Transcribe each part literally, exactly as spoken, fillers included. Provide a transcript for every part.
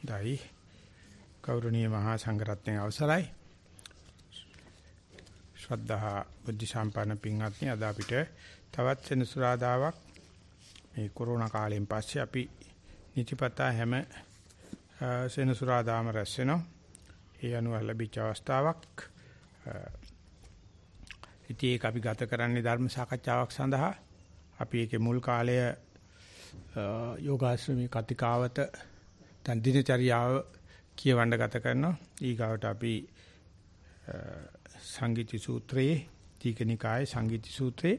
දයි ගෞරවනීය මහා සංඝරත්නයේ අවසරයි ශ්‍රද්ධා බුද්ධ සම්පන්න පින්වත්නි අද අපිට තවත් සෙනසුරාදාවක් මේ කොරෝනා කාලයෙන් පස්සේ අපි නිතිපතා හැම සෙනසුරාදාම රැස් වෙනවා. ඒ අනුව ලැබිච්ච අවස්ථාවක් ඉතින් ඒක අපි ගත කරන්නේ ධර්ම සාකච්ඡාවක් සඳහා. අපි ඒකේ මුල් කාලය යෝගාශ්‍රමී කතිකාවත දැන් දිනචරියාව කියවන්න ගත කරනවා. ඊගාවට අපි සංගීති සූත්‍රයේ තීකනිකායේ සංගීති සූත්‍රයේ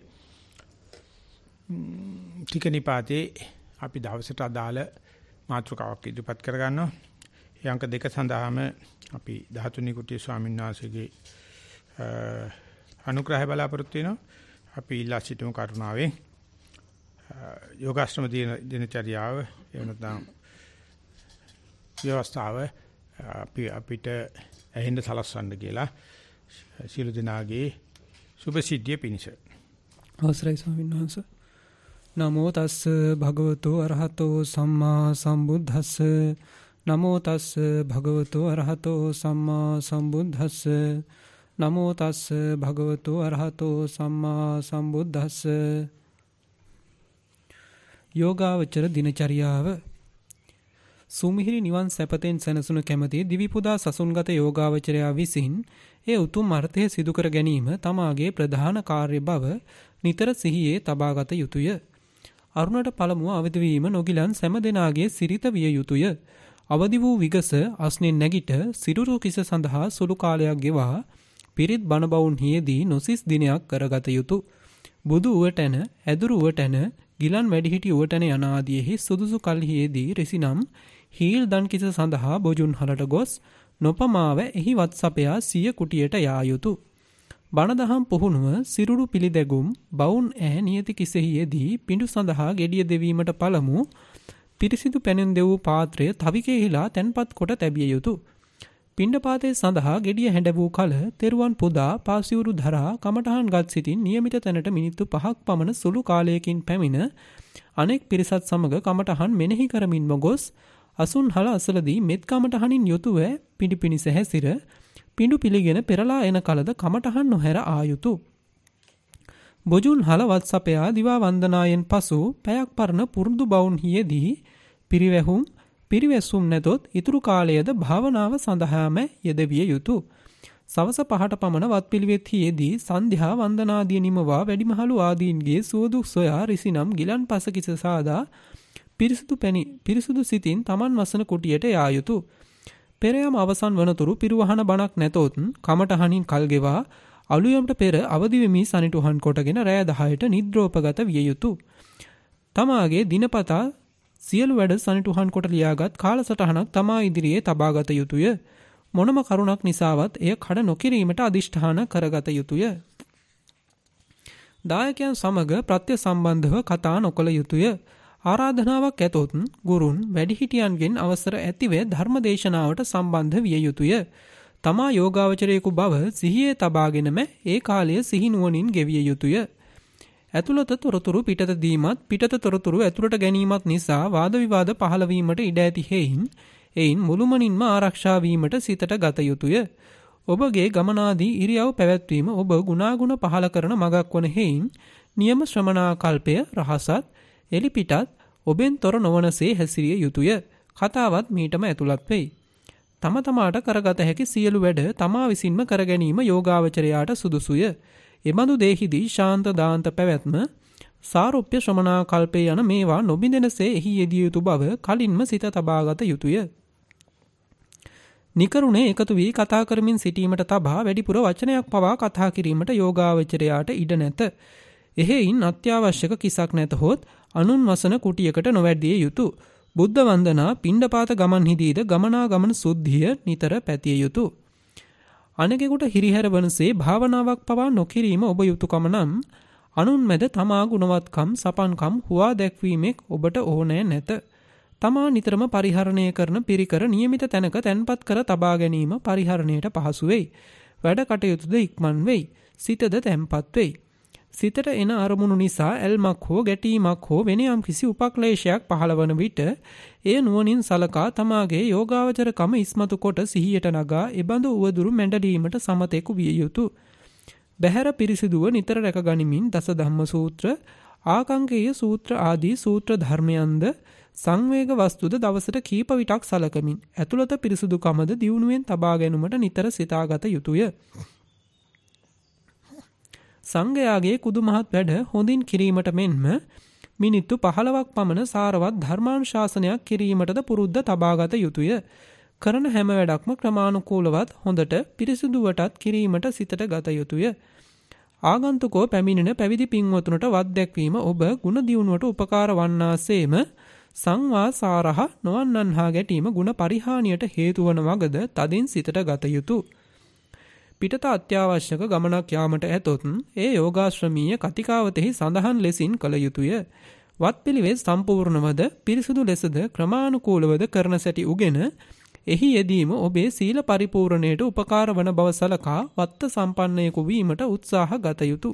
තීකනිපාතේ අපි දවසට අදාළ මාතෘකාවක් ඉදිරිපත් කර ගන්නවා. ඒ අංක දෙක සඳහාම අපි දහතුනි කුටිය ස්වාමීන් වහන්සේගේ අනුග්‍රහය බලාපොරොත්තු වෙනවා. අපි ඉල්ලා සිටිමු කරුණාවෙන් යෝගාශ්‍රම දිනචරියාව එවනතම් ව්‍යවස්ථාව අපි අපිට ඇහෙන්න සලස්වන්න කියලා සියලු දෙනාගේ සුභ සිද්ධිය පිණිස. අවසරයි ස්වාමීන් වහන්සේ. නමෝ තස්ස භගවතු අරහතෝ සම්මා සම්බුද්දස්ස. නමෝ තස්ස භගවතු අරහතෝ සම්මා සම්බුද්දස්ස. නමෝ තස්ස භගවතු අරහතෝ සම්මා සම්බුද්දස්ස. යෝගාවචර දිනචරියාව. සුමිහිරි නිවන් සැපතෙන් සැනසුන කැමති දිවිපුදා සසුන්ගත යෝගාවචරයා විසින් ඒ උතුම් අර්ථය සිදු කර ගැනීම තමාගේ ප්‍රධාන කාර්ය බව නිතර සිහියේ තබාගත යුතුය. අරුණට පළමුව අවදි වීම නොගිලන් සෑම දෙනාගේ සිරිත විය යුතුය. අවදි වූ විගස අස්නෙන් නැගිට සිරුරු කිස සඳහා සුළු කාලයක් ගෙවා පිරිත් බණ බවුන්හිදී නොසිස් දිනයක් කරගත යුතු. බුදු උවටැන ඇදුරු උවටැන ගිලන් වැඩිහිටි උවටැන යන ආදීෙහි සුදුසු කල්හියේදී රිසිනම් හීල් දන් කිස සඳහා බොජුන් හලට ගොස් නොපමාව එහි වත්සපයා සිය කුටියට යා යුතු. බණ දහම් පුහුණුව සිරුරු පිළිදැගුම් බවුන් ඇහැ නියති කිසෙහියේදී පිඬු සඳහා ගෙඩිය දෙවීමට පළමු පිරිසිදු පැනෙන් දෙවූ පාත්‍රය තවිකෙහිලා තැන්පත් කොට තැබිය යුතු. පිණ්ඩපාතයේ සඳහා ගෙඩිය හැඬ වූ කල තෙරුවන් පුදා පාසිවුරු දරා කමඨහන් ගත් සිටින් නියමිත තැනට මිනිත්තු පහක් පමණ සුළු කාලයකින් පැමිණ අනෙක් පිරිසත් සමග කමඨහන් මෙනෙහි කරමින්ම ගොස් අසුන් හල අසලදී මෙත් කමඨහනින් යුතුව පිඬිපිනිස හැසිර පිඬු පිළිගෙන පෙරලා එන කලද කමඨහන් නොහැර ආයුතු. බොජුන් හල වත්සපයා දිවා වන්දනායෙන් පසු පැයක් පරණ පුරුදු බවුන්හියේදී පිරිවැහුම් පිරිවැසුම් නැතොත් ඉතුරු කාලයේද භාවනාව සඳහාම යෙදවිය යුතු. සවස පහට පමණ වත්පිළිවෙත්හියේදී සන්ධ්‍යා වන්දනාදිය නිමවා වැඩිමහලු ආදීන්ගේ සුවදුක් සොයා රිසිනම් ගිලන් පසකිස සාදා පිරිසුදු පැණි පිරිසුදු සිතින් Taman වසන කුටියට යා යුතු. පෙරයම අවසන් වනතුරු පිරුවහන බණක් නැතොත් කමටහනින් කල් ගෙවා අලුයමට පෙර අවදි වෙමි සනිටුහන් කොටගෙන රෑ දහයට නිද්‍රෝපගත විය යුතු. තමාගේ දිනපතා සියලු වැඩ සනිටුහන් කොට ලියාගත් කාලසටහනක් තමා ඉදිරියේ තබාගත යුතුය. මොනම කරුණක් නිසාවත් එය කඩ නොකිරීමට අදිෂ්ඨාන කරගත යුතුය. දායකයන් සමග ප්‍රත්‍ය සම්බන්ධව කතා නොකළ යුතුය. ආරාධනාවක් ඇතොත් ගුරුන් වැඩිහිටියන්ගෙන් අවසර ඇතිව ධර්ම දේශනාවට සම්බන්ධ විය යුතුය. තමා යෝගාවචරයෙකු බව සිහියේ තබාගෙනම ඒ කාලය සිහිනුවණින් ගෙවිය යුතුය. ඇතුළත තොරතුරු පිටත දීමත් පිටත තොරතුරු ඇතුළට ගැනීමත් නිසා වාද විවාද පහළ වීමට ඉඩ ඇති හේයින් එයින් මුළුමනින්ම ආරක්ෂා වීමට සිතට ගත යුතුය. ඔබගේ ගමනාදී ඉරියව් පැවැත්වීම ඔබ ගුණාගුණ පහළ කරන මගක් වන හේයින් නියම ශ්‍රමණාකල්පය රහසත් එලිපිටත් ඔබෙන් තොර නොවනසේ හැසිරිය යුතුය. කතාවත් මීටම ඇතුළත් වෙයි. තම තමාට කරගත හැකි සියලු වැඩ තමා විසින්ම කර ගැනීම යෝගාවචරයාට සුදුසුය. එබඳු දේහිදී ශාන්ත දාන්ත පැවැත්ම සාරුප්‍ය ශ්‍රමණාකල්පය යන මේවා නොබිඳෙනසේ එහි යෙදිය යුතු බව කලින්ම සිත තබාගත යුතුය. නිකරුණේ එකතු වී කතා කරමින් සිටීමට තබා වැඩිපුර වචනයක් පවා කතා කිරීමට යෝගාවචරයාට ඉඩ නැත. එහෙයින් අත්‍යවශ්‍යක කිසක් නැතහොත් අනුන් වසන කුටියකට නොවැඩිය යුතු. බුද්ධ වන්දනා පිණ්ඩපාත ගමන්හිදීද ගමනාගමන සුද්ධිය නිතර පැතිය යුතු. අනෙකෙකුට හිරිහැර වනසේ භාවනාවක් පවා නොකිරීම ඔබ යුතුයකම නම් අනුන් මැද තමා ගුණවත්කම් සපන්කම් හුවා දැක්වීමෙක් ඔබට ඕනෑ නැත. තමා නිතරම පරිහරණය කරන පිරිකර නියමිත තැනක තැන්පත් කර තබා ගැනීම පරිහරණයට පහසු වෙයි. වැඩ කටයුතුද ඉක්මන් වෙයි. සිතද තැන්පත් වෙයි. සිතට එන අරමුණු නිසා ඇල්මක් හෝ ගැටීමක් හෝ වෙන යම් කිසි උපක්ලේශයක් පහළවන විට එය නුවණින් සලකා තමාගේ යෝගාවචරකම ඉස්මතු කොට සිහියට නගා එබඳු උවදුරු මැඬලීමට සමතෙකු විය යුතුය. බහැර පිරිසිදුව නිතර රැකගනිමින් දස ධම්ම සූත්‍ර, ආකංකේය සූත්‍ර ආදී සූත්‍ර ධර්මයන්ද සංවේග වස්තුද දවසට කීප විටක් සලකමින් ඇතුළත පිරිසුදුකමද දියුණුවෙන් තබා ගැනීමට නිතර සිතාගත යුතුය. සංඝයාගේ කුදු මහත් වැඩ හොඳින් කිරීමට මෙන්ම මිනිත්තු පහළොවක් පමණ සාරවත් ධර්මානුශාසනයක් කිරීමටද පුරුද්ද තබාගත යුතුය. කරන හැම වැඩක්ම ක්‍රමානුකූලවත් හොඳට පිරිසුදුවටත් කිරීමට සිතට ගත යුතුය. ආගන්තුකෝ පැමිණෙන පැවිදි පින්වතුන්ට වත් දැක්වීම ඔබ ගුණ දියුණුවට උපකාර වන්නාසේම සංවාසාරහ නොවන්නන්හා ගැටීම ගුණ පරිහානියට හේතු වන වගද තදින් සිතට ගත යුතුය. පිටත අත්‍යවශ්‍යක ගමනක් යාමට ඇතොත් ඒ යෝගාශ්‍රමීය කතිකාවතෙහි සඳහන් ලෙසින් කළ යුතුය. වත්පිළිවෙත් සම්පූර්ණවද පිරිසුදු ලෙසද ක්‍රමානුකූලවද කරන සැටි උගෙන එහි යෙදීම ඔබේ සීල පරිපූර්ණයට උපකාර වන බව සලකා වත්ත සම්පන්නයෙකු වීමට උත්සාහ ගත යුතුය.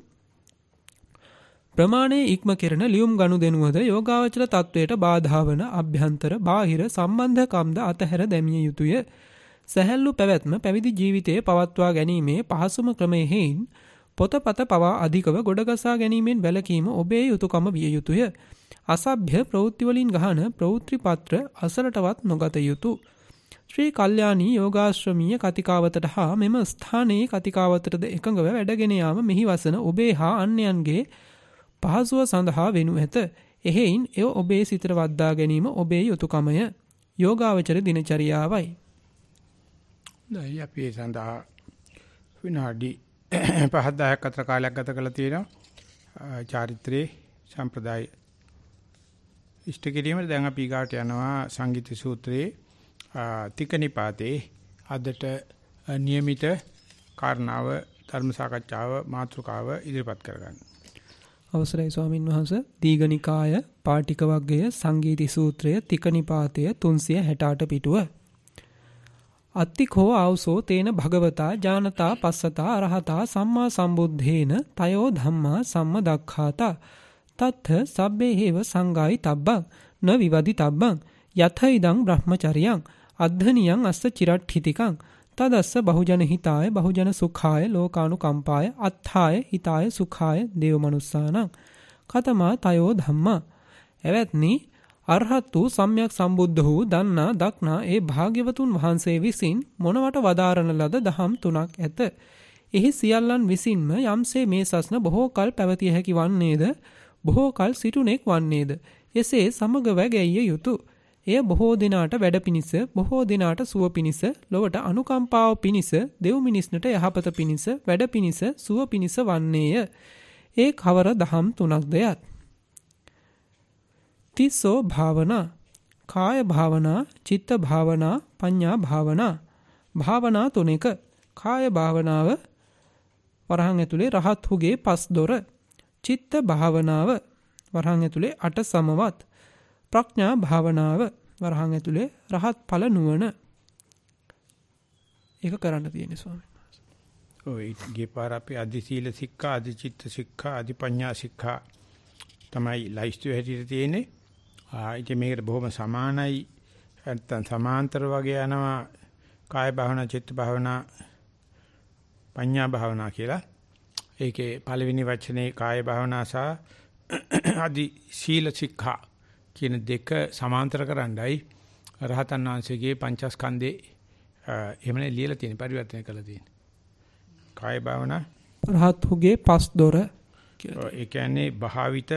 ප්‍රමාණයේ ඉක්ම කෙරෙන ලියුම් ගනුදෙනුවද යෝගාවචර තත්වයට බාධා වන අභ්‍යන්තර බාහිර සම්බන්ධකම්ද අතහැර දැමිය යුතුය. සැහැල්ලු පැවැත්ම පැවිදි ජීවිතයේ පවත්වා ගැනීමේ පහසුම ක්‍රමයෙහින් පොතපත පවා අධිකව ගොඩගසා ගැනීමෙන් වැළකීම ඔබේ යුතුයකම විය යුතුය. අසභ්‍ය ප්‍රවෘත්ති වලින් ගහන ප්‍රවෘත්ති පත්‍ර අසලටවත් නොගත යුතුය. ශ්‍රී කල්යාණී යෝගාශ්‍රමීය කතිකාවතට හා මෙම ස්ථානයේ කතිකාවතටද එකඟව වැඩගෙන යාම මෙහි වසන ඔබේ හා අන්‍යයන්ගේ පහසුව සඳහා වෙනු ඇත. එහෙයින් එය ඔබේ සිතට වද්දා ගැනීම ඔබේ යුතුයකමය. යෝගාවචර දිනචරියාවයි. දැන් අපි ඒ සඳහා විනාඩි පහ දහයක් අතර කාලයක් ගත කරලා තියෙනවා. චාරිත්‍රයේ සම්ප්‍රදාය ඉෂ්ට කිරීමට දැන් අපි ඊගාට යනවා සංගීත සූත්‍රයේ තිකනිපාතේ අදට નિયમિત කාරණාව ධර්ම සාකච්ඡාව මාතෘකාව ඉදිරිපත් කරගන්න. අවසරයි ස්වාමින් වහන්සේ. දීඝනිකාය පාටික වග්ගය සංගීත සූත්‍රය තිකනිපාතය තුන්සිය හැට අට පිටුව. අත්තිකෝ ආවසෝ තේන භගවතා ජානතා පස්සතා අරහතා සම්මා සම්බුද්ධේන තයෝ ධම්මා සම්මදක්ඛාතා තත්ථ සබ්බේ හේව සංගායි තබ්බං න විවදි තබ්බං යත ඉදං බ්‍රහ්මචරියං අද්ධනියං අස්ස චිරට්ඨිතිකං තදස්ස බහුජන හිතාය බහුජන සුඛාය ලෝකානුකම්පාය අත්ථාය හිතාය සුඛාය දේව මනුස්සානං කතමා තයෝ ධම්මා. එවත්නි අරහත් වූ සම්්‍යක් සම්බුද්ධ වූ දන්නා දක්නා ඒ භාග්‍යවතුන් වහන්සේ විසින් මොනවට වදාරන ලද දහම් තුනක් ඇත. එහි සියල්ලන් විසින්ම යම්සේ මේ සස්න බොහෝ කල් පැවතිය හැකි වන්නේද බොහෝ කල් සිටුනෙක් වන්නේද එසේ සමග වැගැයිය යුතුය. එය බොහෝ දිනාට වැඩ පිණිස බොහෝ දිනාට සුව පිණිස ලොවට අනුකම්පාව පිණිස දෙව් මිනිස්නට යහපත පිණිස වැඩ පිණිස සුව පිණිස වන්නේය. ඒ කවර දහම් තුනක්ද යත්. තිස්සෝ භාවනා කාය භාවනා චිත්ත භාවනා පඤ්ඤා භාවනා. භාවනා තුනක කාය භාවනාව වරහන් ඇතුලේ රහත් හුගේ පස් දොර. චිත්ත භාවනාව වරහන් ඇතුලේ අට සමවත්. ප්‍රඥා භාවනාව වරහන් ඇතුලේ රහත් ඵල නුවණ. ඒක කරන්න තියෙන්නේ ස්වාමීන් වහන්සේ. ඔය ඊගේ පාර අපි අදි සීල සික්ඛා අදි චිත්ත සික්ඛා අදි පඤ්ඤා සික්ඛා තමයි ලයිස්තු හැටියට තියෙන්නේ. ආ ඉතින් මේකට බොහොම සමානයි නැත්නම් සමාන්තර වගේ යනවා කාය භාවනා චිත්ත භාවනා පඤ්ඤා භාවනා කියලා. ඒකේ පළවෙනි වචනේ කාය භාවනා සහ අදි සීල සික්ඛා කියන දෙක සමාන්තර කරන්නයි රහතන් වහන්සේගේ පංචස්කන්ධේ එහෙමනේ ලියලා තියෙන පරිවර්තනය කරලා තියෙන්නේ. කාය භාවනා රහත් හුගේ පස් දොර. ඒ කියන්නේ භාවිත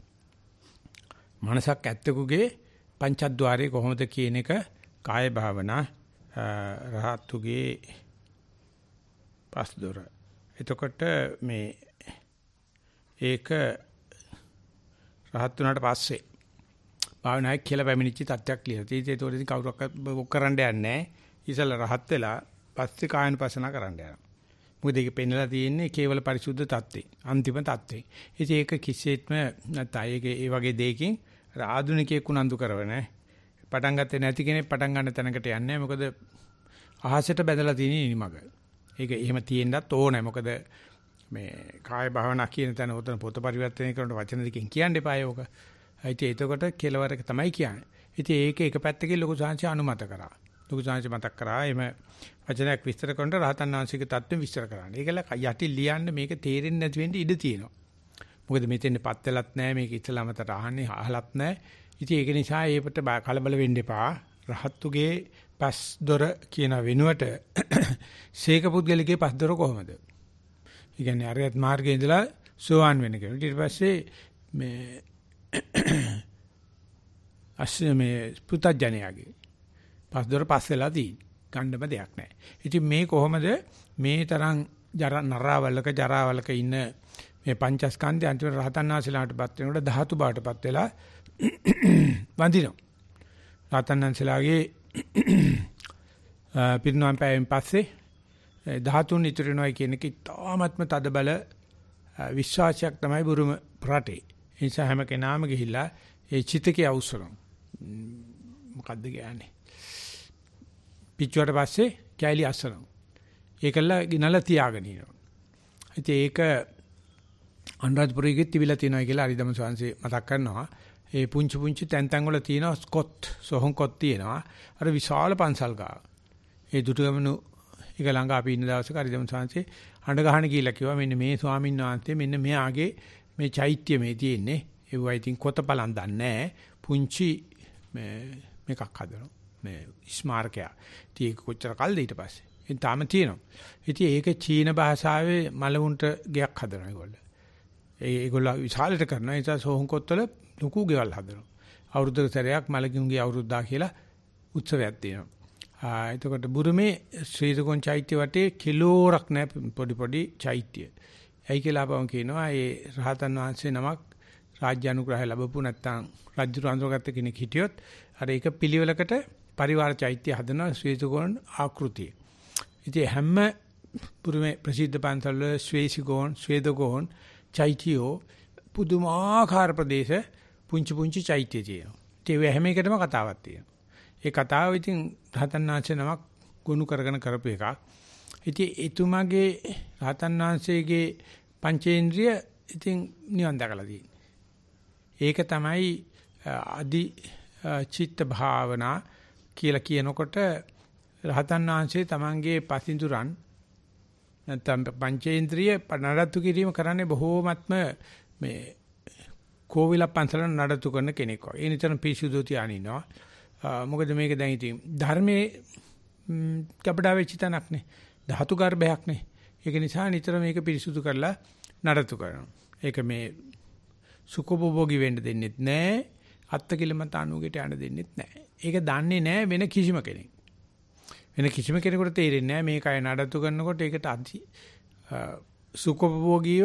මනසක් ඇත්තකුගේ පංචද්වාරේ කොහොමද කියන එක කාය භාවනා රහත්තුගේ පස් දොර. එතකොට මේ ඒක රහත් වුණාට පස්සේ භාවනායි කියලා පැමිණිච්ච තත්ත්වයක් කියලා. ඊට ඒතකොට ඉතින් කවුරක්වත් ඔක් කරන්න යන්නේ නැහැ. ඉතල රහත් වෙලා පස්සේ කායනුපසනා කරන්න යනවා. මොකද ඒක පෙන්නලා තියෙන්නේ කේවල පරිසුද්ධ තත්ත්වේ. අන්තිම තත්ත්වේ. ඉතින් ඒක කිසිසේත්ම නැත්නම් ඒක ඒ වගේ දෙයකින් ආධුනිකයෙක් උනන්දු කරවන පටන් ගත්තේ නැති කෙනෙක් පටන් ගන්න තැනකට යන්නේ නැහැ. මොකද අහසට බැඳලා තියෙන නිමග. ඒක එහෙම තියෙන්නත් ඕනේ. මොකද මේ කාය භාවනා කියන තැන උතන පොත පරිවර්තනය කරන වචන දෙකෙන් කියන්න එපා ඒක. ඒත් එතකොට කෙලවරක තමයි කියන්නේ. ඉතින් ඒක එක පැත්තකින් ලොකු සාංශය අනුමත කරා. ලොකු සාංශය මතක් කරා එම වචනයක් විස්තර කරනකොට රහතන් වහන්සේගේ තත්ත්වෙ විස්තර කරන්නේ. ඒකල යටි ලියන්න මේක තේරෙන්නේ නැති වෙන්න ඉඩ තියෙනවා. මොකද මෙතෙන්පත් වෙලත් නැහැ මේක ඉස්ලාමතට අහන්නේ අහලත් නැහැ. ඉතින් ඒක නිසා ඒකට කලබල වෙන්න එපා. රහත්තුගේ පස් දොර කියන වෙනුවට ශේක පුද්ගලිකේ පස් දොර කොහමද? ඒ කියන්නේ අරියත් මාර්ගයේ ඉඳලා සෝවාන් වෙන කෙනෙක්. ඊට පස්සේ මේ අස්සේ මේ පුතඥයාගේ පස් දොර පස් වෙලා තියෙන්නේ. ගන්නම දෙයක් නැහැ. ඉතින් මේ කොහොමද මේ තරම් ජරා නරාවලක ජරාවලක ඉන්න මේ පංචස්කන්ධය අන්තිම රහතන් වහන්සේලාටපත් වෙනකොට ධාතු බාටපත් වෙලා වඳිනවා. රහතන් වහන්සේලාගේ පිරිනොම් පෑයෙන් පස්සේ ධාතුන් ඉතුරු වෙනවා කියන එක ඉතාමත්ම තද බල විශ්වාසයක් තමයි බුරුම රටේ. ඒ නිසා හැම කෙනාම ගිහිල්ලා ඒ චිතකේ අවසරම් මොකද්ද කියන්නේ? පිච්චුවට පස්සේ කැලි අස්සනවා. ඒකල ගිනලා තියාගෙන ඉනවා. ඉතින් ඒක අනුරාධපුරයේ තිබිලා තියෙනවා කියලා හරිදම සංසේ මතක් කරනවා. ඒ පුංචි පුංචි තැන් තැන් වල තියෙනවා ස්කොත් සොහොන් කොත් තියෙනවා. අර විශාල පන්සල් ගාව. ඒ දුටුගමනු එක ළඟ අපි ඉන්න දවසක හරිදම සංසේ හඬ ගහන කියලා කිව්වා මෙන්න මේ ස්වාමීන් වහන්සේ මෙන්න මෙයාගේ මේ චෛත්‍ය මේ තියෙන්නේ. ඒවා ඉතින් කොත බලන් දන්නේ නැහැ. පුංචි මේ මේකක් හදනවා. මේ ස්මාරකයක්. ඉතින් ඒක කොච්චර කල්ද ඊට පස්සේ. ඉතින් තාම තියෙනවා. ඉතින් ඒක චීන භාෂාවේ මලවුන්ට ගයක් හදනවා ඒගොල්ලෝ. ඒ ඒගොල්ලෝ විශාලට කරනවා. ඒ නිසා සෝහන් කොත්වල ලොකු ගෙවල් හදනවා. අවුරුද්දක සැරයක් මලකින්ගේ අවුරුද්දා කියලා උත්සවයක් තියෙනවා. ආ එතකොට බුරුමේ ශ්‍රී දුකෝන් චෛත්‍ය වටේ කිලෝරක් නැහැ පොඩි පොඩි චෛත්‍ය. ඒයි කියලා අපම කියනවා ඒ රහතන් වහන්සේ නමක් රාජ්‍ය අනුග්‍රහය ලැබපු නැත්නම් රාජ්‍ය අනුග්‍රහගත කෙනෙක් හිටියොත් අර ඒක පිළිවෙලකට පරිවාර චෛත්‍ය හදනවා ශ්‍රී දුකෝන් ආකෘතිය. ඉතින් හැම බුරුමේ ප්‍රසිද්ධ පන්සල් වල ශ්වේසිකෝන් ශ්වේදකෝන් චෛත්‍යෝ පුදුමාකාර ප්‍රදේශ පුංචි පුංචි චෛත්‍ය තියෙනවා. ඒ හැම එකටම කතාවක් තියෙනවා. ඒ කතාව ඉතින් රහතන් වහන්සේ නමක් ගොනු කරගෙන කරපු එකක්. ඉතින් එතුමාගේ රහතන් වහන්සේගේ පංචේන්ද්‍රිය ඉතින් නිවන් දැකලා තියෙන්නේ. ඒක තමයි අදි චිත්ත භාවනා කියලා කියනකොට රහතන් වහන්සේ තමන්ගේ පසින්දුරන් නැත්නම් පංචේන්ද්‍රිය නඩත්තු කිරීම කරන්නේ බොහෝමත්ම මේ කෝවිල පන්සල නඩත්තු කරන කෙනෙක් වගේ. ඒ නිතරම පිසුදු තියාගෙන ඉන්නවා. මොකද මේක දැන් ඉතින් ධර්මයේ කපඩා වෙච්ච තැනක් නේ. ධාතු ගර්භයක් නේ. ඒක නිසා නිතර මේක පිරිසුදු කරලා නඩත්තු කරනවා. ඒක මේ සුඛෝපභෝගී වෙන්න දෙන්නෙත් නැහැ. අත්කිලමත අනුගයට යන්න දෙන්නෙත් නැහැ. ඒක දන්නේ නැහැ වෙන කිසිම කෙනෙක්. වෙන කිසිම කෙනෙකුට තේරෙන්නේ නැහැ මේක අය නඩත්තු කරනකොට ඒකට අදි සුඛෝපභෝගීව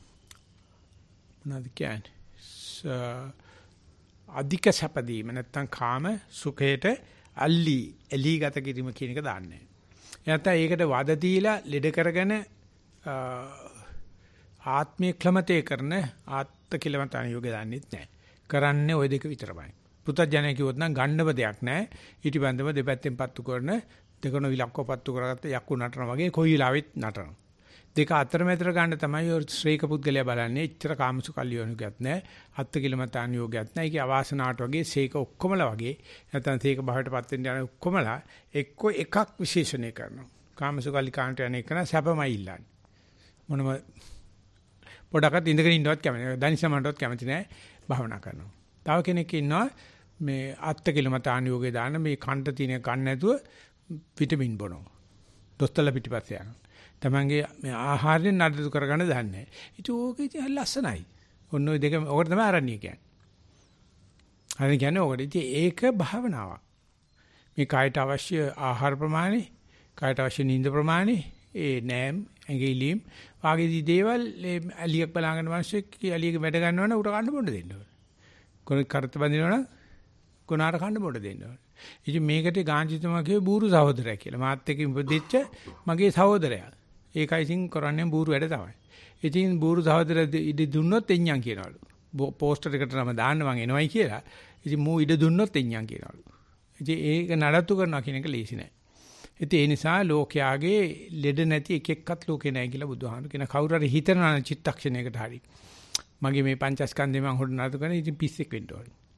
මොනවද කියන්නේ? අධික සැපදීම නැත්තම් කාම සුඛයට අල්ලි එලි ගත කිරීම කියන එක දාන්නේ. නැත්තම් ඒකට වද දීලා ලෙඩ කරගෙන ආත්මීය ක්ලමතේ කරන ආත්ත කිලමතාන යෝගය දන්නෙත් නැහැ. කරන්නේ ওই දෙක විතරමයි. පුතඥය කිව්වොත් නම් ගන්නව දෙයක් නැහැ. ඊටිබන්දම දෙපැත්තෙන් පත්තු කරන දෙකන විලක්කව පත්තු කරගත්ත යක්කු නටන වගේ කොයි වෙලාවෙත් නටන. දෙක අතරමැතර ගන්න තමයි ඔය ශ්‍රේක පුද්ගලයා බලන්නේ. එච්චර කාමසුකල්ලි යෝනියයක් නැහැ. අත්ත කිලමතාන යෝගයක් නැහැ. ඒකේ අවාසනාවට වගේ සීක ඔක්කොමලා වගේ නැත්නම් සීක භාවයටපත් වෙන්න යන ඔක්කොමලා එක්ක එකක් විශේෂණය කරනවා. කාමසුකල්ලි කාන්ට යන එක න සැපමයි ඉල්ලන්නේ. මොනම පොඩකට ඉඳගෙන ඉන්නවත් කැමති නැහැ. දනිසමන්ටවත් කැමති නැහැ භාවනා කරනවා. තව කෙනෙක් ඉන්නවා මේ අත්ත කිලමතාන යෝගේ දාන මේ කන්ට තියෙන කන්න නැතුව විටමින් බොනවා. දොස්තරලා පිටිපස්සේ යනවා. තමන්ගේ මේ ආහාරයෙන් නඩත්තු කරගන්න දන්නේ නැහැ. ඒක ඕක ඉතින් ලස්සනයි. ඔන්න ඔය දෙක ඔකට තමයි ආරණ්‍ය කියන්නේ. ආරණ්‍ය කියන්නේ ඔකට. ඉතින් ඒක භාවනාවක්. මේ කායට අවශ්‍ය ආහාර ප්‍රමාණය, කායට අවශ්‍ය නිින්ද ප්‍රමාණය, ඒ නෑම්, ඇඟිලිම් වාගේ දේවල් ඇලියක් බලාගෙන මිනිස්සෙක් ඇලියක වැඩ ගන්නවනම් උට කන්න බොන්න දෙන්න ඕනේ. කොනෙක් කරත් බඳිනවනම් කොනාට කන්න බොන්න දෙන්න ඕනේ. ඉතින් මේකට ගාන්ධිතුමා කිව්වේ බూరు සහෝදරයා කියලා. මාත් එක්ක ඉපදිච්ච මගේ සහෝදරයා. ඒකයි ඉතින් කරන්නේ බూరు වැඩ තමයි. ඉතින් බూరు සහෝදරයා ඉඩ දුන්නොත් එඤ්ඤම් කියනවලු. පෝස්ටර් එකට නම දාන්න මං එනවයි කියලා. ඉතින් මූ ඉඩ දුන්නොත් එඤ්ඤම් කියනවලු. ඉතින් ඒක නඩත්තු කරනවා කියන එක ලේසි නෑ. ඉතින් ඒ නිසා ලෝකයාගේ ලෙඩ නැති එක එක්කත් ලෝකේ නෑ කියලා බුදුහාමුදුරු කියන කවුරු හරි හිතනවා චිත්තක්ෂණයකට හරි. මගේ මේ පංචස්කන්ධේ මං හොඩ නඩත්තු කරන ඉතින් පිස්සෙක් වෙන්න ඕනේ.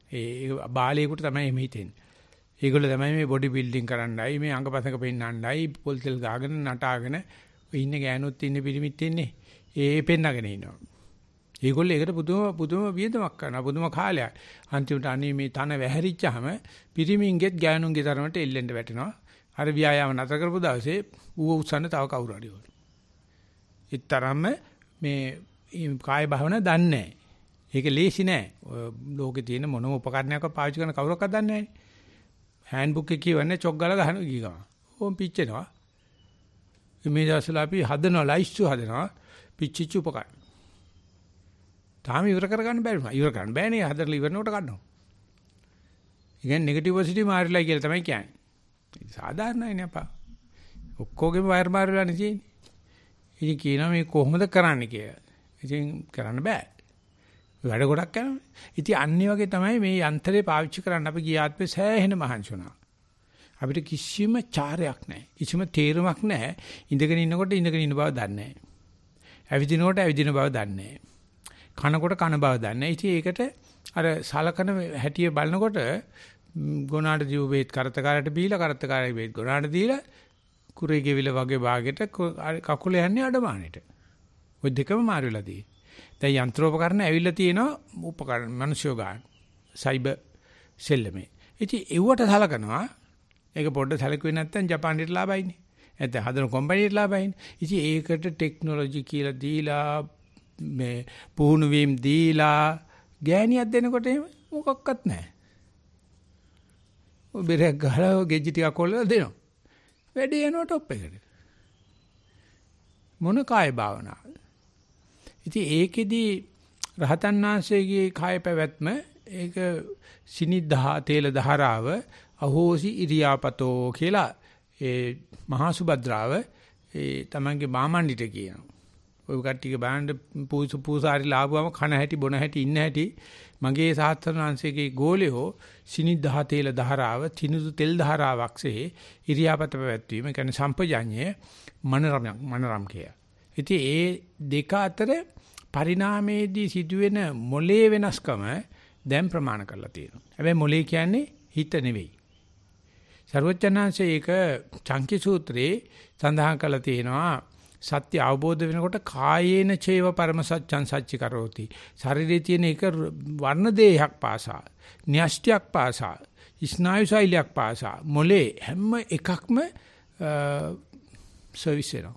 ඒ බාලයකට තමයි එහෙම හිතෙන්නේ. ඒගොල්ලෝ තමයි මේ බොඩි බිල්ඩින් කරන්නයි මේ අංගපසක පෙන්නන්නයි පොල් තෙල් ගාගෙන නටාගෙන ඉන්නේ ගෑනුත් ඉන්නේ පිරිමිත් ඉන්නේ. ඒ පෙන්නගෙන ඉන්නවා. ඒගොල්ලෝ ඒකට පුදුම පුදුම වියදමක් කරනවා. පුදුම කාලයක්. අන්තිමට අනේ මේ තන වැහැරිච්චාම පිරිමින්ගෙත් ගෑනුන්ගේ තරමට එල්ලෙන්න වැටෙනවා. අර ව්‍යායාම නතර කරපු දවසේ ඌව උස්සන්න තව කවුරු හරි ඕන. ඒ තරම්ම මේ කාය භාවනා දන්නේ නැහැ. ඒක ලේසි නෑ. ලෝකේ තියෙන මොනම උපකරණයක්ව පාවිච්චි කරන කවුරක්වත් දන්නේ නැහැ. හෑන්ඩ් බුක් එකේ කියවන්නේ චොක් ගාලා ගහන ගිය ගමන්. ඕම් පිච්චෙනවා. මේ දවස්වල අපි හදනවා ලයිස්තු හදනවා පිච්චිච්ච උපකරණ. තාම ඉවර කරගන්න බැරි වුණා. ඉවර කරන්න බෑනේ හදලා ඉවරනකොට ගන්නවා. ඉතින් නෙගටිව් පොසිටිව් මාරිලා කියලා තමයි කියන්නේ. ඒක සාධාරණයි නේ අපා. ඔක්කොගෙම වයර් මාරිලානේ තියෙන්නේ. ඉතින් කියනවා මේ කොහොමද කරන්න කියලා. ඉතින් කරන්න බෑ. වැඩ ගොඩක් කරනවා. ඉතින් අන්නේ වගේ තමයි මේ යන්ත්‍රේ පාවිච්චි කරන්න අපි ගිය ආත්මේ සෑහෙන මහන්සි වුණා. අපිට කිසිම චාරයක් නැහැ. කිසිම තේරුමක් නැහැ. ඉඳගෙන ඉන්නකොට ඉඳගෙන ඉන්න බව දන්නේ නැහැ. ඇවිදිනකොට ඇවිදින බව දන්නේ නැහැ. කනකොට කන බව දන්නේ නැහැ. ඉතින් ඒකට අර සලකන හැටිය බලනකොට ගොනාට ජීව බෙහෙත් කරත්තකාරයට බීලා කරත්තකාරයේ බෙහෙත් ගොනාට දීලා කුරේ ගෙවිල වගේ භාගයට කකුල යන්නේ අඩමානෙට. ඔය දෙකම මාරු වෙලා තියෙන්නේ. දැන් යන්ත්‍රෝපකරණ ඇවිල්ලා තියෙනවා උපකරණ මිනිස්සු ගන්න. සයිබර් සෙල්ලමේ. ඉතින් ඒවට සලකනවා. ඒක පොඩ්ඩ සැලකුවේ නැත්නම් ජපානයට ලාභයිනේ. නැත්නම් හදන කම්පැනිට ලාභයිනේ. ඉතින් ඒකට ටෙක්නොලොජි කියලා දීලා මේ පුහුණු වීම දීලා ගෑණියක් දෙනකොට එහෙම මොකක්වත් නැහැ. ඔය බෙරයක් ගහලා ගෙජ්ජි ටිකක් කොල්ලලා දෙනවා. වැඩේ යනවා টොප් එකට. මොන කාය භාවනාව. ඉතින් ඒකෙදි රහතන් වහන්සේගේ කාය පැවැත්ම ඒක සිනිද්ධා තේල ධාරාව අහෝසි ඉරියාපතෝ කියලා ඒ මහා සුබද්‍රාව ඒ තමන්ගේ මාමණ්ඩිට කියනවා. ඔය කට්ටියගේ බාණ්ඩ පූසු පූසාරි ලාභවම කන හැටි බොන හැටි ඉන්න හැටි මගේ සාස්ත්‍රණ වංශයේ ගෝලියෝ සිනිද්ධා තේල ධාරාව තිනුදු තෙල් ධාරාවක්සේ ඉරියාපත පැවැත්වීම කියන්නේ සම්පජඤ්ඤය මනරම් මනරම් කිය. ඉතින් ඒ දෙක අතර පරිණාමයේදී සිදුවෙන මොලේ වෙනස්කම දැන් ප්‍රමාණ කරලා තියෙනවා. හැබැයි මොලේ කියන්නේ හිත නෙවෙයි. සර්වඥාන්සේ ඒක චංකි සූත්‍රයේ සඳහන් කරලා තියෙනවා සත්‍ය අවබෝධ වෙනකොට කායේන චේව පරම සත්‍යං සච්චි කරෝති. ශරීරයේ තියෙන එක වර්ණ දේහයක් පාසා, න්‍යෂ්ටියක් පාසා, ස්නායු ශෛලියක් පාසා මොලේ හැම එකක්ම සර්විස් වෙනවා.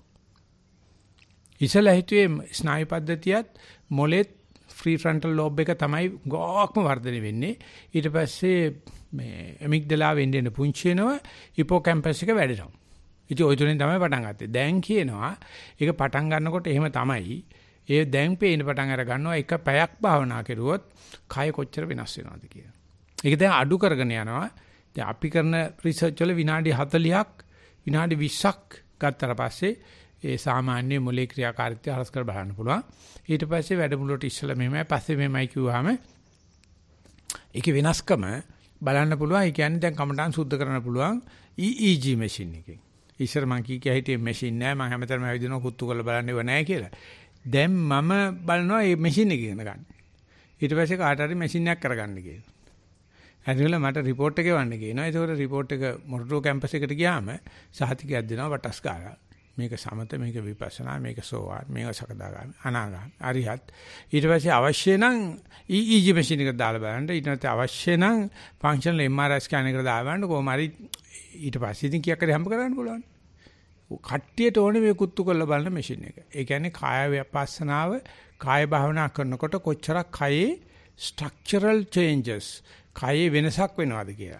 ඉසලා හිතුවේ ස්නායු පද්ධතියත් මොලෙත් ෆ්‍රී ෆ්‍රන්ටල් ලෝබ් එක තමයි ගොක්ම වර්ධනය වෙන්නේ. ඊට පස්සේ මේ ඇමිග්දලා වෙන්නේ න පුංචි වෙනවා හිපෝකැම්පස් එක වැඩෙනවා. ඉතින් ওই තුනෙන් තමයි පටන් ගත්තේ. දැන් කියනවා ඒක පටන් ගන්නකොට එහෙම තමයි. ඒ දැන් පේන පටන් අර ගන්නවා එක පැයක් භාවනා කරුවොත් කය කොච්චර වෙනස් වෙනවද කියලා. ඒක දැන් අඩු කරගෙන යනවා. දැන් අපි කරන රිසර්ච් වල විනාඩි හතළිහක් විනාඩි විස්සක් ගත්තට පස්සේ ඒ සාමාන්‍ය මොලේ ක්‍රියාකාරීත්වය හරස් කර බලන්න පුළුවන්. ඊට පස්සේ වැඩමුළුවට ඉස්සලා මෙහෙමයි පස්සේ මෙහෙමයි කිව්වහම ඒකේ වෙනස්කම බලන්න පුළුවන්. ඒ කියන්නේ දැන් කමටහන් සුද්ධ කරන්න පුළුවන් E E G මැෂින් එකකින්. ඉස්සර මං කී කිය හිටියේ මැෂින් නෑ මං හැමතැනම ඇවිදිනවා කුත්තු කරලා බලන්නේව නෑ කියලා. දැන් මම බලනවා මේ මැෂින් එක ඉගෙන ගන්න. ඊට පස්සේ කාට හරි මැෂින් එකක් කරගන්න කියලා. ඇදලා මට රිපෝට් එක එවන්න කියනවා. ඒකෝර රිපෝට් එක මොරටුව කැම්පස් එකට ගියාම සහතිකයක් දෙනවා වටස් ගාලා. මේක සමත මේක විපස්සනා මේක සෝවාන් මේක සකදාගාමී අනාගාමී අරිහත්. ඊට පස්සේ අවශ්‍ය නම් E E G මැෂින් එක දාලා බලන්න. ඊට පස්සේ අවශ්‍ය නම් functional M R I scan එකට දාලා බලන්න කොහොම හරි ඊට පස්සේ ඉතින් කීයක් හරි හම්බ කරගන්න පුළුවන්. කට්ටියට ඕනේ මේ කුත්තු කරලා බලන මැෂින් එක. ඒ කියන්නේ කාය විපස්සනාව කාය භාවනා කරනකොට කොච්චරක් කයේ ස්ට්‍රක්චරල් චේන්ජස් කයේ වෙනසක් වෙනවද කියලා.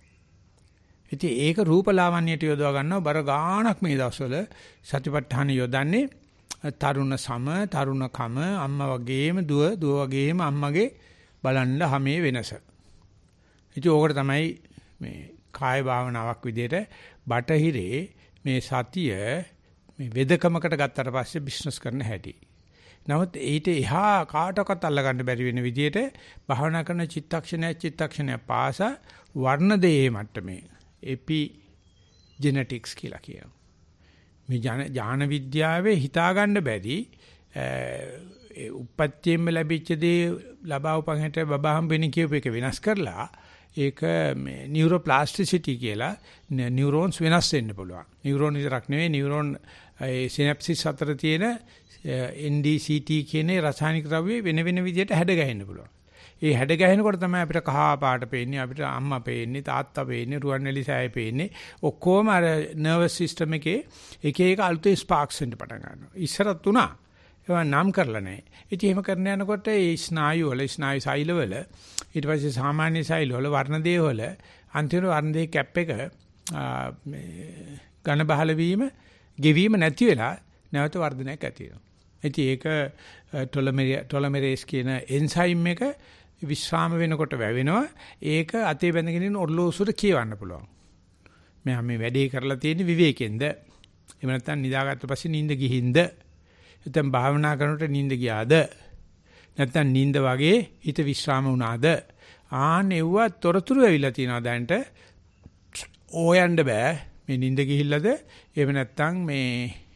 ඉතින් ඒක රූපලාවන්‍යයට යොදවා ගන්නවා බර ගාණක් මේ දවස්වල සතිපට්ඨාන යොදන්නේ තරුණ සම තරුණකම අම්මා වගේම දුව දුව වගේම අම්මගේ බලන්න හැමේ වෙනස. ඉතින් ඕකට තමයි මේ කාය භාවනාවක් විදිහට බටහිරේ මේ සතිය මේ වෙදකමකට ගත්තට පස්සේ බිස්නස් කරන්න හැටි. නමුත් ඊට එහා කාටවත් අල්ලගන්න බැරි වෙන විදිහට භාවනා කරන චිත්තක්ෂණය චිත්තක්ෂණය පාස වර්ණ දෙයේ මට්ටමේ එපි ජෙනටික්ස් කියලා කියනවා. මේ ඥාන විද්‍යාවේ හිතා ගන්න බැරි උපත්යෙම ලැබිච්ච දේ ලබා උපන් හැට බබා හම්බෙන්නේ කියූප එක වෙනස් කරලා ඒක මේ නියුරෝප්ලාස්ටිසිටි කියලා නියුරෝන්ස් වෙනස් වෙන්න පුළුවන්. නියුරෝන් විතරක් නෙවෙයි නියුරෝන් ඒ සිනැප්සිස් අතර තියෙන එන් ඩී සී ටී කියන රසායනික ද්‍රව්‍ය වෙන වෙන විදිහට හැඩ ගැහෙන්න පුළුවන්. ඒ හැඩ ගැහෙනකොට තමයි අපිට කහ පාට පේන්නේ, අපිට අම්මා පේන්නේ, තාත්තා පේන්නේ, රුවන්වැලි සෑය පේන්නේ. ඔක්කොම අර නර්වස් සිස්ටම් එකේ එක එක අලුතේ ස්පාක්ස් වෙන්න පටන් ගන්නවා. ඉස්සරත් උනා. ඒවා නම් කරලා නැහැ. ඉතින් එහෙම කරන යනකොට ඒ ස්නායු වල ස්නායු සෛල වල ඊට පස්සේ සාමාන්‍ය සෛල වල වර්ණ දේහ වල අන්තිම වර්ණ දේහ කැප් එක මේ ඝන බහල වීම ගෙවීම නැති වෙලා නැවත වර්ධනයක් ඇති වෙනවා. ඉතින් ඒක ටොලොමෙරේස් කියන එන්සයිම් එක විශ්‍රාම වෙනකොට වැවෙනවා. ඒක අතේ බැඳගෙන ඉන්න ඔර්ලෝසුවට කියවන්න පුළුවන්. මම මේ වැඩේ කරලා තියෙන්නේ විවේකෙන්ද? එහෙම නැත්නම් නිදාගත්ත පස්සේ නිින්ද ගිහින්ද? නැත්නම් භාවනා කරනකොට නිින්ද ගියාද? නැත්නම් නිින්ද වගේ හිත විශ්‍රාම වුණාද? ආනෙව්ව තොරතුරු ඇවිල්ලා තියෙනවා දැනට. ඕයන්න බෑ. මේ නිින්ද ගිහිල්ලාද? එහෙම නැත්නම් මේ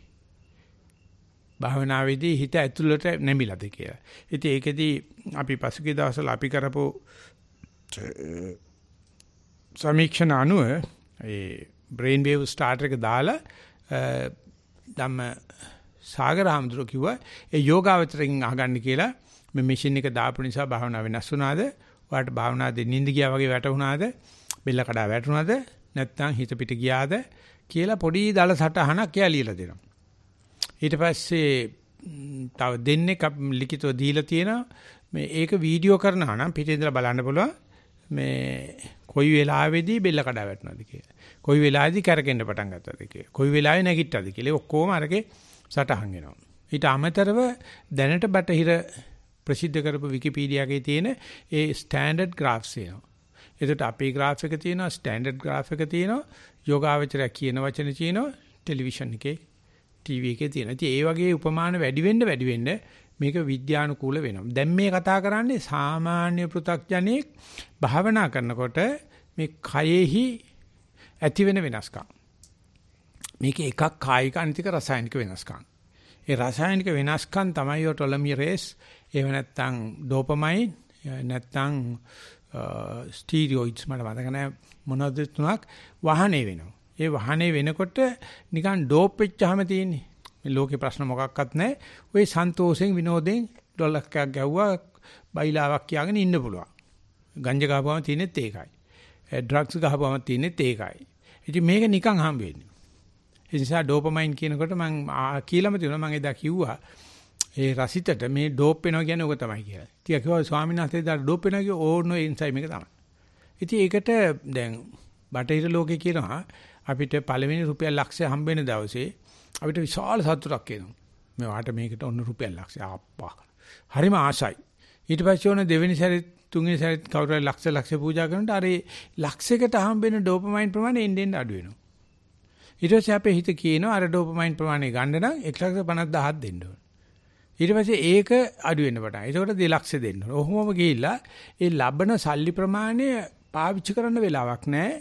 භාවනාවේදී හිත ඇතුළට නැමිලාද කියලා. ඉතින් ඒකෙදී අපි පසුගිය දවස්වල අපි කරපු සමීක්ෂණ අනුව ඒ බ්‍රේන් වේව් ස්ටාර්ටර් එක දාලා ධම්ම සාගර හඳුර කිව්වා ඒ යෝගාවචරයෙන් අහගන්න කියලා මේ මැෂින් එක දාපු නිසා භාවනාව වෙනස් වුණාද? ඔයාලට භාවනාවේ නිින්ද ගියා වගේ වැටුණාද? බෙල්ල කඩා වැටුණාද? නැත්නම් හිත පිට ගියාද කියලා පොඩි දල සටහනක් එයා ලියලා දෙනවා. ඊට පස්සේ තව දෙන්නේ ලිඛිතව දීලා තියෙනවා මේ ඒක වීඩියෝ කරනවා නම් පිටේ ඉඳලා බලන්න පුළුවන් මේ කොයි වෙලාවෙදී බෙල්ල කඩා වැටුණාද කියලා. කොයි වෙලාවෙදී කරකෙන්න පටන් ගත්තද කියලා. කොයි වෙලාවෙ නැගිට්ටාද කියලා. ඔක්කොම අරගේ සටහන් වෙනවා. ඊට අමතරව දැනට බටහිර ප්‍රසිද්ධ කරපු විකිපීඩියා එකේ තියෙන ඒ ස්ටෑන්ඩඩ් ග්‍රාෆ්ස් එනවා. එතකොට අපේ ග්‍රාෆ් එක තියෙනවා, ස්ටෑන්ඩඩ් ග්‍රාෆ් එක තියෙනවා, යෝගාවචරය කියන වචන තියෙනවා, ටෙලිවිෂන් එකේ ටීවී එකේ තියෙනවා. ඉතින් ඒ වගේ උපමාන වැඩි වෙන්න වැඩි වෙන්න මේක විද්‍යානුකූල වෙනවා. දැන් මේ කතා කරන්නේ සාමාන්‍ය පෘථග්ජනෙක් භාවනා කරනකොට මේ කයෙහි ඇති වෙන වෙනස්කම්. මේක එකක් කායික අනිතික රසායනික වෙනස්කම්. ඒ රසායනික වෙනස්කම් තමයි ඔය ටොලොමෙරේස්, එහෙම නැත්නම් ඩෝපමයින්, නැත්නම් ස්ටීරියොයිඩ්ස් මට මතක නැහැ මොනවද තුනක් වහනේ වෙනවා. ඒ වහනේ වෙනකොට නිකන් ඩෝප් වෙච්චාම තියෙන්නේ. මේ ලෝකේ ප්‍රශ්න මොකක්වත් නැහැ. ඔය සන්තෝෂෙන් විනෝදෙන් ඩොලර් එකක් ගැව්වා බයිලාවක් කියාගෙන ඉන්න පුළුවන්. ගංජා ගහපුවම තියෙනෙත් ඒකයි. ඩ්‍රග්ස් ගහපුවම තියෙනෙත් ඒකයි. ඉතින් මේක නිකන් හම්බ වෙන්නේ. ඒ නිසා ඩෝපමයින් කියනකොට මම කියලාම තියෙනවා මම එදා කිව්වා ඒ රසිතට මේ ඩෝප් වෙනවා කියන්නේ ඕක තමයි කියලා. ඉතින් කිව්වා ස්වාමීන් වහන්සේ දා ඩෝප් වෙනවා කිය ඕනෝ එන්සයිම් එක තමයි. ඉතින් ඒකට දැන් බටහිර ලෝකේ කියනවා අපිට පළවෙනි රුපියල් ලක්ෂය හම්බ වෙන දවසේ අපිට විශාල සතුටක් එනවා. මේ වාට මේකට ඔන්න රුපියල් ලක්ෂය ආප්පා. හරිම ආසයි. ඊට පස්සේ ඕන දෙවෙනි සැරේ තුන්වෙනි සැරේ කවුරු හරි ලක්ෂ ලක්ෂ පූජා කරනකොට අර ලක්ෂයකට හම්බ වෙන ඩෝපමයින් ප්‍රමාණය එන්න එන්න අඩු වෙනවා. ඊට පස්සේ අපේ හිත කියනවා අර ඩෝපමයින් ප්‍රමාණය ගන්න නම් එක ලක්ෂ පනස් දහයක් දෙන්න ඕන. ඊට පස්සේ ඒක අඩු වෙන්න පටන්. ඒකට දෙලක්ෂ දෙන්න ඕන. ඔහොමම ගිහිල්ලා ඒ ලබන සල්ලි ප්‍රමාණය පාවිච්චි කරන්න වෙලාවක් නැහැ.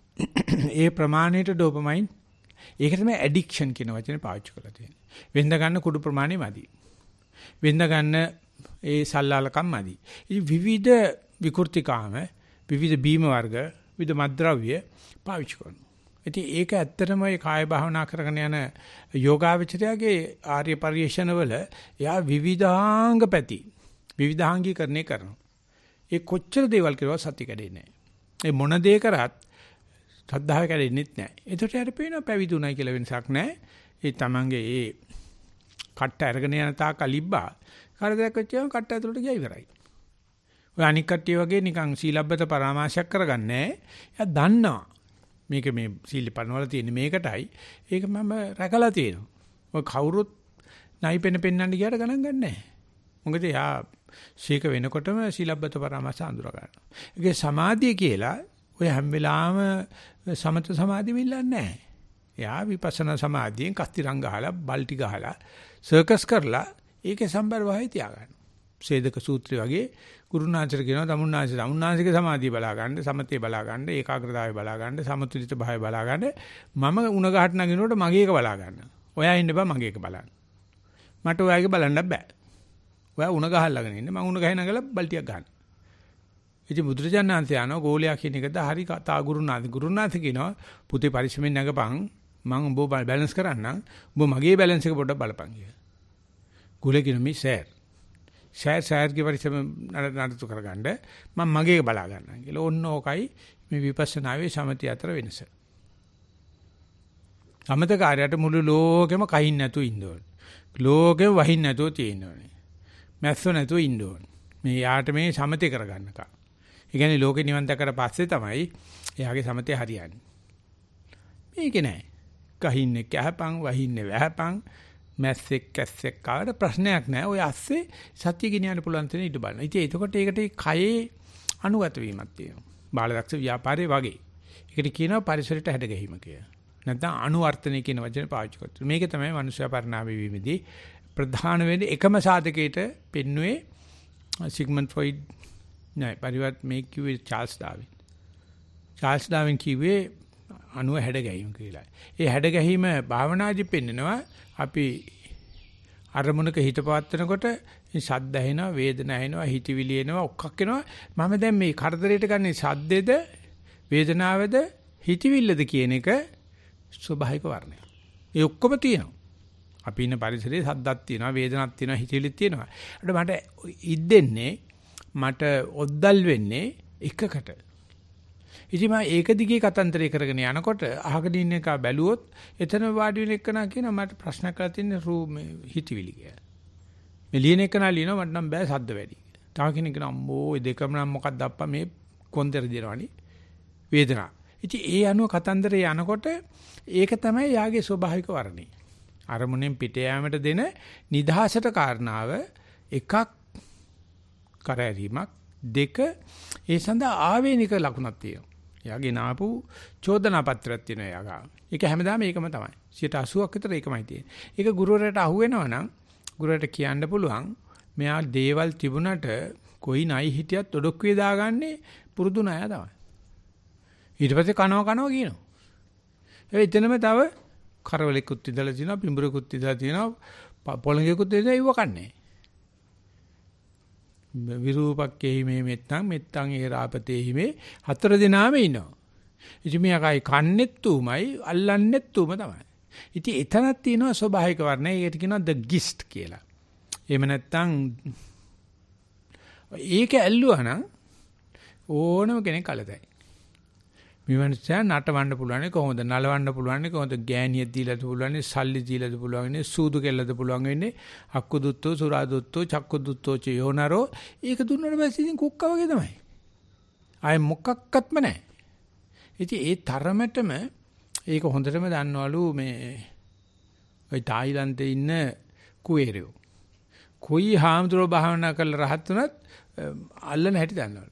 ඒ ප්‍රමාණයට ඩෝපමයින් ඒක තමයි ඇඩික්ෂන් කියන වචනේ පාවිච්චි කරලා තියෙන්නේ. වෙන්ද ගන්න කුඩු ප්‍රමාණය මදි. වෙන්ද ගන්න ඒ සල්ලාලකම් මදි. ඉතින් විවිධ විකෘතිකාම විවිධ බීම වර්ග විවිධ මද්ද්‍රව්‍ය පාවිච්චි කරනවා. ඉතින් ඒක ඇත්තටම ඒ කාය භාවනා කරගෙන යන යෝගාවචරයාගේ ආර්ය පරිශ්‍රණවල එයා විවිධාංග පැති විවිධාංගීකරණය කරනවා. ඒ කොච්චර දේවල් කරුවා සත්‍ය කැඩෙන්නේ නැහැ. ඒ මොන දේ කරත් ශ්‍රද්ධාව කැඩෙන්නෙත් නැහැ. ඒකට යාට පේනවා පැවිදුණයි කියලා වෙනසක් නැහැ. ඒ තමන්ගේ ඒ කට්ට අරගෙන යන තාක් අලිබ්බා කරදරයක් වෙච්චාම කට්ට ඇතුළට ගියා ඉවරයි. ඔය අනික් කට්ටිය වගේ නිකන් සීලබ්බත පරාමාශයක් කරගන්නේ නැහැ. එයා දන්නවා. මේක මේ සීල පනවල තියෙන මේකටයි. ඒක මම රැකලා තියෙනවා. ඔය කවුරුත් නයිපෙන පෙන්නන්න ගියාට ගණන් ගන්න නැහැ. මොකද එයා ශීක වෙනකොටම සීලබ්බත පරාමාශ අඳුර ගන්නවා. ඒකේ සමාධිය කියලා ඔය හැම වෙලාවෙම සමත සමාධිය මිල්ලන්නේ නැහැ. එයා විපස්සනා සමාධියෙන් කස්තිරංග ගහලා බල්ටි ගහලා සර්කස් කරලා ඒකේ සම්බර වහයි තියාගන්න. සේදක සූත්‍රය වගේ ගුරුනාචර කියනවා තමුන්නාචර තමුන්නාචරගේ සමාධිය බලා ගන්න, සමතේ බලා ගන්න, ඒකාග්‍රතාවය බලා ගන්න, සමතුලිත භාවය බලා ගන්න. මම උණ ගහට නගිනකොට මගේ එක බලා ගන්න. ඔයා ඉන්න බෑ මගේ එක බලන්න. මට ඔයාගේ බලන්න බෑ. ඔයා උණ ගහලාගෙන ඉන්නේ. මම උණ ගහේ නගලා බල්ටියක් ගන්න. ඉතින් බුදුරජාණන්සේ යනවා ගෝලයා කියන එකද හරි කතා ගුරුනාථ. ගුරුනාථ කියනවා පුතේ පරිස්සමෙන් නැගපන්. මම උඹ බැලන්ස් කරන්නම්. උඹ මගේ බැලන්ස් එක පොඩ්ඩක් බලපන් කියලා. ගෝලයා කියනවා මේ සර්. සර් සර්ගේ පරිස්සම නඩත්තු කරගන්න මම මගේ බලා ගන්නම් කියලා. ඔන්න ඕකයි මේ විපස්සනාවේ සමති අතර වෙනස. සමතකාරයට මුළු ලෝකෙම කහින් නැතුව ඉන්න ඕනේ. ලෝකෙම වහින් නැතුව තියෙන්න ඕනේ. මැස්සෝ නැතුව ඉන්න ඕනේ. මේ යාට මේ සමතේ කරගන්නකම්. ඒ කියන්නේ ලෝකේ නිවන් දැකලා පස්සේ තමයි එයාගේ සමතේ හරියන්නේ. මේක නෑ. කහින්නේ කැහපන් වහින්නේ වැහපන් මැස්සෙක් කැස්සෙක් කාට ප්‍රශ්නයක් නෑ. ඔය ඇස්සේ සත්‍ය ගෙනියන්න පුළුවන් තැන ඉඳ බලන්න. ඉතින් එතකොට ඒකට කයේ අනුගත වීමක් තියෙනවා. බාලදක්ෂ ව්‍යාපාරේ වගේ. ඒකට කියනවා පරිසරයට හැඩ ගැහිම කියලා. නැත්නම් අනුවර්තනය කියන වචනේ පාවිච්චි කරනවා. මේක තමයි මනුෂ්‍ය පරිණාම වීමේදී ප්‍රධාන වෙන්නේ එකම සාධකයට පෙන්වුවේ සිග්මන්ඩ් ෆ්‍රොයිඩ් නෑ පරිවර්ත මේ කිව්වේ චාල්ස් ඩාවින්. චාල්ස් ඩාවින් කිව්වේ අණුව හැඩ ගැහිම කියලා. ඒ හැඩ ගැහිම භාවනාදී පෙන්නනවා අපි අරමුණක හිත පවත්වනකොට ශබ්ද ඇහෙනවා, වේදනා ඇහෙනවා, හිතවිලි එනවා, ඔක්කක් එනවා. මම දැන් මේ කරදරයට ගන්නේ ශබ්දෙද, වේදනාවද, හිතවිල්ලද කියන එක ස්වභාවික වර්ණය. ඒ ඔක්කොම තියෙනවා. අපි ඉන්න පරිසරයේ ශබ්දක් තියෙනවා, වේදනාවක් තියෙනවා, හිතවිලිත් තියෙනවා. ඒකට මට ඉද්දෙන්නේ මට ඔද්දල් වෙන්නේ එකකට. ඉතින් මම ඒක දිගේ කතන්දරය කරගෙන යනකොට අහගෙන ඉන්න එක බැලුවොත් එතන වාඩි වෙන එකනා කියනවා මට ප්‍රශ්න කරලා තියෙන රූ මේ හිතවිලි කියලා. මේ ලියන එකනා ලියනවා මට නම් බෑ ශබ්ද වැඩි. තව කෙනෙක් කියනවා අම්මෝ ඒ දෙකම නම් මොකක්ද අප්පා මේ කොන්දර දෙනවනේ වේදනාව. ඉතින් ඒ අනුව කතන්දරේ යනකොට ඒක තමයි යාගේ ස්වභාවික වර්ණය. අරමුණෙන් පිට යාමට දෙන නිදහසට කාරණාව එකක් කරදරීමක් දෙක ඒ සඳහා ආවේනික ලකුණක් තියෙනවා. එයාගේ නාපු චෝදනා පත්‍රයක් තියෙනවා එයාගා. ඒක හැමදාම ඒකම තමයි. සියයට අසූවක් විතර ඒකමයි තියෙන්නේ. ඒක ගුරුවරයාට අහු වෙනවා නම් ගුරුවරයාට කියන්න පුළුවන් මෙයා දේවල් තිබුණට කොයි නයි හිටියත් ඔඩොක්කුවේ දාගන්නේ පුරුදු නෑ තමයි. ඊට පස්සේ කනවා කනවා කියනවා. ඒ එතනම තව කරවලෙකුත් ඉඳලා තියෙනවා, පිඹුරෙකුත් ඉඳලා තියෙනවා, පොළඟෙකුත් ඉඳලා ඉව කන්නේ. විරූපක්කේ මේ මෙත්තන් මෙත්තන් ඒ රාපතේ මේ හතර දෙනාම ඉන්නවා. ඉතින් මේකයි කන්නෙත් උමයි අල්ලන්නෙත් උම තමයි. ඉතින් එතනක් තියෙනවා ස්වභාවික වර්ණය. ඒකට කියනවා the gist කියලා. එහෙම නැත්නම් ඒක ඇල්ලුවා නම් ඕනම කෙනෙක් කලතයි. මිවන්සා නටවන්න පුළුවන් කොහොමද නලවන්න පුළුවන් කොහොමද ගෑණිය දීලාද පුළුවන් සල්ලි දීලාද පුළුවන් සූදු කෙල්ලද පුළුවන් වෙන්නේ අක්කු දුත්තෝ සුරා දුත්තෝ චක්කු දුත්තෝ ච යෝනරෝ ඒක දුන්නාට පස්සේ ඉතින් කුක්කා වගේ තමයි ආයේ මොකක්වත්ම නැහැ ඉතින් ඒ තරමටම ඒක හොඳටම දන්නවලු මේ ওই තායිලන්තේ ඉන්න කුවේරයෝ කොයි හාමුදුරුවෝ භාවනා කරලා රහත් වුණත් අල්ලන හැටි දන්නවලු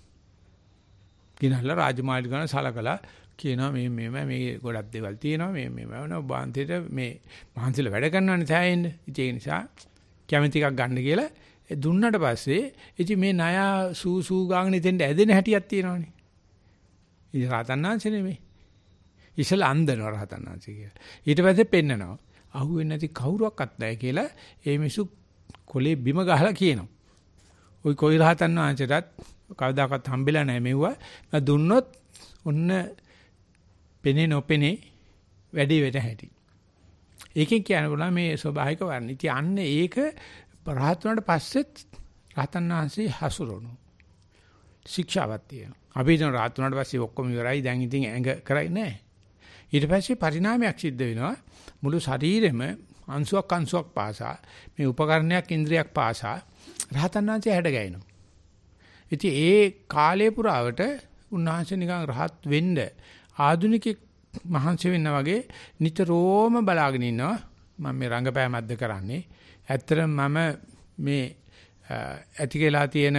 කිනහල රාජමාලි ගාන සලකලා කියනවා මේ මේ මේ ගොඩක් දේවල් තියෙනවා මේ මේ වුණා බාන්තිට මේ මහන්සිල වැඩ කරනවානේ සෑයෙන්න ඉතින් ඒ නිසා කැමැති එකක් ගන්න කියලා දුන්නට පස්සේ ඉතින් මේ ණය සූ සූ ගාගෙන ඉතින් ඇදෙන හැටියක් තියෙනවානේ ඉතින් රහතන්වංශ නෙමෙයි ඉස්සලා අන්දනවා රහතන්වංශ කියලා ඊට පස්සේ පෙන්නනවා අහුවෙන්නේ නැති කවුරුවක්වත් නැහැ කියලා ඒ මිසු කොලේ බිම ගහලා කියනවා ওই කොයි රහතන්වංශයටත් කවදාකවත් හම්බෙලා නැහැ මෙව්වා දුන්නොත් ඔන්න පෙනේ නොපෙනේ වැඩි වෙට හැටි. ඒකෙන් කියන්න පුළුවන් මේ ස්වභාවික වර්ණ. ඉතින් අන්න ඒක රහත් වුණාට පස්සෙත් රහතන් වහන්සේ හසුරවනු. ශික්ෂාවක් තියෙනවා. අපි හිතන රහත් වුණාට පස්සේ ඔක්කොම ඉවරයි දැන් ඉතින් ඇඟ කරයි නැහැ. ඊට පස්සේ පරිණාමයක් සිද්ධ වෙනවා. මුළු ශරීරෙම අංශුවක් අංශුවක් පාසා මේ උපකරණයක් ඉන්ද්‍රියක් පාසා රහතන් වහන්සේ හැඩ ගැහෙනවා. ඉතින් ඒ කාලය පුරාවට උන්වහන්සේ නිකන් රහත් වෙන්න ආධුනිකෙක් මහන්සි වෙන්න වගේ නිතරම බලාගෙන ඉන්නවා මම මේ රංගපෑමක්ද කරන්නේ ඇත්තටම මම මේ ඇති කියලා තියෙන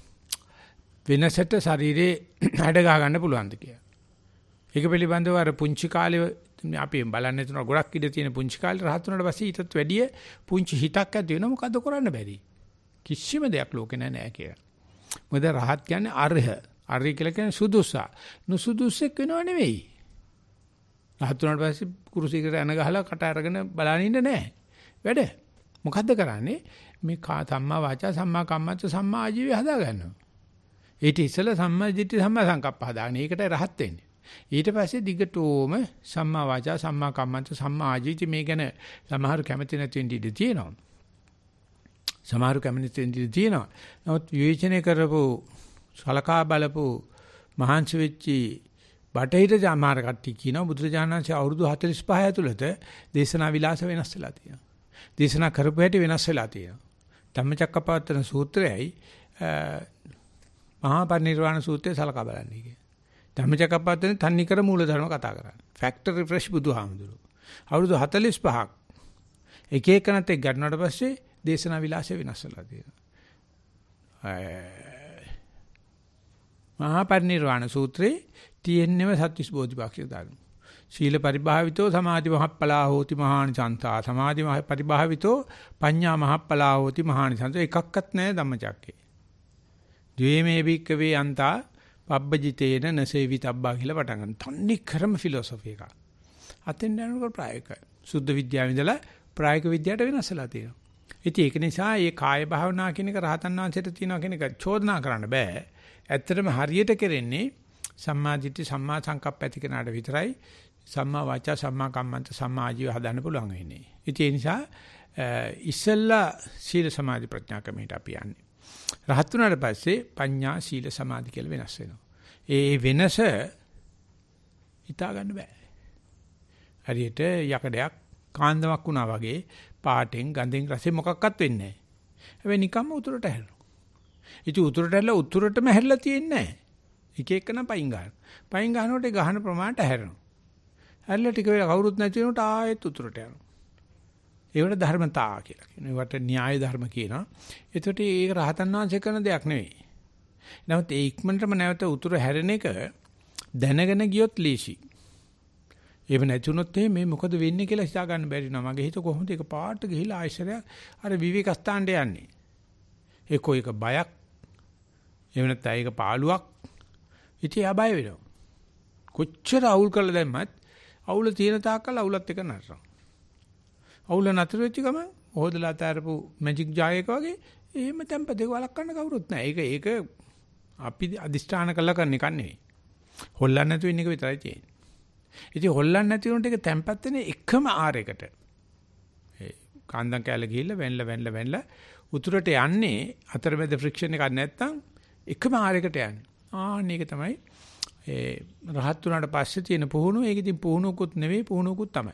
වෙනසට ශරීරේ හැඩ ගහ ගන්න පුළුවන්ද කියලා. ඒක පිළිබඳව අර පුංචි කාලේ අපි බලන්නේ තුන ගොඩක් ඉඳ තියෙන පුංචි කාලේ රහත් වුණාට පස්සේ ඊටත් වැඩිය පුංචි හිතක් ඇති වෙනවා මොකද්ද කරන්න බැරි. කිසිම දෙයක් ලෝකේ නැහැ නෑ කියලා. මොකද රහත් කියන්නේ අරහ. අරහ කියලා කියන්නේ සුදුසා. නුසුදුසෙක් වෙනව නෙවෙයි. රහත් වුණාට පස්සේ කුරුසියකට එන ගහලා කට අරගෙන බලන ඉන්න නෑ. වැඩ. මොකද්ද කරන්නේ? මේ සම්මා වාචා සම්මා කම්මන්ත සම්මා ආජීවය හදා ගන්නවා. ඊට ඉස්සෙල්ලා සම්මා දිට්ඨි සම්මා සංකප්ප හදාගෙන ඒකටයි රහත් වෙන්නේ. ඊට පස්සේ දිගටම සම්මා වාචා සම්මා කම්මන්ත සම්මා ආජීවය මේ ගැන සමහර කැමති නැති වෙන්න ඉඩ තියෙනවා. සමහර කැමති වෙන්න ඉඩ තියෙනවා. නමුත් විවේචනය කරපු සලකා බලපු මහාංශ වෙච්චි බටහිර ජාමාර කට්ටිය කියනවා බුදුරජාණන් වහන්සේ අවුරුදු හතළිස් පහ ඇතුළත දේශනා විලාස වෙනස් වෙලා තියෙනවා. දේශනා කරපු හැටි වෙනස් වෙලා තියෙනවා. ධම්මචක්කපවත්තන සූත්‍රයයි මහා පරිනිර්වාණ සූත්‍රය සලකා බලන්නේ කියන්නේ. ධම්මචක්කපවත්තන තන්නිකර මූලධර්ම කතා කරන්නේ. ෆැක්ටර් රිෆ්‍රෙෂ් බුදුහාමුදුරුවෝ. අවුරුදු හතළිස් පහක් එක එකනත් එක්ක ගන්නවට පස්සේ දේශනා විලාසය වෙනස් වෙලා තියෙනවා. මහා පරිනිර්වාණ සූත්‍රයේ තියෙනව සත්‍විස් බෝධිපාක්ෂික ධර්ම. සීල පරිභාවිතෝ සමාධි මහප්පලා හෝති මහානිසංසා. සමාධි මහ පරිභාවිතෝ පඤ්ඤා මහප්පලා හෝති මහානිසංස. එකක්වත් නැහැ ධම්මචක්කේ. ද්වේමේ භික්කවේ අන්තා පබ්බජිතේන නසේවිතබ්බා කියලා පටන් ගන්න. තන්නේ ක්‍රම ෆිලොසොෆි එක. අතෙන් යනකොට ප්‍රායෝගිකයි. සුද්ධ විද්‍යාව ඉඳලා ප්‍රායෝගික විද්‍යාවට වෙනස් වෙලා තියෙනවා. ඉතින් ඒක නිසා මේ කාය භාවනා කියන එක රහතන් වහන්සේට තියෙනවා කියන එක චෝදනා කරන්න බෑ. ඇත්තටම හරියට කරන්නේ සම්මා දිට්ඨි සම්මා සංකප්ප ඇති කෙනාට විතරයි සම්මා වාචා සම්මා කම්මන්ත සම්මා ආජීව හදන්න පුළුවන් වෙන්නේ. ඉතින් ඒ නිසා ඉස්සෙල්ලා සීල සමාධි ප්‍රඥා ක්‍රමයට අපි යන්නේ. රහත් වුණාට පස්සේ පඤ්ඤා සීල සමාධි කියලා වෙනස් වෙනවා. ඒ වෙනස හිතා ගන්න බෑ. හරියට යකඩයක් කාන්දමක් වුණා වගේ පාටෙන් ගඳෙන් රසෙන් මොකක්වත් වෙන්නේ නැහැ. හැබැයි නිකම්ම උතුරට හැරෙනවා. ඉතින් උතුරට හැරලා උතුරටම හැරලා තියෙන්නේ නැහැ. එක එකන පයින් ගන්න. පයින් ගන්නකොට ගහන ප්‍රමාණයට හැරෙනවා. හැරලා ටික වෙලා කවුරුත් නැති වෙනකොට ආයෙත් උතුරට යනවා. ඒවට ධර්මතා කියලා කියනවා. ඒවට න්‍යාය ධර්ම කියනවා. ඒකට ඒක රහතන් වහන්සේ කරන දෙයක් නෙවෙයි. නමුත් ඒ ඉක්මනටම නැවත උතුර හැරෙන එක දැනගෙන ගියොත් ලීසි. ඒව නැතුනොත් මේ මොකද වෙන්නේ කියලා හිතා ගන්න බැරි නම. මගේ හිත කොහොමද ඒක පාට ගිහිලා ආයශරයක් අර විවේක ස්ථානට යන්නේ. ඒකෝ එක බයක්. එහෙම නැත්නම් ඒක පාළුවක්. ඉතින් ආ බය වෙනවා. කොච්චර අවුල් කරලා දැම්මත් අවුල තියෙන තාක්කල් අවුලත් එක නතරනවා. අවුල නතර වෙච්ච ගමන් හොදලා තාරපු මැජික් ජායක වගේ එහෙම tempදේක වළක්වන්න කවුරුත් නැහැ. ඒක ඒක අපි අදිෂ්ඨාන කළා කරන එක නෙවෙයි. හොල්ලන්න නැතුව ඉන්න එක විතරයි තියෙන්නේ. ඉතින් හොල්ලන්න නැති උන්ට ඒක tempat වෙන එකම ආරයකට. ඒ කාන්දම් කැල ගිහිල්ලා වෙන්ල වෙන්ල වෙන්ල උතුරට යන්නේ අතරමැද ෆ්‍රික්ෂන් එකක් නැත්තම් එකම ආරයකට යන්නේ. ආන්න ඒක තමයි ඒ රහත් වුණාට පස්සේ තියෙන පුහුණුව. ඒක ඉතින් පුහුණුවකුත් නෙවෙයි පුහුණුවකුත් තමයි.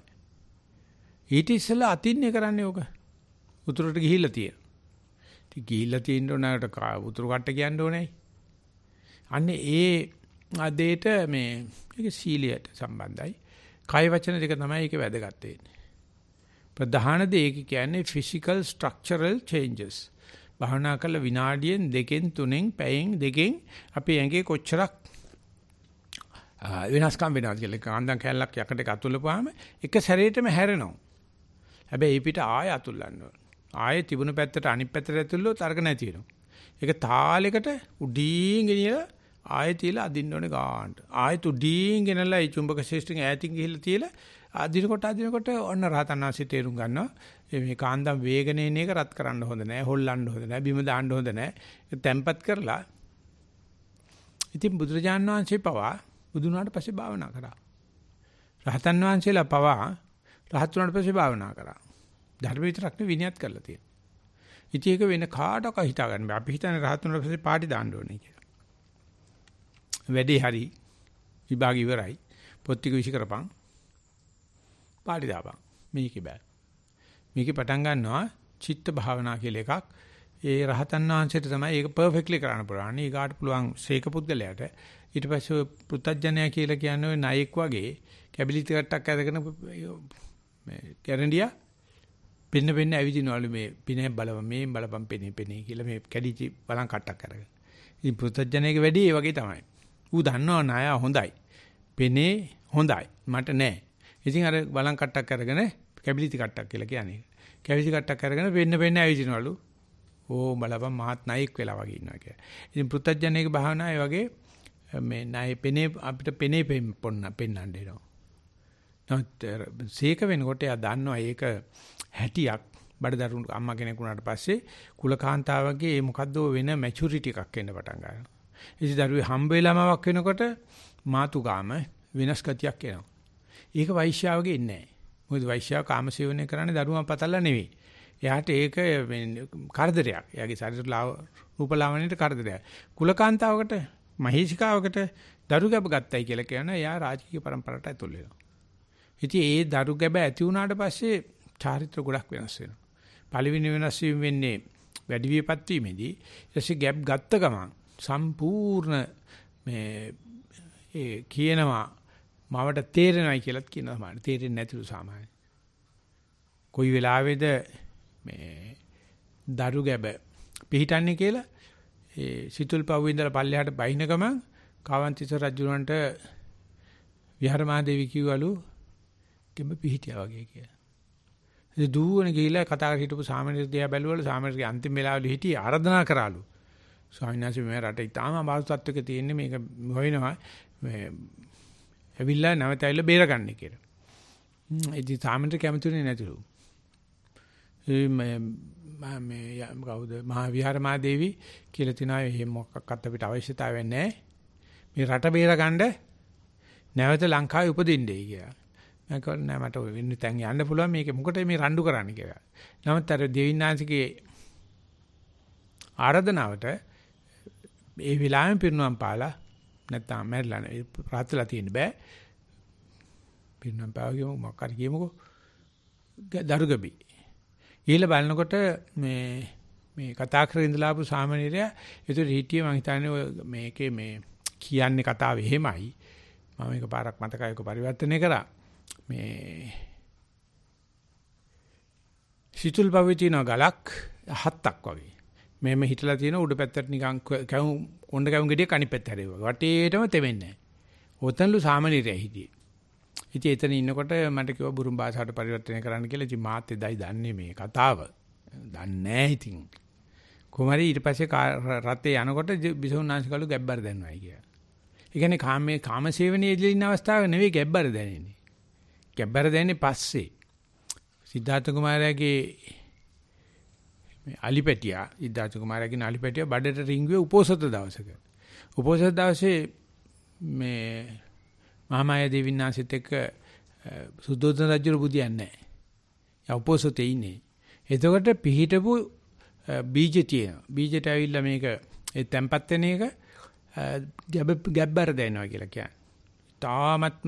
ඊට ඉස්සෙල්ලා අතින්නේ කරන්නේ ඕක. උතුරට ගිහිල්ලා තියෙන. ඉතින් ගිහිල්ලා තියෙන්න ඕනකට උතුරු කට්ට කියන්න ඕනේ. අන්නේ ඒ ආදේට මේ ඒක සීලයට සම්බන්ධයි. කාය වචන දෙක තමයි ඒකේ වැදගත් වෙන්නේ. ප්‍රධාන දේ ඒක කියන්නේ physical structural changes. භාවනා කළ විනාඩියෙන් දෙකෙන් තුනෙන් පැයෙන් දෙකෙන් අපේ ඇඟේ කොච්චරක් වෙනස්කම් වෙනවද කියලා. කාන්දම් කැලලක් යකට අතුල්ලපුවාම එක සැරේටම හැරෙනවා. හැබැයි ඒ පිට ආය අතුල්ලන්න ඕන. ආයේ තිබුණු පැත්තට අනිත් පැත්තට ඇතුල්ලොත් අර්ග නැති වෙනවා. ඒක තාලයකට උඩින් ගෙනියලා ආයෙ තියලා අදින්න ඕනේ ගානට. ආයෙත් උඩින් ගෙනලා ඒ චුම්බක ශේෂ්ඨෙන් ඈතින් ගිහිල්ලා තියලා අදිනකොට අදිනකොට ඔන්න රහතන් වහන්සේ තේරුම් ගන්නවා. මේ කාන්දම් වේගනේ එන එක රත් කරන්න හොඳ නැහැ. හොල්ලන්න හොඳ නැහැ. බිම දාන්න හොඳ නැහැ. ඒක තැම්පත් කරලා ඉතින් බුදුරජාණන් වහන්සේ පවා බුදුනාට පස්සේ භාවනා කරා. රහතන් වහන්සේලා පවා රහත් වුණාට පස්සේ භාවනා කරා. ධර්ම විතරක් නෙවෙයි විනයත් කරලා තියෙනවා. ඉතින් ඒක වෙන කාටක හිතා ගන්න බෑ. අපි හිතන්නේ රහත් වුණාට පස්සේ පාටි දාන්න ඕනේ කියලා. වැඩේ හරි විභාග ඉවරයි. පොත් ටික විසි කරපන්. පාටි දාපන්. මේකේ බෑ. මේකේ පටන් ගන්නවා චිත්ත භාවනා කියලා එකක්. ඒ රහතන් වහන්සේට තමයි ඒක පර්ෆෙක්ට්ලි කරන්න පුළුවන්. ඊගාට පුළුවන් සීක පුද්ගලයාට. ඊට පස්සේ පෘථජ්ජනය කියලා කියන්නේ ඔය නායක වගේ කැබිලිටි කට්ටක් අරගෙන මේ කැරන්ඩියා පින්න පින්න ඇවිදිනවලු මේ පිනේ බලව මේ බලපම් පිනේ පිනේ කියලා මේ කැඩිචි බලන් කට්ටක් අරගෙන. ඉතින් පෘථජ්ජනයගේ වැඩි ඒ වගේ තමයි. ඌ දන්නවා නාය හොඳයි. පිනේ හොඳයි. මට නෑ. ඉතින් අර බලන් කට්ටක් අරගෙන කැබිලිටි කට්ටක් කියලා කියන්නේ. කැබිලිටි කට්ටක් අරගෙන පින්න පින්න ඇවිදිනවලු. ඕ බලපම් මහත් නායක වෙලා වගේ ඉන්නවා කියලා. ඉතින් පෘථජ්ජනයගේ භාවනාව ඒ වගේ මේ ණය පෙනේ අපිට පෙනේ පොන්න පෙන්නන්න එනවා. නමුත් සීක වෙනකොට එයා දන්නවා ඒක හැටියක් බඩ දරුණු අම්මා කෙනෙක් වුණාට පස්සේ කුලකාන්තාවගේ මේ මොකද්ද වෙන මැචුරිටි එකක් එන්න පටන් ගන්නවා. ඉතින් දරුවේ හම්බ වෙලාමවක් වෙනකොට මාතුගාම වෙනස් ගතියක් එනවා. ඒක වෛශ්‍යාවගේ ඉන්නේ නැහැ. මොකද වෛශ්‍යාව කාමසේවනය කරන්නේ දරුවන් පතල්ලා නෙවෙයි. එයාට ඒක කරදරයක්. එයාගේ ශරීර රූපලාවන්‍යයට කරදරයක්. කුලකාන්තාවකට මහේශිකාවකට දරු ගැබ ගත්තයි කියලා කියන එයා රාජකීය પરම්පරාවට ඇතුල් වෙනවා. ඉතින් ඒ දරු ගැබ ඇති වුණාට පස්සේ චාරිත්‍ර ගොඩක් වෙනස් වෙනවා. පළවෙනි වෙනස් වීම වෙන්නේ වැඩි වියපත් වීමේදී. ඊටසේ ගැබ් ගත්ත ගමන් සම්පූර්ණ මේ ඒ කියනවා මවට තේරෙනවයි කියලාත් කියනවා සාමාන්‍ය. තේරෙන්නේ නැතිලු සාමාන්‍ය. කොයි වෙලාවේද මේ දරු ගැබ පිහිටන්නේ කියලා ඒ සිතුල් පව්වේ ඉඳලා පල්ලෙහාට බහින ගමන් කාවන්තිස්ස රජුරන්ට විහාරමාදේවි කිව්වලු කෙඹ පිහිටියා වගේ කියලා. ඉතින් දුවන ගිහිල්ලා කතා කර හිටපු සාමණේර දිහා බැලුවලු සාමණේරගේ අන්තිම වෙලාවලු හිටියේ ආරාධනා කරාලු. ස්වාමීන් වහන්සේ මේ රට ඉතාම අමාරු තත්ත්වයක තියෙන්නේ මේක හොයනවා මේ ඇවිල්ලා නැවත ඇවිල්ලා බේරගන්න කියලා. ඉතින් සාමණේර කැමතුනේ නැතිලු. මේ මේ කවුද මහා විහාරමාදේවි කියලා තිනා එහෙම මොකක්වත් අපිට අවශ්‍යතාවයක් නැහැ. මේ රට බේරගන්න නැවත ලංකාවේ උපදින්නයි කියලා. මම කිව්වා නෑ මට ඔය වෙන තැන් යන්න පුළුවන් මේක මොකටද මේ රණ්ඩු කරන්නේ කියලා. නමුත් අර දෙවිනාංශිකේ ආරාධනාවට ඒ විලාම පිරුණම් පාලා නැත්තම් මැරලා රාත්‍රිලා තියෙන්න බෑ. පිරුණම් පාවගේම මොකක් හරි කියමුකෝ. දරුගබි. ඊළ බලනකොට මේ මේ කතා කරගෙන ඉඳලා ආපු සාමණේරයා ඒතර හිටියේ මං හිතන්නේ මේකේ මේ කියන්නේ කතාව එහෙමයි. මම මේක පාරක් මතකයක පරිවර්තනය කරා. මේ සිතුල් පවිතින ගලක් හත්තක් වගේ. මෙහෙම හිටලා තියෙන උඩ පැත්තට නිකන් කැවුම් කොණ්ඩ කැවුම් ගෙඩියක් අනිත් පැත්ත හැරෙවුවා. වටේටම තෙමෙන්නේ නැහැ. ඔතනලු සාමණේරයා හිටියේ. ඉතින් එතන ඉන්නකොට මට කිව්වා බුරුම් භාෂාවට පරිවර්තනය කරන්න කියලා. ඉතින් මාත් එදයි දන්නේ මේ කතාව. දන්නේ නැහැ ඉතින්. කොහමරි ඊට පස්සේ රතේ යනකොට බිසෝනාංශකලු ගැබ්බර දැන්වයි කියලා. ඒ කියන්නේ කාමයේ කාමසේවනයේදී ඉන්න අවස්ථාව නෙවෙයි ගැබ්බර දැනෙන්නේ. ගැබ්බර දැනෙන්නේ පස්සේ. සිද්ධාර්ථ කුමාරයාගේ මේ අලිපැටියා සිද්ධාර්ථ කුමාරයාගේ අලිපැටියා බඩට රිංගුවේ උපෝසත දවසක. උපෝසත දවසේ මේ මහාමායා දෙවියන්ාසිත එක්ක සුද්ධෝදන රජු බුදියන්නේ නැහැ. යා උපෝසතේ ඉන්නේ. එතකොට පිහිටපු බීජ තියෙනවා. බීජට ඇවිල්ලා මේක ඒ තැම්පත් වෙන එක ගැබ්බර දැනෙනවා කියලා කියන්නේ. තාමත්ම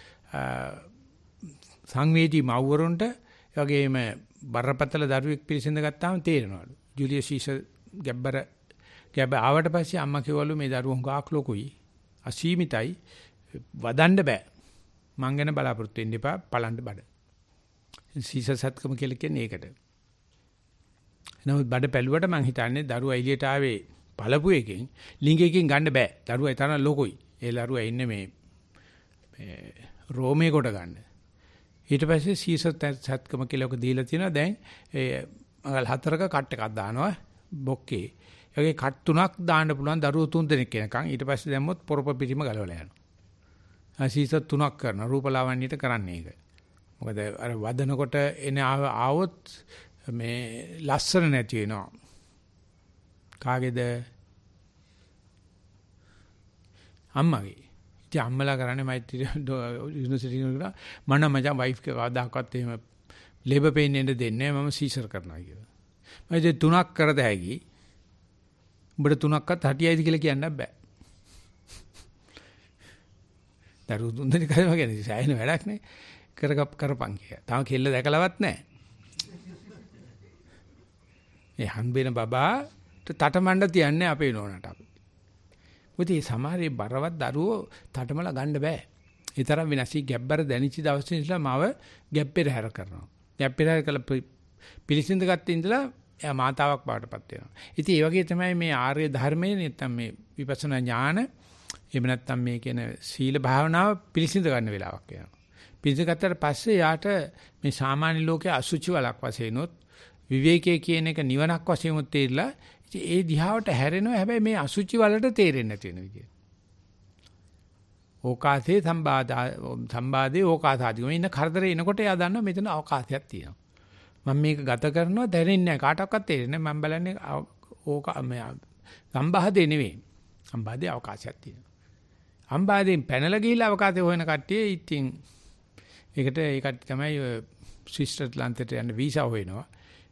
සංවේදී මව්වරුන්ට ඒ වගේම බරපතල දරුවෙක් පිළිසිඳ ගත්තාම තේරෙනවලු. ජුලියස් සීසර් ගැබ්බර ගැබ්බ ආවට පස්සේ අම්මා කිව්වලු මේ දරුවෝ හුඟක් ලොකුයි. අසීමිතයි. වදන්න බෑ. මං ගැන බලාපොරොත්තු වෙන්න එපා. පලන්න බඩ. සීසර් සත්කම කියලා කියන්නේ ඒකට. නමුත් බඩ පැලුවට මං හිතන්නේ දරුවා එළියට ආවේ පළපු එකෙන් ලිංගයකින් ගන්න බෑ. දරුවා ඒ තරම් ලොකුයි. ඒ දරුවා ඉන්නේ මේ මේ රෝමේ කොට ගන්න. ඊට පස්සේ සීසර් සත්කම කියලා ඔක දීලා තියෙනවා. දැන් ඒ අඟල් හතරක කට් එකක් දානවා බොක්කේ. ඒකේ කට් තුනක් දාන්න පුළුවන් දරුවෝ තුන් දෙනෙක් වෙනකන්. ඊට පස්සේ දැම්මොත් පොරොප පිටිම ගලවලා යනවා. ආ සීසර් තුනක් කරනවා. රූපලාවන්‍යයට කරන්නේ ඒක. මොකද අර වදනකොට එන ආවොත් මේ ලස්සන නැති වෙනවා. කාගේද? අම්මගේ. ඉතින් අම්මලා කරන්නේ මෛත්‍රී යුනිවර්සිටි එකේ මම මචං වයිෆ් එක කවදාකවත් එහෙම ලේබර් පේන් එන්න දෙන්නේ නැහැ. මම සීසර් කරනවා කියලා. මම ඉතින් තුනක් කරද හැකි. උඹට තුනක්වත් හටියයිද කියලා කියන්න බෑ. දරු තුන් දෙනෙක් කරනවා කියන්නේ සෑහෙන වැඩක් නේ. කරගප් කරපන් කියලා. තාම කෙල්ල දැකලවත් නැහැ. ඒ හම්බෙන බබාට තටමඬ තියන්නේ අපේ නෝනට අපි. මොකද මේ සමහරේ බරවත් දරුවෝ තටමලා ගන්න බෑ. ඒ තරම් වෙනසී ගැබ්බර දැනිච්ච දවසේ ඉඳලා මව ගැබ්පෙර හැර කරනවා. ගැබ්පෙර හැර කළ පිළිසින්ද ගත්තේ ඉඳලා එයා මාතාවක් බවටපත් වෙනවා. ඉතින් ඒ වගේ තමයි මේ ආර්ය ධර්මයේ නැත්තම් මේ විපස්සනා ඥාන එහෙම නැත්තම් මේ කියන සීල භාවනාව පිළිසින්ද ගන්න වෙලාවක් වෙනවා. පිළිසින්ද ගත්තට පස්සේ යාට මේ සාමාන්‍ය ලෝකයේ අසුචි වලක් වශයෙන්ොත් විවේකයේ කියන එක නිවනක් වශයෙන් උත් තේරිලා ඉතින් ඒ දිහාවට හැරෙනවා. හැබැයි මේ අසුචි වලට තේරෙන්නේ නැති වෙන විදිය. ඕකාසේ සම්බාධා සම්බාධේ ඕකාසාදී. මේ ඉන්න කරදරේ එනකොට එයා දන්නවා මෙතන අවකාශයක් තියෙනවා. මම මේක ගත කරනවා දැනෙන්නේ නැහැ කාටවත් තේරෙන්නේ නැහැ. මම බලන්නේ ඕක ගම්බහදේ නෙවෙයි. අම්බාදේ අවකාශයක් තියෙනවා. අම්බාදෙන් පැනලා ගිහිල්ලා අවකාශය හොයන කට්ටිය ඉතින් ඒකට ඒ කට්ටිය තමයි ස්විට්සර්ලන්තයට යන්න වීසා හොයනවා.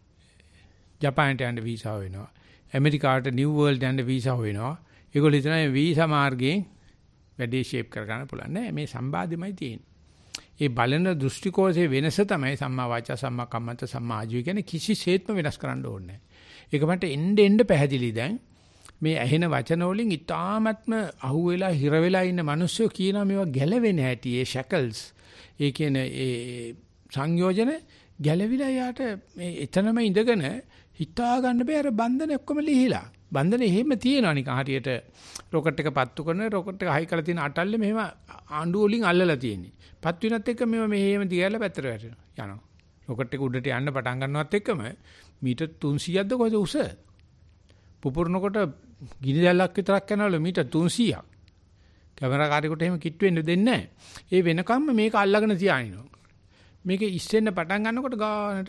ජපානට යන්න වීසා හොයනවා. ඇමරිකාට නිව් වර්ල්ඩ් යන්න වීසා හොයනවා. ඒගොල්ලෝ හිතනවා වීසා මාර්ගයෙන් වැඩි ෂේප් කර ගන්න පුළුවන් නෑ. මේ සම්බාධෙමයි තියෙන්නේ. ඒ බලන දෘෂ්ටි කෝණයේ වෙනස තමයි සම්මා වාචා සම්මා කම්මන්ත සම්මා ආජීව කියන්නේ කිසිසේත්ම වෙනස් කරන්න ඕනේ නෑ. ඒක මට එන්න එන්න පැහැදිලි දැන් මේ ඇහෙන වචන වලින් ඉතාමත්ම අහුවෙලා හිර වෙලා ඉන්න මිනිස්සු කියනවා මේවා ගැලවෙන හැටි ඒ ෂැකල්ස් ඒ කියන්නේ ඒ සංයෝජන ගැලවිලා යාට මේ එතනම ඉඳගෙන හිතා ගන්න බෑ අර බන්ධන ඔක්කොම ලිහිලා බන්ධන එහෙම තියෙනවා නිකන් හරියට රොකට් එක පත්තු කරන රොකට් එක හයි කරලා තියෙන අටල්ලේ මෙහෙම ආණ්ඩු වලින් අල්ලලා තියෙන්නේ පත් වෙනත් එක්ක මේව මෙහෙම දිගහැරලා පැත්තට වැටෙනවා යනවා රොකට් එක උඩට යන්න පටන් ගන්නවත් එක්කම මීටර් තුන්සීයක්ද කොහෙද උස පුපුරනකොට ගිනි දැල්ලක් විතරක් යනවලු මීටර් තුන්සීයක් කැමරාකාරයෙකුට එහෙම කිට් වෙන්න දෙන්නේ නැහැ. ඒ වෙනකම්ම මේක අල්ලගෙන තියානිනවා. මේක ඉස්සෙන්න පටන් ගන්නකොට ගානට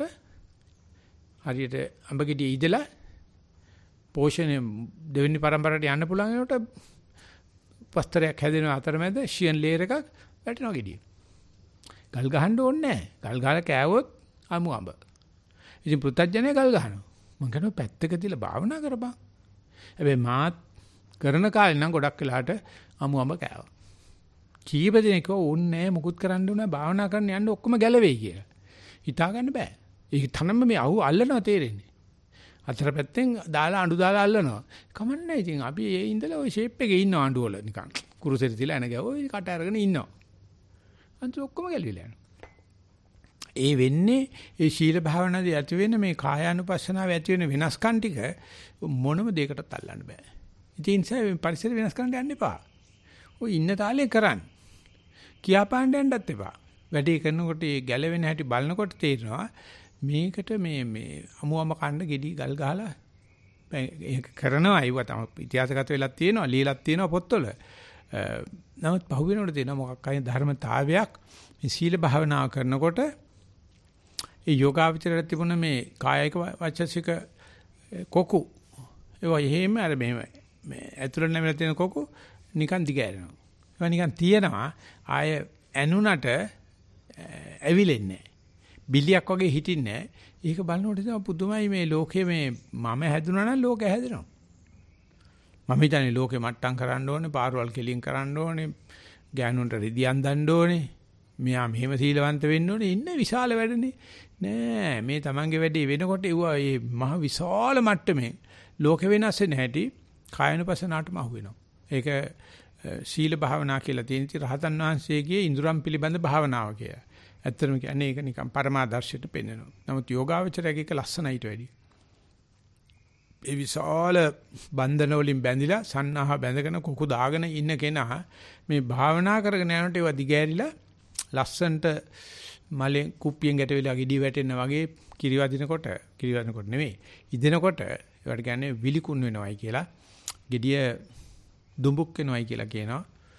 හරියට අඹ ගෙඩිය ඉදලා පෝෂණය දෙවෙනි පරම්පරාවට යන්න පුළුවන් වෙනකොට වස්ත්‍රයක් හැදෙන අතරමැද ෂියන් ලේයර් එකක් වැටෙනවා ගෙඩිය. ගල් ගහන්න ඕනේ නැහැ. ගල් ගහලා කෑවොත් අමු අඹ. ඉතින් පෘථජ්ජනේ ගල් ගහනවා. මං කියනවා පැත්තක තියලා භාවනා කරපන්. හැබැයි මාත් කරන කාලේ නම් ගොඩක් වෙලාට අමු අඹ කෑවා. කීප දෙනෙක් ඕන්නේ මුකුත් කරන්න උනා භාවනා කරන්න යන්න ඔක්කොම ගැලවෙයි කියලා. හිතා ගන්න බෑ. ඒක තනම මේ අහු අල්ලනවා තේරෙන්නේ. අතර පැත්තෙන් දාලා අඬු දාලා අල්ලනවා. කමන්නේ ඉතින් අපි ඒ ඉඳලා ওই ෂේප් එකේ ඉන්නවා අඬු වල නිකන්. කුරුසෙට තියලා එන ගාව ওই කට අරගෙන ඉන්නවා. අන්තිම ඔක්කොම ගැලවිලා යනවා. ඒ වෙන්නේ ඒ ශීල භාවනාවේ ඇති වෙන මේ කායානුපස්සනාවේ ඇති වෙන වෙනස්කම් ටික මොනම දෙයකටත් අල්ලන්න බෑ. ඉතින් ඒ පරිසර වෙනස් කරන්න යන්න එපා. ඔය ඉන්න තාලේ කරන්න. කියාපාන්න යන්නත් එපා. වැඩේ කරනකොට ඒ ගැලවෙන හැටි බලනකොට තේරෙනවා මේකට මේ මේ අමුවම කන්න ගෙඩි ගල් ගහලා ඒක කරනවා ඒව තමයි ඉතිහාසගත වෙලා තියෙනවා ලියලක් තියෙනවා පොත්වල. නමුත් පහුවෙනකොට තියෙනවා මොකක් හරි ධර්මතාවයක් මේ සීල භාවනාව කරනකොට ඒ යෝගාවචරයට තිබුණ මේ කායික වචසික කොකු ඒවා එහෙම අර මෙහෙම මේ ඇතුළේ නැමෙලා තියෙන කොකු නිකන් දිගෑරෙනවා. ඒවා නිකන් තියෙනවා ආය ඇනුනට ඇවිලෙන්නේ නැහැ. බිලියක් වගේ හිටින්නේ නැහැ. ඒක බලනකොට තමයි පුදුමයි මේ ලෝකයේ මේ මම හැදුනා නම් ලෝකය හැදෙනවා. මම හිතන්නේ ලෝකෙ මට්ටම් කරන්න ඕනේ, පාරවල් කෙලින් කරන්න ඕනේ, ගෑනුන්ට රිදියන් දන්න ඕනේ. මෙයා මෙහෙම සීලවන්ත වෙන්න ඕනේ. ඉන්න විශාල වැඩනේ. නෑ මේ තමන්ගේ වැඩේ වෙනකොට ඒවා මේ මහ විශාල මට්ටමේ ලෝකෙ වෙනස් වෙන හැටි කායනුපසනාවටම අහු වෙනවා. ඒක සීල භාවනා කියලා තියෙන ඉතින් රහතන් වහන්සේගේ ඉඳුරම් පිළිබඳ භාවනාව කියලා. ඇත්තටම කියන්නේ ඒක නිකන් පරමාදර්ශයට පෙන්වනවා. නමුත් යෝගාවචරයේ එක ලස්සනයිට වැඩි. ඒ විශාල බන්ධන වලින් බැඳිලා සන්නාහ බැඳගෙන කුකු දාගෙන ඉන්න කෙනා මේ භාවනා කරගෙන යනකොට ඒවා දිගෑරිලා ලස්සන්ට මලෙන් කුප්පියෙන් ගැට වෙලා ගෙඩි වැටෙන වගේ කිරි වදිනකොට කිරි වදිනකොට නෙමෙයි ඉදෙනකොට ඒවට කියන්නේ විලිකුන් වෙනවයි කියලා ගෙඩිය දුඹුක් වෙනවයි කියලා කියනවා.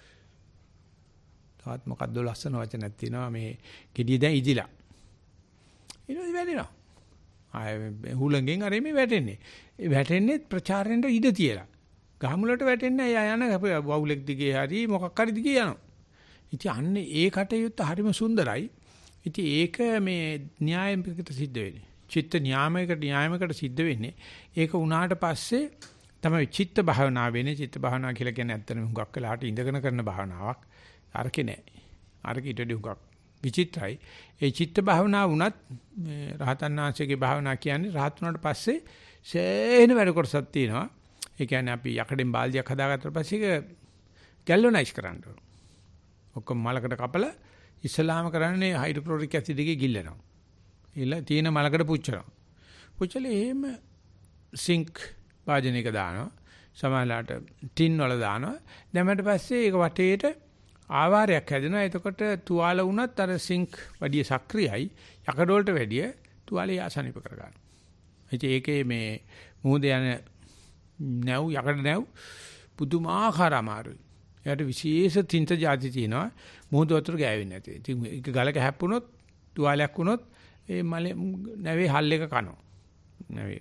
තාත් මොකද්ද ලස්සන වචනක් තියෙනවා මේ ගෙඩිය දැන් ඉදිලා. ඊට පස්සේ වැටෙනවා. ආය හුලඟෙන් අර මේ වැටෙන්නේ. ඒ වැටෙන්නේ ප්‍රචාරණයට ඉඩ තියලා. ගහමුලට වැටෙන්නේ එයා යන වවුලෙක් දිගේ හරි මොකක් හරි දිගේ යනවා. ඉතින් අන්න ඒ කටයුත්ත හරිම සුන්දරයි. ඉතින් ඒක මේ න්‍යායයකට සිද්ධ වෙන්නේ. චිත්ත න්‍යාමයකට න්‍යායමකට සිද්ධ වෙන්නේ. ඒක උනාට පස්සේ තමයි චිත්ත භාවනාව වෙන්නේ. චිත්ත භාවනාව කියලා කියන්නේ ඇත්තටම හුඟක් වෙලාට ඉඳගෙන කරන භාවනාවක්. අරකේ නෑ. අරක ඊට වඩා හුඟක් විචිත්‍රයි. ඒ චිත්ත භාවනාව වුණත් මේ රහතන් වහන්සේගේ භාවනාව කියන්නේ රහත් වුණාට පස්සේ සෑහෙන වැඩ කොටසක් තියෙනවා. ඒ කියන්නේ අපි යකඩෙන් බාල්දියක් හදාගත්තට පස්සේ ඒක ගැල්වනයිස් කරන්න ඕන. ඔක්කොම මලකට කපලා ඉස්ලාම කරන්නේ හයිඩ්‍රොක්ලොරික් ඇසිඩ් එකේ ගිල්ලනවා. ඊළ තියෙන මලකට පුච්චනවා. පුච්චලා එහෙම සිංක් වාජනයක දානවා. සමහරලාට ටින් වල දානවා. දැම්මට පස්සේ ඒක වටේට ආවාරයක් හැදෙනවා. එතකොට තුවාල වුණත් අර සිංක් වැඩි සක්‍රියයි. යකඩ වලට වැඩිය තුවාලේ ආසනිප කර ගන්නවා. ඉතින් ඒකේ මේ මුහුද යන නැව් යකඩ නැව් පුදුමාකාර අමාරුයි. ඒකට විශේෂ තින්ත જાති තියෙනවා. මුහුද වතුර ගෑවෙන්නේ නැති. ඉතින් ඒක ගලක හැප්පුණොත් තුවාලයක් වුණොත් ඒ මලේ නැවේ හල් එක කනවා. නැවේ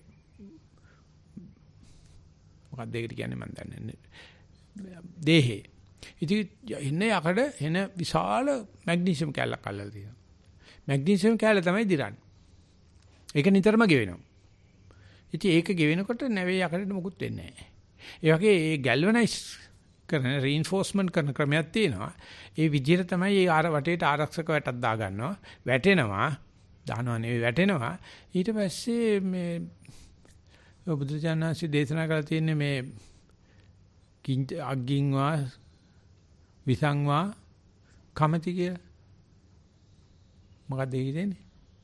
මොකක්ද ඒකට කියන්නේ මන් දන්නේ නැහැ. දේහේ. ඉතින් එන්නේ යකඩ එන විශාල මැග්නීසියම් කැලක් අල්ලලා තියෙනවා. මැග්නීසියම් කැල තමයි දිරන්නේ. ඒක නිතරම ගෙවෙනවා. ඉතින් ඒක ගෙවෙනකොට නැවේ යකඩට මොකුත් වෙන්නේ නැහැ. ඒ වගේ ඒ ගැල්වනයිස් කරන රීන්ෆෝස්මන්ට් කරන ක්‍රමයක් තියෙනවා. ඒ විදිහට තමයි ඒ ආර වටේට ආරක්ෂක වැටක් දා ගන්නවා. වැටෙනවා. දානවා නෙවෙයි වැටෙනවා. ඊට පස්සේ මේ බුදුචානන්සේ දේශනා කරලා තියෙන්නේ මේ අග්ගින්වා විසංවා කමති කියලා. මොකක්ද ඒ කියන්නේ?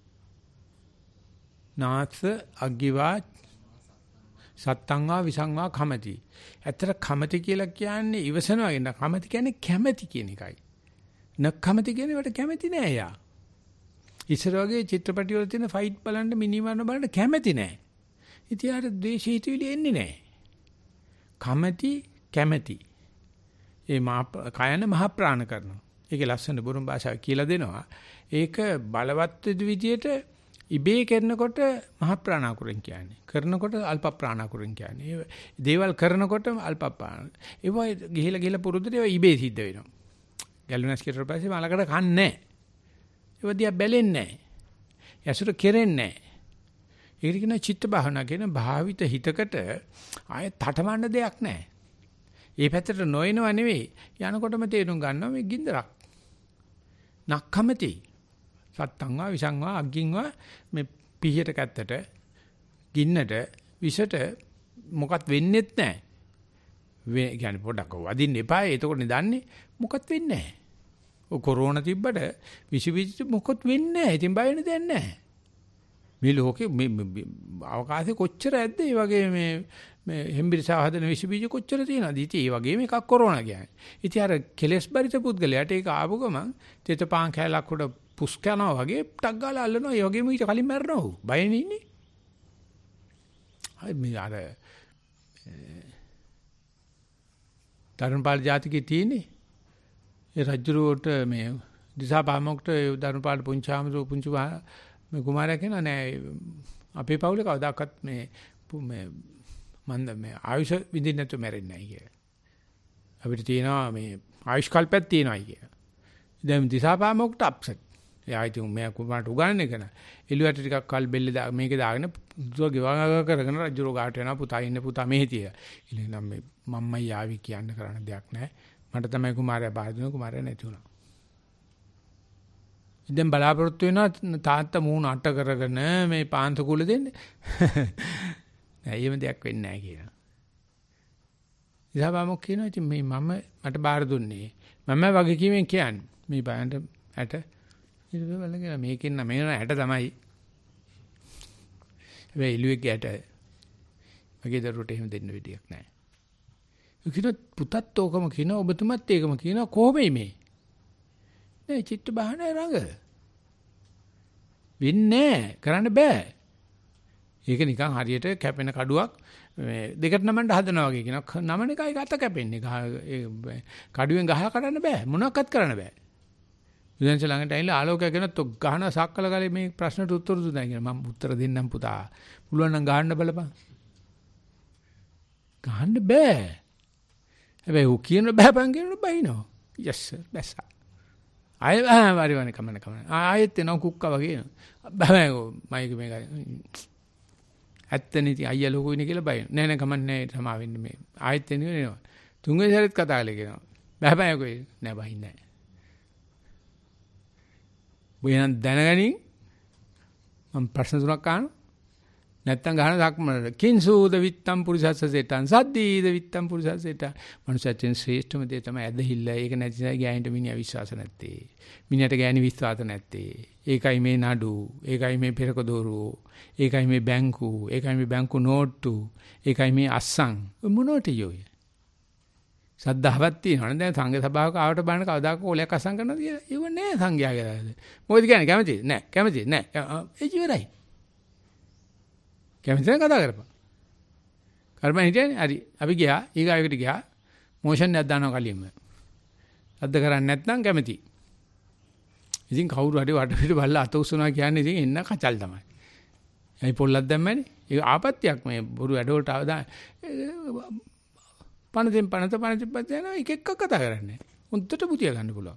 නාස අග්ගිවා සත්තංවා විසංවා කමති. ඇත්තට කමති කියලා කියන්නේ ඉවසනවා කියන කමති කියන්නේ කැමැති කියන එකයි. නක්කමති කියන එකට කැමැති නෑ යා. ඉස්සර වගේ චිත්‍රපටි වල තියෙන ෆයිට් බලන්න මිනිමරන බලන්න කැමැති නෑ. ඉතින් ආර ද්වේෂය හිතවිලි එන්නේ නෑ. කමැති කැමැති. ඒ මහ කයන මහ ප්‍රාණ කරනවා. ඒකේ ලස්සන බුරුම් භාෂාව කියලා දෙනවා. ඒක බලවත් විදියට ඉබේ කරනකොට මහ ප්‍රාණාකුරෙන් කියන්නේ. කරනකොට අල්ප ප්‍රාණාකුරෙන් කියන්නේ. දේවල් කරනකොට අල්ප ප්‍රාණ. ඒවා ගිහිලා ගිහිලා පුරුද්දට ඒවා ඉබේ සිද්ධ වෙනවා. ගැලුනස් කිරර පස්සේ මලකට කන්නේ නැහැ. ඒවා දිහා බැලෙන්නේ නැහැ. යසුර කෙරෙන්නේ නැහැ. ඒක කියන චිත්ත භාවනා කියන භාවිත හිතකට ආයෙ තටමඬ දෙයක් නැහැ. ඒ පැත්තට නොයනව නෙවෙයි. යනකොටම තේරුම් ගන්නවා මේ ගින්දරක්. නක්කමති. සත්තංවා විසංවා අග්ගින්වා මේ පිහියට කැත්තට ගින්නට විසට මොකක් වෙන්නේත් නැහැ. වේ කියන්නේ පොඩක් වදින්න එපා. එතකොටනේ දන්නේ මොකක් වෙන්නේ නැහැ. ඔය කොරෝනා තිබ්බට විස විස මොකක් වෙන්නේ නැහැ. ඉතින් බය වෙන්න දෙයක් නැහැ. මේ ලෝකේ මේ අවකාශයේ කොච්චර ඇද්ද මේ වගේ මේ මේ හෙම්බිරිසාව හදන විස බීජ කොච්චර තියෙනවද? ඉතින් ඒ වගේම එකක් කොරෝනා කියන්නේ. ඉතින් අර කෙලස් බරිත පුද්ගලයාට ඒක ආපු ගමන් තෙත පාන් කැලක් උඩ පුස් කරනවා වගේ ටක් ගාලා අල්ලනවා. ඒ වගේම ඊට කලින් මැරෙනවා ඌ. බයනේ ඉන්නේ. හරි මේ අර ධර්මපාල ජාතිකේ තියෙන්නේ. ඒ රජුරුවට මේ දිසාපාමොක්ට ධර්මපාල පුංචාමරු පුංචි මේ කුමාරයා කියනවා නෑ අපේ පවුලේ කවදාකවත් මේ මේ මන්ද මේ ආයුෂ විඳින්න නැතුව මැරෙන්නේ නැහැ කියලා. අපිට තියෙනවා මේ ආයුෂ් කල්පයක් තියෙනවායි කියලා. දැන් දිසාපාමොක්ට අප්සෙට්. එයා ඉතින් මම කුමාරට උගන්වන්නේ කන. එළුවට ටිකක් කල් බෙල්ල මේකේ දාගෙන දුව ගෙවා කරගෙන රජුරෝ ගාට යනවා පුතා ඉන්න පුතා මෙහෙ තියලා. ඉතින් නම් මේ මම්මයි ආවි කියන්න කරන්න දෙයක් නැහැ. මට තමයි කුමාරයා බාර දුන්න කුමාරයා නැති වුණා. ඉතින් බලාපොරොත්තු වෙනවා තාත්තා මූණ අට කරගෙන මේ පාන්ත කුල දෙන්නේ. නෑ එහෙම දෙයක් වෙන්නේ නැහැ කියලා. ඉතින් කියනවා ඉතින් මේ මම මට බාර දුන්නේ. මම වගේ කීමෙන් කියන්නේ මේ බයන්ට ඇට ඊට පස්සේ බලගෙන මේකෙන් නම් මේන ඇට තමයි. හැබැයි ඉලුවෙක් ඇට මගේ දරුවට එහෙම දෙන්න විදියක් නැහැ. ඒ කියන පුතත් ඕකම කියන ඔබතුමත් ඒකම කියන කොහොමයි මේ? නේ චිත්ත බහනේ රඟ. වෙන්නේ කරන්න බෑ. ඒක නිකන් හරියට කැපෙන කඩුවක් මේ දෙකට නමන්න හදනවා වගේ කියනවා. නමන එකයි ගත කැපෙන්නේ. ඒ කඩුවෙන් ගහලා කඩන්න බෑ. මොනවක්වත් කරන්න බෑ. විදන්ස ළඟට ඇවිල්ලා ආලෝකය ගැන තොක් ගහන සක්කල ගාලේ මේ ප්‍රශ්නට උත්තර දුන්නා කියනවා. මම උත්තර දෙන්නම් පුතා. පුළුවන් නම් ගහන්න බලපන්. ගහන්න බෑ. හැබැයි ඌ කියන බෑපන් කියන බයිනෝ. yes sir බැස්සා. ආයෙ ආවරි වනේ කමන කමන. ආයෙත් එනවා කුක්කා වගේ. බෑ මයික මේක. ඇත්තනේ ඉතින් අයියා ලොකු ඉන්නේ කියලා බයින. නෑ නෑ කමන්නේ නෑ සමා වෙන්න මේ. ආයෙත් එනවා. තුන්වෙනි සැරේත් කතා කළේ කියනවා. බෑ බෑ කොයි නෑ බහින්නේ නෑ. බොයන් දැනගනින් මම ප්‍රශ්න තුනක් අහනවා. නැත්තම් ගහන ධක්මන කිංසූද විත්තම් පුරුෂස්සසෙටන් සද්දීද විත්තම් පුරුෂස්සෙට මනුෂ්‍යයන් ශ්‍රේෂ්ඨම දේ තමයි ඇදහිල්ල. ඒක නැති නිසා ගෑනිට මිනිහා විශ්වාස නැත්තේ. මිනිහට ගෑණි විශ්වාස නැත්තේ. ඒකයි මේ නඩු, ඒකයි මේ පෙරක දෝරුව, ඒකයි මේ බැංකු, ඒකයි මේ බැංකු නෝට්ටු, ඒකයි මේ අස්සන් මොනෝටියෝ. සද්ධාවක් තියෙනවනේ. දැන් සංඝ සභාවක ආවට බලන්න කවදාක ඕලයක් අස්සන් කරනවද කියලා. ඒව නෑ සංඝයාගේ. මොකද කියන්නේ කැමතිද? නෑ කැමතිද? නෑ. ඒ ජීවරයි. කැමතිද කතා කරපන්. කරපන් හිටියනේ. හරි. අපි ගියා. ඊගායකට ගියා. මොෂන් එකක් දානවා කලින්ම. අද්ද කරන්නේ නැත්නම් කැමති. ඉතින් කවුරු හරි වඩ පිට බලලා අත උස්සනවා කියන්නේ ඉතින් එන්න කචල් තමයි. ඇයි පොල්ලක් දැම්මනේ? ඒක ආපත්‍යක් මේ බොරු වැඩ වලට ආවදා පණතෙන් පණත පණතෙන් පණත යනවා එක එක කතා කරන්නේ. උන්ට බුතිය ගන්න පුළුවන්.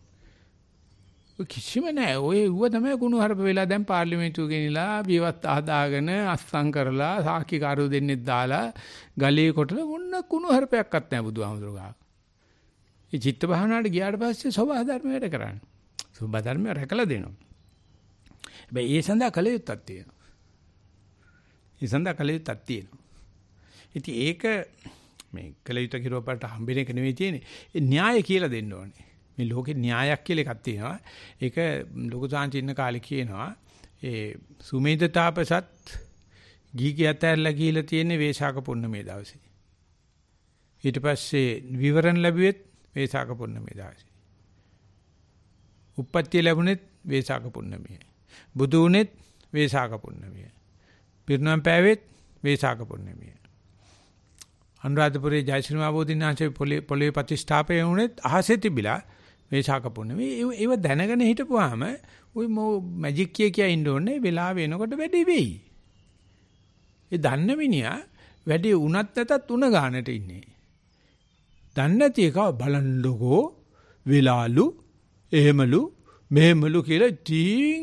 කිසිම නෑ. ඔය ඌව තමයි කුණු හරප වෙලා දැන් පාර්ලිමේන්තුව ගෙනිලා විවස්ථා හදාගෙන අස්සම් කරලා සාක්ෂිකාරයෝ දෙන්නෙක් දාලා ගලේ කොටලා මොන්න කුණු හරපයක්වත් නෑ බුදුහාමුදුරුවෝ ගාව. මේ චිත්ත භාවනාවට ගියාට පස්සේ සබහා ධර්ම වැඩ කරන්නේ. සබහා ධර්ම රැකලා දෙනවා. හැබැයි ඒ සඳහා කල යුත්තක් තියෙනවා. ඒ සඳහා කල යුත්තක් තියෙනවා. ඉතින් ඒක මේ කල යුත්ත කිරුවපට හම්බෙන එක නෙවෙයි තියෙන්නේ. ඒ න්‍යාය කියලා දෙන්න ඕනේ. මේ ලෝකේ න්‍යායක් කියලා එකක් තියෙනවා. ඒක ලෝක සාංචි ඉන්න කාලේ කියනවා ඒ සුමේද තාපසත් ගීගී අතහැරලා ගිහිලා තියෙන වේශාක පුන්නමේ දවසේ. ඊට පස්සේ විවරණ ලැබුවෙත් වේශාක පුන්නමේ දවසේ. උප්පත්ති ලැබුණෙත් වේශාක පුන්නමේ. බුදු වුණෙත් වේශාක පුන්නමේ. පිරිනමන පෑවෙත් වේශාක පුන්නමේ. අනුරාධපුරයේ ජයශ්‍රී මහබෝධිනාංශයේ පොළවේ ප්‍රතිෂ්ඨාපනය වුණෙත් අහසේ තිබිලා වේශාක පුන්නමේ. ඒව දැනගෙන හිටපුවාම ওই මැජික් කිය කිය ඉන්න ඕනේ වෙලාව වෙනකොට වැඩි වෙයි. ඒ දන්න මිනිහා වැඩි උනත් නැතත් උන ගන්නට ඉන්නේ. දන්නේ නැති එක බලන්නකෝ වෙලාලු එහෙමලු මෙහෙමලු කියලා ටීන්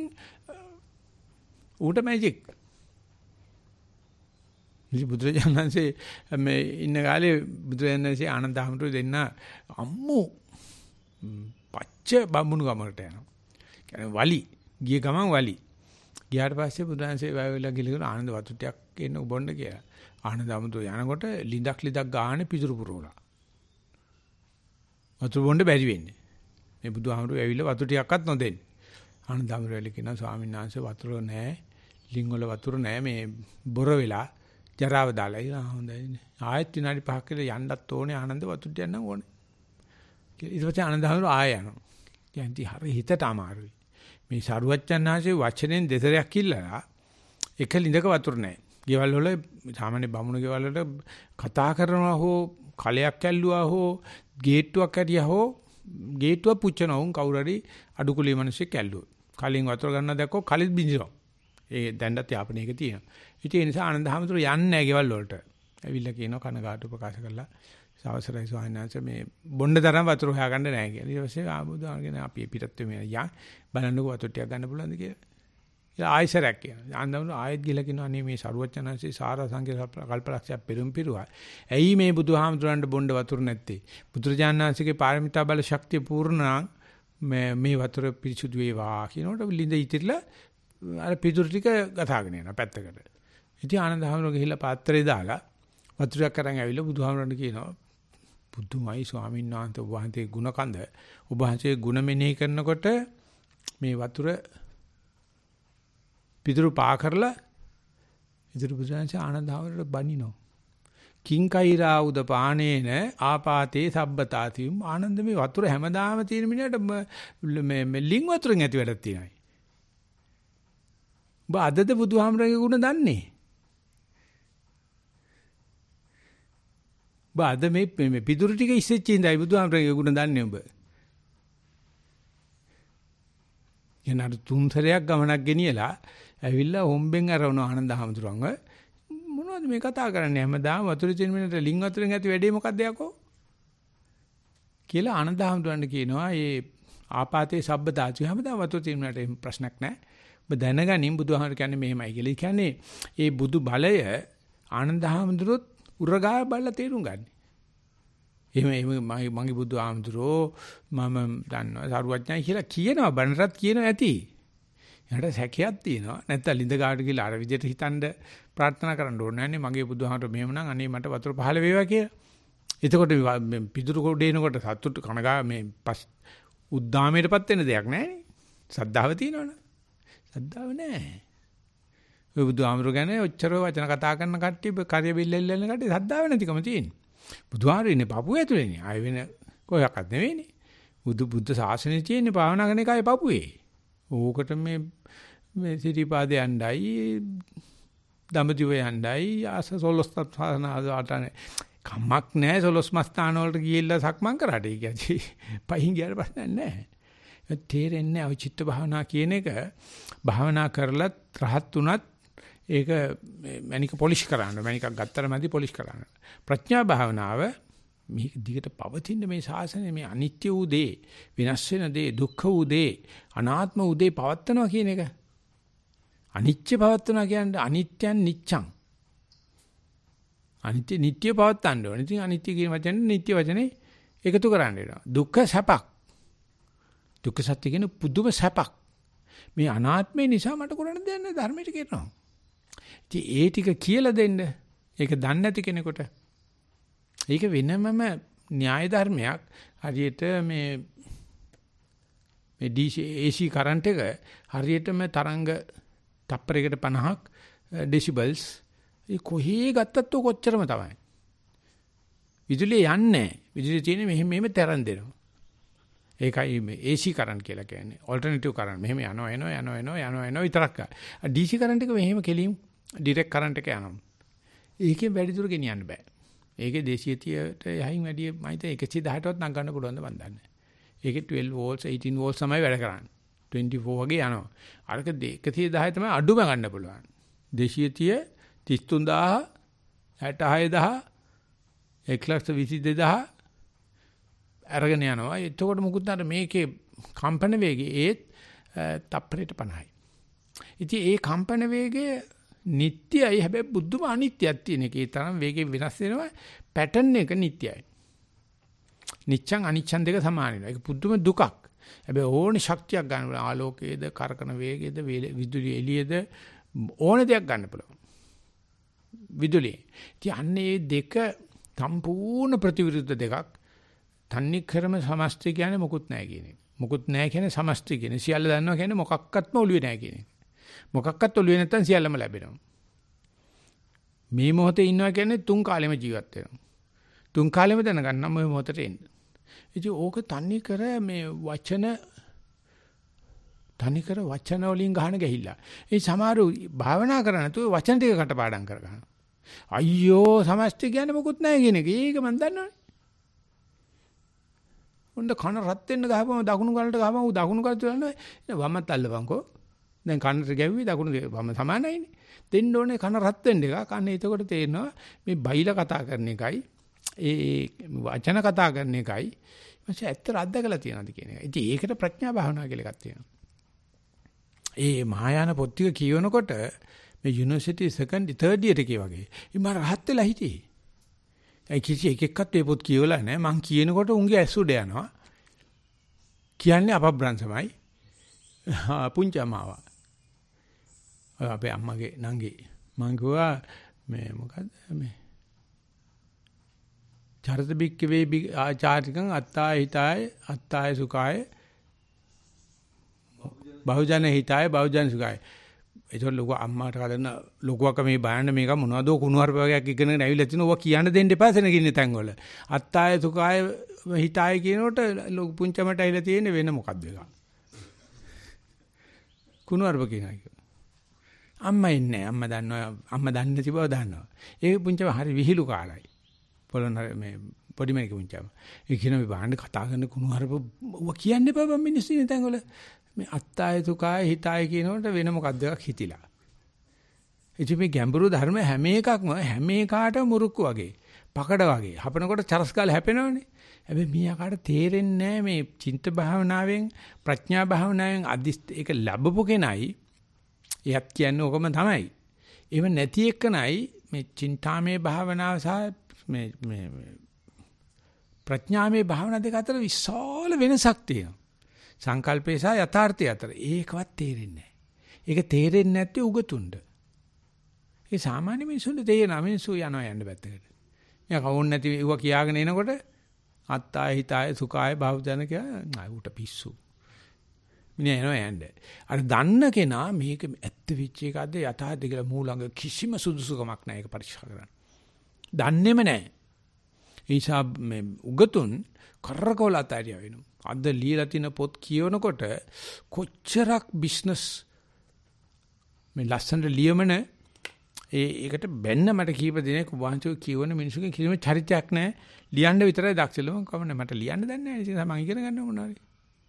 ඌට මැජික්. ඉතින් බුදුරජාණන්සේ මේ ඉන්න කාලේ බුදුරජාණන්සේ ආනන්ද හැමතුරු දෙන්න අම්මු පච්ච බම්බුණු ගමකට යනවා. කියන්නේ වලි ගිය ගමන් වලි. ගියාට පස්සේ බුදුරජාණන්සේ වැයවිලා ගිලගෙන ආනන්ද වතු ටිකක් එන්න බොන්න කියලා. ආනන්ද හැමතුරු යනකොට ලිඳක් ලිඳක් ගානේ පිටුරු පුරවලා. වතු බොන්න බැරි වෙන්නේ. මේ බුදුහාමුදුරුවෝ ඇවිල්ලා වතු ටිකක්වත් නොදෙන්නේ. ආනන්ද හැමතුරු කියනවා ස්වාමීන් වහන්සේ වතුර නැහැ. ලිංග වල වතුර නැහැ මේ බොර වෙලා ජරාව දාලා ඉතින් හොඳයි. ආයෙත් විනාඩි පහක් කියලා යන්නත් ඕනේ ආනන්ද වතුරට යන්න ඕනේ. ඊට පස්සේ ආනන්ද හැමතුරු ආයෙ යනවා. කියන්නේ හරි හිතට අමාරුයි. මේ සරුවච්චන්හන්සේ වචනෙන් දෙසරයක් කිල්ලලා එක ලිඳක වතුර නැහැ. ගෙවල් වල සාමාන්‍ය බමුණු ගෙවල් වල කතා කරනවා හෝ කලයක් ඇල්ලුවා හෝ ගේට්ටුවක් ඇරියා හෝ ගේට්ටුව පුච්චනවා උන් කවුරු හරි අඩුකුලේ මිනිස්සෙක් ඇල්ලුවා. කලින් වතුර ගන්න දැක්කෝ කලිත් බින්දිනවා. ඒ දැන්නත් යාපනයක තියෙනවා. ඉතින් ඒ නිසා ආනන්ද හැමතුරු යන්නේ නැහැ ගෙවල් වලට. ඇවිල්ලා කියනවා කනගාටු ප්‍රකාශ කරලා සවසරයි ස්වාමීන් වහන්සේ මේ බොණ්ඩ තරම් වතුර හොයාගන්න නැහැ කියලා. ඊට පස්සේ ආබුදාගෙන අපි පිටත් වෙමු යා බලන්නකෝ වතුර ටිකක් ගන්න පුළුවන්ද කියලා. ඊට ආයෙසරක් කියනවා. ආනන්දම ආයෙත් ගිහලා කියනවා අනේ මේ සරුවචනන්සේ සාර සංකේත කල්පලක්ෂය පෙරම් පිරුවා. ඇයි මේ බුදුහාමුදුරන්ට බොණ්ඩ වතුර නැත්තේ? බුදුරජාණන් වහන්සේගේ පාරමිතා බල ශක්තිය පූර්ණ මේ මේ වතුර පිරිසුදු වේවා කියනකොට ලිඳ ඉතිරිලා අර පිටුරු ටික ගතාගෙන යනවා පැත්තකට. ඉතින් ආනන්ද හැමෝම ගිහිල්ලා පාත්‍රය දාලා වතුරක් අරන් ඇවිල්ලා බුදුහාමුදුරන්ට කියනවා බුදුමයි ස්වාමීන් වහන්සේ ඔබ වහන්සේ ගුණ කඳ ඔබ වහන්සේ ගුණ මෙනෙහි කරනකොට මේ වතුර පිටුරු පා කරලා ඉදිරි බුදුරජාණන් ආනන්ද හැමෝට බනිනෝ කිං කෛරා උද පානේන ආපාතේ සබ්බතාතිම් ආනන්ද මේ වතුර හැමදාම තියෙන මිනිහට මේ මේ ලිං වතුරෙන් ඇති වැඩක් තියෙනයි. ඔබ අදද බුදුහාමරගේ ගුණ දන්නේ? ඔබ අද මේ මේ පිටුරු ටික ඉස්සෙච්ච ඉඳයි බුදුහාමරගේ ගුණ දන්නේ ඔබ. එනර තුන්තරයක් ගමනක් ගෙනියලා ඇවිල්ලා හොම්බෙන් අරවන ආනන්ද හැමතුරුන්ව මොනවද මේ කතා කරන්නේ හැමදාම වතුර තියෙන මිනිහට ලිං වතුරෙන් ඇති වැඩේ මොකක්ද යකෝ? කියලා ආනන්ද හැමතුරුන්ට කියනවා මේ ආපාතේ සබ්බතාචි හැමදාම වතුර තියෙන මිනිහට ප්‍රශ්නක් නැහැ. ඔබ දැනගනින් බුදුහාමර කියන්නේ මෙහෙමයි කියලා. ඒ කියන්නේ ඒ බුදු බලය ආනන්ද හැමතුරුත් උරගා බලලා තේරුම් ගන්න. එහෙම එහෙම මගේ බුදු ආමතුරෝ මම දන්නවා සරුවඥයි කියලා කියනවා බණරත් කියනවා ඇති. එයාට සැකයක් තියෙනවා. නැත්නම් ලිඳ ගාඩ කියලා අර විදිහට හිතන්න ප්‍රාර්ථනා කරන්න ඕනේ නැන්නේ මගේ බුදුහාමර මෙහෙම නම් අනේ මට වතුර පහළ වේවා කියලා. එතකොට පිටුරු කොටේනකොට සතුට කනගා මේ උද්දාමයටපත් වෙන දෙයක් නැහැ නේ. සද්ධාව තියෙනවනේ. සද්ධාව නැහැ. ඔය බුදුහාමර ගැන ඔච්චර වචන කතා කරන කට්ටිය කරිය බිල්ලෙල්ල යන කට්ටිය සද්ධාව නැතිකම තියෙන්නේ. බුදුහාමර ඉන්නේ පපුව ඇතුලේනේ. ආයෙ වෙන කොහොක්වත් නෙවෙයිනේ. බුදු බුද්ධ ශාසනය තියෙන්නේ භාවනා කරන එකයි පපුවේ. ඕකට මේ මේ සිරිපාදේ යණ්ඩයි දඹදිව යණ්ඩයි ආස සොලොස් ස්ථාන ආටනේ කමක් නැහැ සොලොස් මස්ථාන වලට ගිහිල්ලා සක්මන් කරාට ඒ කියන්නේ පහින් ගියාට ප්‍රශ්නයක් නැහැ. තේරෙන්නේ අවචිත්ත භාවනා කියන එක භාවනා කරලත් රහත් උනත් ඒක මැනික පොලිෂ් කරන්න මැනිකක් ගත්තට මැදි පොලිෂ් කරන්න. ප්‍රඥා භාවනාව මේක දිගට පවතින මේ ශාසනය මේ අනිත්‍ය වූ දේ විනාශ වෙන දේ දුක්ඛ වූ දේ අනාත්ම වූ දේ පවත්නවා කියන එක. අනිත්‍ය පවත්නවා කියන්නේ අනිත්‍යං නිච්ඡං. අනිත්‍ය නිට්ටය පවත්තන්න ඕනේ. ඉතින් අනිත්‍ය කියන වචනේ නිට්ටය වචනේ එකතු කරන්න වෙනවා. දුක්ඛ සැපක්. දුක්ඛ සත්‍ය කියන පුදුම සැපක්. මේ අනාත්මේ නිසා මට කරන්න දෙයක් නැහැ ධර්මයට කියනවා. ඉතින් ඒ ටික කියලා දෙන්න. ඒක දන්නේ නැති කෙනෙකුට. ඒක වෙනමම න්‍යාය ධර්මයක්. හරියට මේ මේ ඩී සී ඒ සී කරන්ට් එක හරියටම තරංග තප්පරයකට පනහක් ඩෙසිබල්ස් ඒ කොහේ ගත්තත් කොච්චරම තමයි. විදුලිය යන්නේ නැහැ. විදුලිය තියෙන්නේ මෙහෙම මෙහෙම තරන් දෙනවා. ඒකයි මේ ඒ සී කරන්ට් කියලා කියන්නේ. Alternative current. මෙහෙම යනවා එනවා යනවා එනවා යනවා එනවා විතරක්. ඩී සී කරන්ට් එක මෙහෙම කෙලින් ඩිරෙක්ට් කරන්ට් එක යනවා. ඒකෙන් වැඩි දුර ගෙනියන්න බෑ. ඒකේ දෙසිය තිහට යහින් වැඩි මම හිතේ එකසිය දහටවත් නම් ගන්න පුළුවන්ද මන් දන්නේ නැහැ. ඒකේ twelve volts eighteen volts තමයි වැඩ කරන්නේ. twenty-four වගේ යනවා. අරක එකසිය දහය තමයි අඩුම ගන්න පුළුවන්. දෙසිය තිහ තිස් තුන් දාහ හැටහය දහස් එක ලක්ෂ විසි දෙදාහ අරගෙන යනවා. එතකොට මොකුත් නැර මේකේ කම්පන වේගය ඒත් තප්පරයට පනහයි. ඉතින් ඒ කම්පන වේගය නිට්ටයයි හැබැයි බුද්ධම අනිත්‍යයක් තියෙන එක. ඒ තරම් වේගෙන් වෙනස් වෙනවා. පැටර්න් එක නිට්ටයයි. නිච්ඡං අනිච්ඡං දෙක සමාන වෙනවා. ඒක පුදුම දුකක්. හැබැයි ඕනේ ශක්තියක් ගන්න පුළුවන්. ආලෝකයේද කරකන වේගයේද විදුලි එළියේද ඕනේ දෙයක් ගන්න පුළුවන්. විදුලිය. ඉතින් අන්නේ දෙක සම්පූර්ණ ප්‍රතිවිරුද්ධ දෙකක්. තන්නේ ක්‍රම සමස්තය කියන්නේ මොකුත් නැහැ කියන එක. මොකුත් නැහැ කියන්නේ සමස්තය කියන්නේ. සියල්ල දන්නවා කියන්නේ මොකක්වත්ම ඔළුවේ නැහැ කියන එක. මොකක්වත් ඔළුවේ නැත්තම් සියල්ලම ලැබෙනවා. මේ මොහොතේ ඉන්නවා කියන්නේ තුන් කාලෙම ජීවත් වෙනවා. තුන් කාලෙම දැනගන්නම් මේ මොහොතට එන්න. ඉතින් ඕක තන්නේ කර මේ වචන තන්නේ කර වචන වලින් ගහන ගහිලා. ඒ සමහර භාවනා කරන නැතුව වචන ටික කටපාඩම් කර ගන්නවා. අයියෝ සමස්තය කියන්නේ මොකුත් නැහැ කියන එක. ඒක මම දන්නවනේ. උන්ද කන රත් වෙන්න ගහපම දකුණු කනට ගහපම ඌ දකුණු කනට යනවා වමත් අල්ලපන්කෝ. දැන් කනට ගැව්වි දකුණු වම සමානයිනේ. දෙන්න ඕනේ කන රත් වෙන්න එක. කන එතකොට තේරෙනවා මේ බයිලා කතා කරන එකයි ඒ වචන කතා කරන එකයි මම ඇත්තට අත්දකලා තියෙනවද කියන එක. ඉතින් ඒකට ප්‍රඥා භාවනා කියලා එකක් තියෙනවා. ඒ මහායාන පොත් ටික කියවනකොට මේ යුනිවර්සිටි සෙකන්ඩ් තර්ඩ් ඉයර් එකේ වගේ මම රහත් වෙලා හිටියේ. ඒ කිසි එකෙක්වත් මේ පොත් කියවලා නැහැ. මං කියනකොට උන්ගේ ඇස් උඩ යනවා. කියන්නේ අපබ්‍රංශමයි. පුංචි අමාවා. අපේ අම්මගේ නංගි. මං කිව්වා මේ මොකද්ද මේ චරිත බික්ක වේ ආචාරිකං අත්තාය හිතාය අත්තාය සුඛාය බහුජන හිතාය බහුජන සුඛාය. ඒක ලොකු අම්මාට කලන ලොකුවක මේ බයන්න මේක මොනවද කුණුහරුප වගේක් ඉගෙනගෙන ඇවිල්ලා තිනු ඔවා කියන්න දෙන්න එපා සෙනගින්න තැන්වල. අත්තාය සුඛාය හිතාය කියනකොට ලොකු පුංචමට ඇවිල්ලා තියෙන්නේ වෙන මොකද්ද එක. කුණුහරුප කියනවා. අම්මා ඉන්නේ අම්මා දන්නවා අම්මා දන්නේ නැති බව දන්නවා. ඒ පුංචම හරි විහිළු කාලයි. පොළොන් මේ පොඩි මේක පුංචම. ඒ කියන මේ බාන්න කතා කරන කුණුහරුප ඔවා කියන්න එපා මම මිනිස්සු ඉන්න තැන්වල. මේ අත්තාය සුඛාය හිතාය කියනකොට වෙන මොකද්ද එකක් හිතිලා. ඉතින් මේ ගැඹුරු ධර්ම හැම එකක්ම හැම එකාට මුරුක්කු වගේ, පකඩ වගේ. හපනකොට චරස් ගාලා හැපෙනවනේ. හැබැයි මීයාකාට තේරෙන්නේ නැහැ මේ චින්ත භාවනාවෙන් ප්‍රඥා භාවනාවෙන් අදිස් ඒක ලැබපු කෙනයි එයත් කියන්නේ ඔකම තමයි. ඒව නැති එක්කනයි මේ චින්තාමේ භාවනාව සහ මේ මේ ප්‍රඥාමේ භාවනා දෙක අතර විශාල වෙනසක් තියෙනවා. සංකල්පේ සහ යථාර්ථය අතර ඒකවත් තේරෙන්නේ නැහැ. ඒක තේරෙන්නේ නැත්තේ උගතුණ්ඩ. ඒ සාමාන්‍ය මිනිසුන්ට තේරෙන මිනිස්සු යනවා යන්න පැත්තකට. මෙයා කවුන් නැති ඒව කියාගෙන එනකොට අත්තාය හිතාය සුඛාය භවජන කියලා උට පිස්සු. මිනිහා එනවා යන්නේ. අර දන්න කෙනා මේක ඇත්ත වෙච්ච එකක්ද යථාර්ථද කියලා මූලඟ කිසිම සුදුසුකමක් නැහැ ඒක පරික්ෂා කරන්න. දන්නේම නැහැ. ඒ නිසා මේ උගතුන් කරකවල අතාරියා වෙනවා. අද ලියලා තියෙන පොත් කියවනකොට කොච්චරක් බිස්නස් මේ ලස්සනට ලියමන ඒ ඒකට බැන්න මට කීප දිනක් වහන්සේ කියවන මිනිස්සුන්ගේ කිසිම චරිතයක් නැහැ. ලියන්න විතරයි දක්ෂලම කමන්නේ මට ලියන්න දන්නේ නැහැ. ඒ නිසා මම ඉගෙන ගන්න මොනවාරි.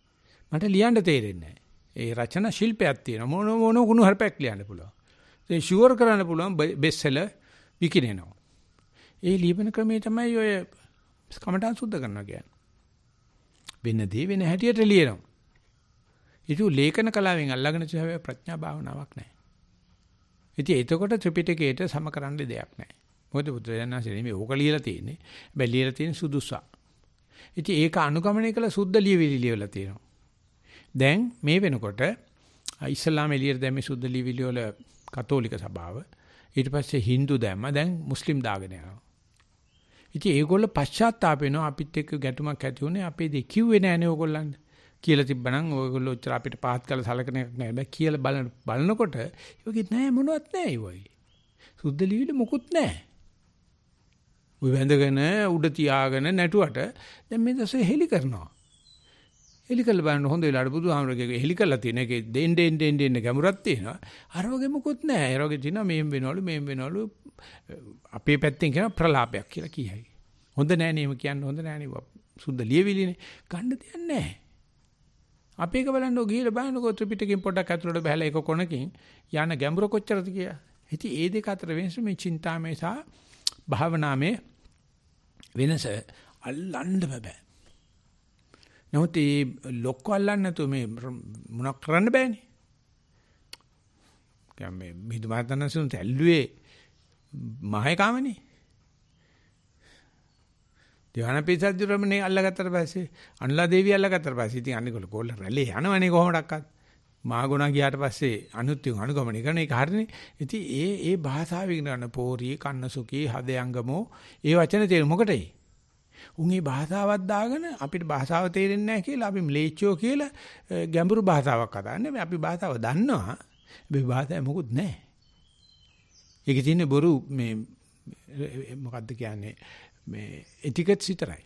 මට ලියන්න තේරෙන්නේ නැහැ. ඒ රචනා ශිල්පයක් තියෙනවා. මොන මොන කුණු හරපයක් ලියන්න පුළුවන්. ඒ ෂුවර් කරන්න පුළුවන් බෙස්ට් සෙලර් විකිනෙනවා. ඒ ලියන ක්‍රමයේ තමයි ඔය කමටහන් සුද්ධ කරනවා කියන්නේ. වෙන දේ වෙන හැටියට ලියනවා. ඒක ලේඛන කලාවෙන් අල්ලගෙන තියෙන ප්‍රඥා භාවනාවක් නැහැ. ඉතින් එතකොට ත්‍රිපිටකයට සම කරන්න දෙයක් නැහැ. මොකද බුදුරජාණන්සේ මේ ඕක ලියලා තියෙන්නේ. හැබැයි ලියලා තියෙන සුදුසා. ඉතින් ඒක අනුගමනය කළ සුද්ධ ලියවිලි ලියවලා තියෙනවා. දැන් මේ වෙනකොට ඉස්ලාම එළියට දැම්මේ සුද්ධ ලියවිලි වල කතෝලික සභාව. ඊට පස්සේ Hindu දැම්මා. දැන් මුස්ලිම් දාගෙන යනවා. ඉතින් ඒගොල්ලෝ පශ්චාත්තාප වෙනවා අපිත් එක්ක ගැටුමක් ඇති වුණේ අපේ දෙ කිව්වේ නෑනේ ඕගොල්ලන්ට. කියලා තිබ්බනම් ඔයගොල්ලෝ ඔච්චර අපිට පහත් කරලා සලකන එකක් නෑ. බෑ කියලා බලන බලනකොට ඒකෙ නෑ මොනවත් නෑ ඒ වගේ. සුද්ධ ලියවිලි මොකුත් නෑ. ඔය වැඳගෙන උඩ තියාගෙන නැටුවට දැන් මේ දැසේ හෙලි කරනවා. හෙලි කළ බලන්න හොඳ වෙලාවට බුදුහාමරගේ හෙලි කළා තියෙන එකේ දෙන්න දෙන්න දෙන්න දෙන්න ගැඹුරක් තියෙනවා. අර වගේ මොකුත් නෑ. ඒ වගේ තියෙනවා මේම් වෙනවලු මේම් වෙනවලු අපේ පැත්තෙන් කියන ප්‍රලාපයක් කියලා කියයි. හොඳ නෑ නේම කියන්න හොඳ නෑ නේ සුද්ධ ලියවිලිනේ ගන්න දෙයක් නෑ. අපි එක බලන්න ඔය ගිහලා බලනකො ත්‍රිපිටකයෙන් පොඩක් ඇතුළට බහලා එක කොනකින් යන ගැඹුර කොච්චරද කියලා. ඉතින් ඒ දෙක අතර වෙනස මේ චින්තාමය සහ භාවනාමය වෙනස අල්ලන්න බෑ. නමුත් මේ ලොක්ක අල්ලන්න නැතුව මේ මොනක් කරන්න බෑනේ. කැමේ මිදු මාතනසුන් තැල්ලුවේ මහේ කාමනේ. දිවාන පිසද්දුරමනේ අල්ලගත්තට පස්සේ අනුලා දේවිය අල්ලගත්තට පස්සේ ඉතින් අනිකොල කොල්ල රැළේ යනවනේ කොහොමඩක්වත්. මාගුණා ගියාට පස්සේ අනුත් අනුගමනය කරන එක හරිනේ. ඉතින් ඒ ඒ භාෂාවෙන් ගන්න පෝරී කන්නසුකී හදයංගමෝ ඒ වචන තේරුම මොකටයි? උන්ගේ භාෂාවක් දාගෙන අපිට භාෂාව තේරෙන්නේ නැහැ කියලා අපි ම්ලේච්චෝ කියලා ගැඹුරු භාෂාවක් කතාන්නේ. අපි භාෂාව දන්නවා. මේ භාෂාවේ මොකුත් නැහැ. ඒකේ තියෙන බොරු මේ මොකද්ද කියන්නේ මේ එටිකට්ස් විතරයි.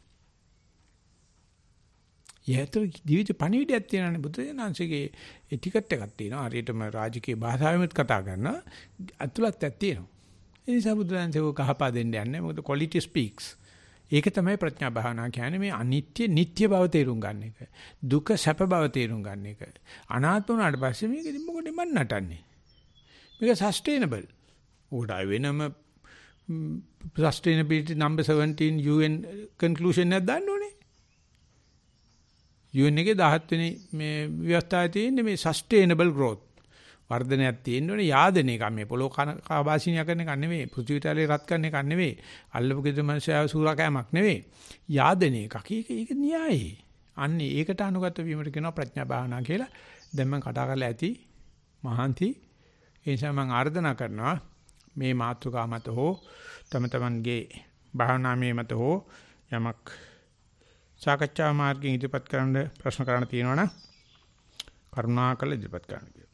යැතර ජීවිත පණිවිඩයක් තියෙනවානේ බුදුසෙනාංශගේ එටිකට් එකක් තියෙනවා. හරියටම රාජකීය භාෂාවෙත් කතා කරනවා. අතුලත්යක් තියෙනවා. ඒ නිසා බුදුසෙනාංශේ කහපා දෙන්න යන්නේ. මොකද quality speaks. ඒක තමයි ප්‍රඥා භාවනා කියන්නේ මේ අනිත්‍ය නිට්ටය බව තේරුම් ගන්න එක. දුක සැප බව තේරුම් ගන්න එක. අනාත්ම වුණාට පස්සේ මේක මොකද මන් නටන්නේ? මේක සස්ටේනබල්. උඩ වෙනම sustainability number seventeen U N conclusion එකක් දාන්න ඕනේ. U N එකේ දහහත් වෙනි මේ ව්‍යවස්ථාවේ තියෙන්නේ මේ sustainable growth. වර්ධනයක් තියෙන්න ඕනේ යාදන එක මේ පොළොව කාබාසිනිය කරන එක නෙවෙයි පෘථිවිතලේ රත් කරන එකක් නෙවෙයි අල්ලපු ගෙදර මනුස්සයව සූරාකෑමක් නෙවෙයි යාදන එකක්. ඒක ඒක න්‍යායයි. අන්නේ ඒකට අනුගත වීමට කියනවා ප්‍රඥා භාවනා කියලා. දැන් මම කතා කරලා ඇති මහන්ති ඒ නිසා මම ආර්දනා කරනවා මේ මාතෘකා මත හෝ තම තමන්ගේ භාවනාමය මත හෝ යමක් සාකච්ඡා මාර්ගයෙන් ඉදිරිපත් කරන්න ප්‍රශ්න කරන්න තියෙනවා නම් කරුණාකරලා ඉදිරිපත් කරන්න කියලා.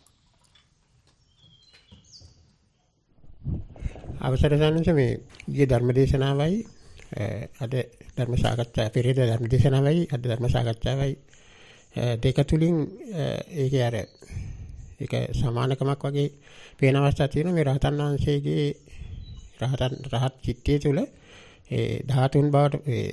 අවසර ගන්නස මේ ඊයේ ධර්මදේශනාවයි අද ධර්ම සාකච්ඡා පෙරේද ධර්මදේශනාවයි අද ධර්ම සාකච්ඡාවයි දෙක තුලින් ඒකේ අර ඒක සමානකමක් වගේ පේන අවස්ථා තියෙනවා. මේ රහතන් වහන්සේගේ රහතන් රහත් චිත්තය තුළ ඒ ධාතුන් බවට ඒ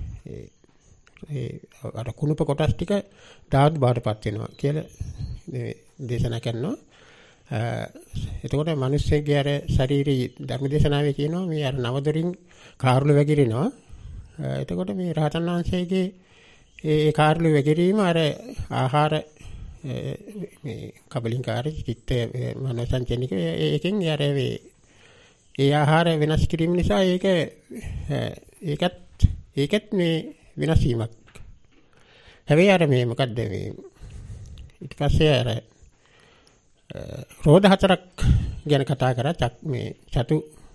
ඒ අර කුණුප කොටස් ටික ධාතු බවටපත් වෙනවා කියලා දේශනා කරනවා. එතකොට මිනිස්සෙගේ අර ශාරීරික ධර්මදේශනාවේ කියනවා මේ අර නවදොරින් කාර්ලු වැగిරෙනවා. එතකොට මේ රහතන් වහන්සේගේ ඒ කාර්ලු වැగిරීම අර ආහාර මේ කබලින්කාර චිත්ත මනෝසංචනික ඒකෙන් යාර වේ ඒ ආහාර වෙනස් කිරීම නිසා ඒක ඒකත් ඒකත් මේ වෙනස් වීමක්. හැබැයි අර මේ මොකද්ද මේ ඊට පස්සේ අර රෝධ හතරක් ගැන කතා කරා චක් මේ චතු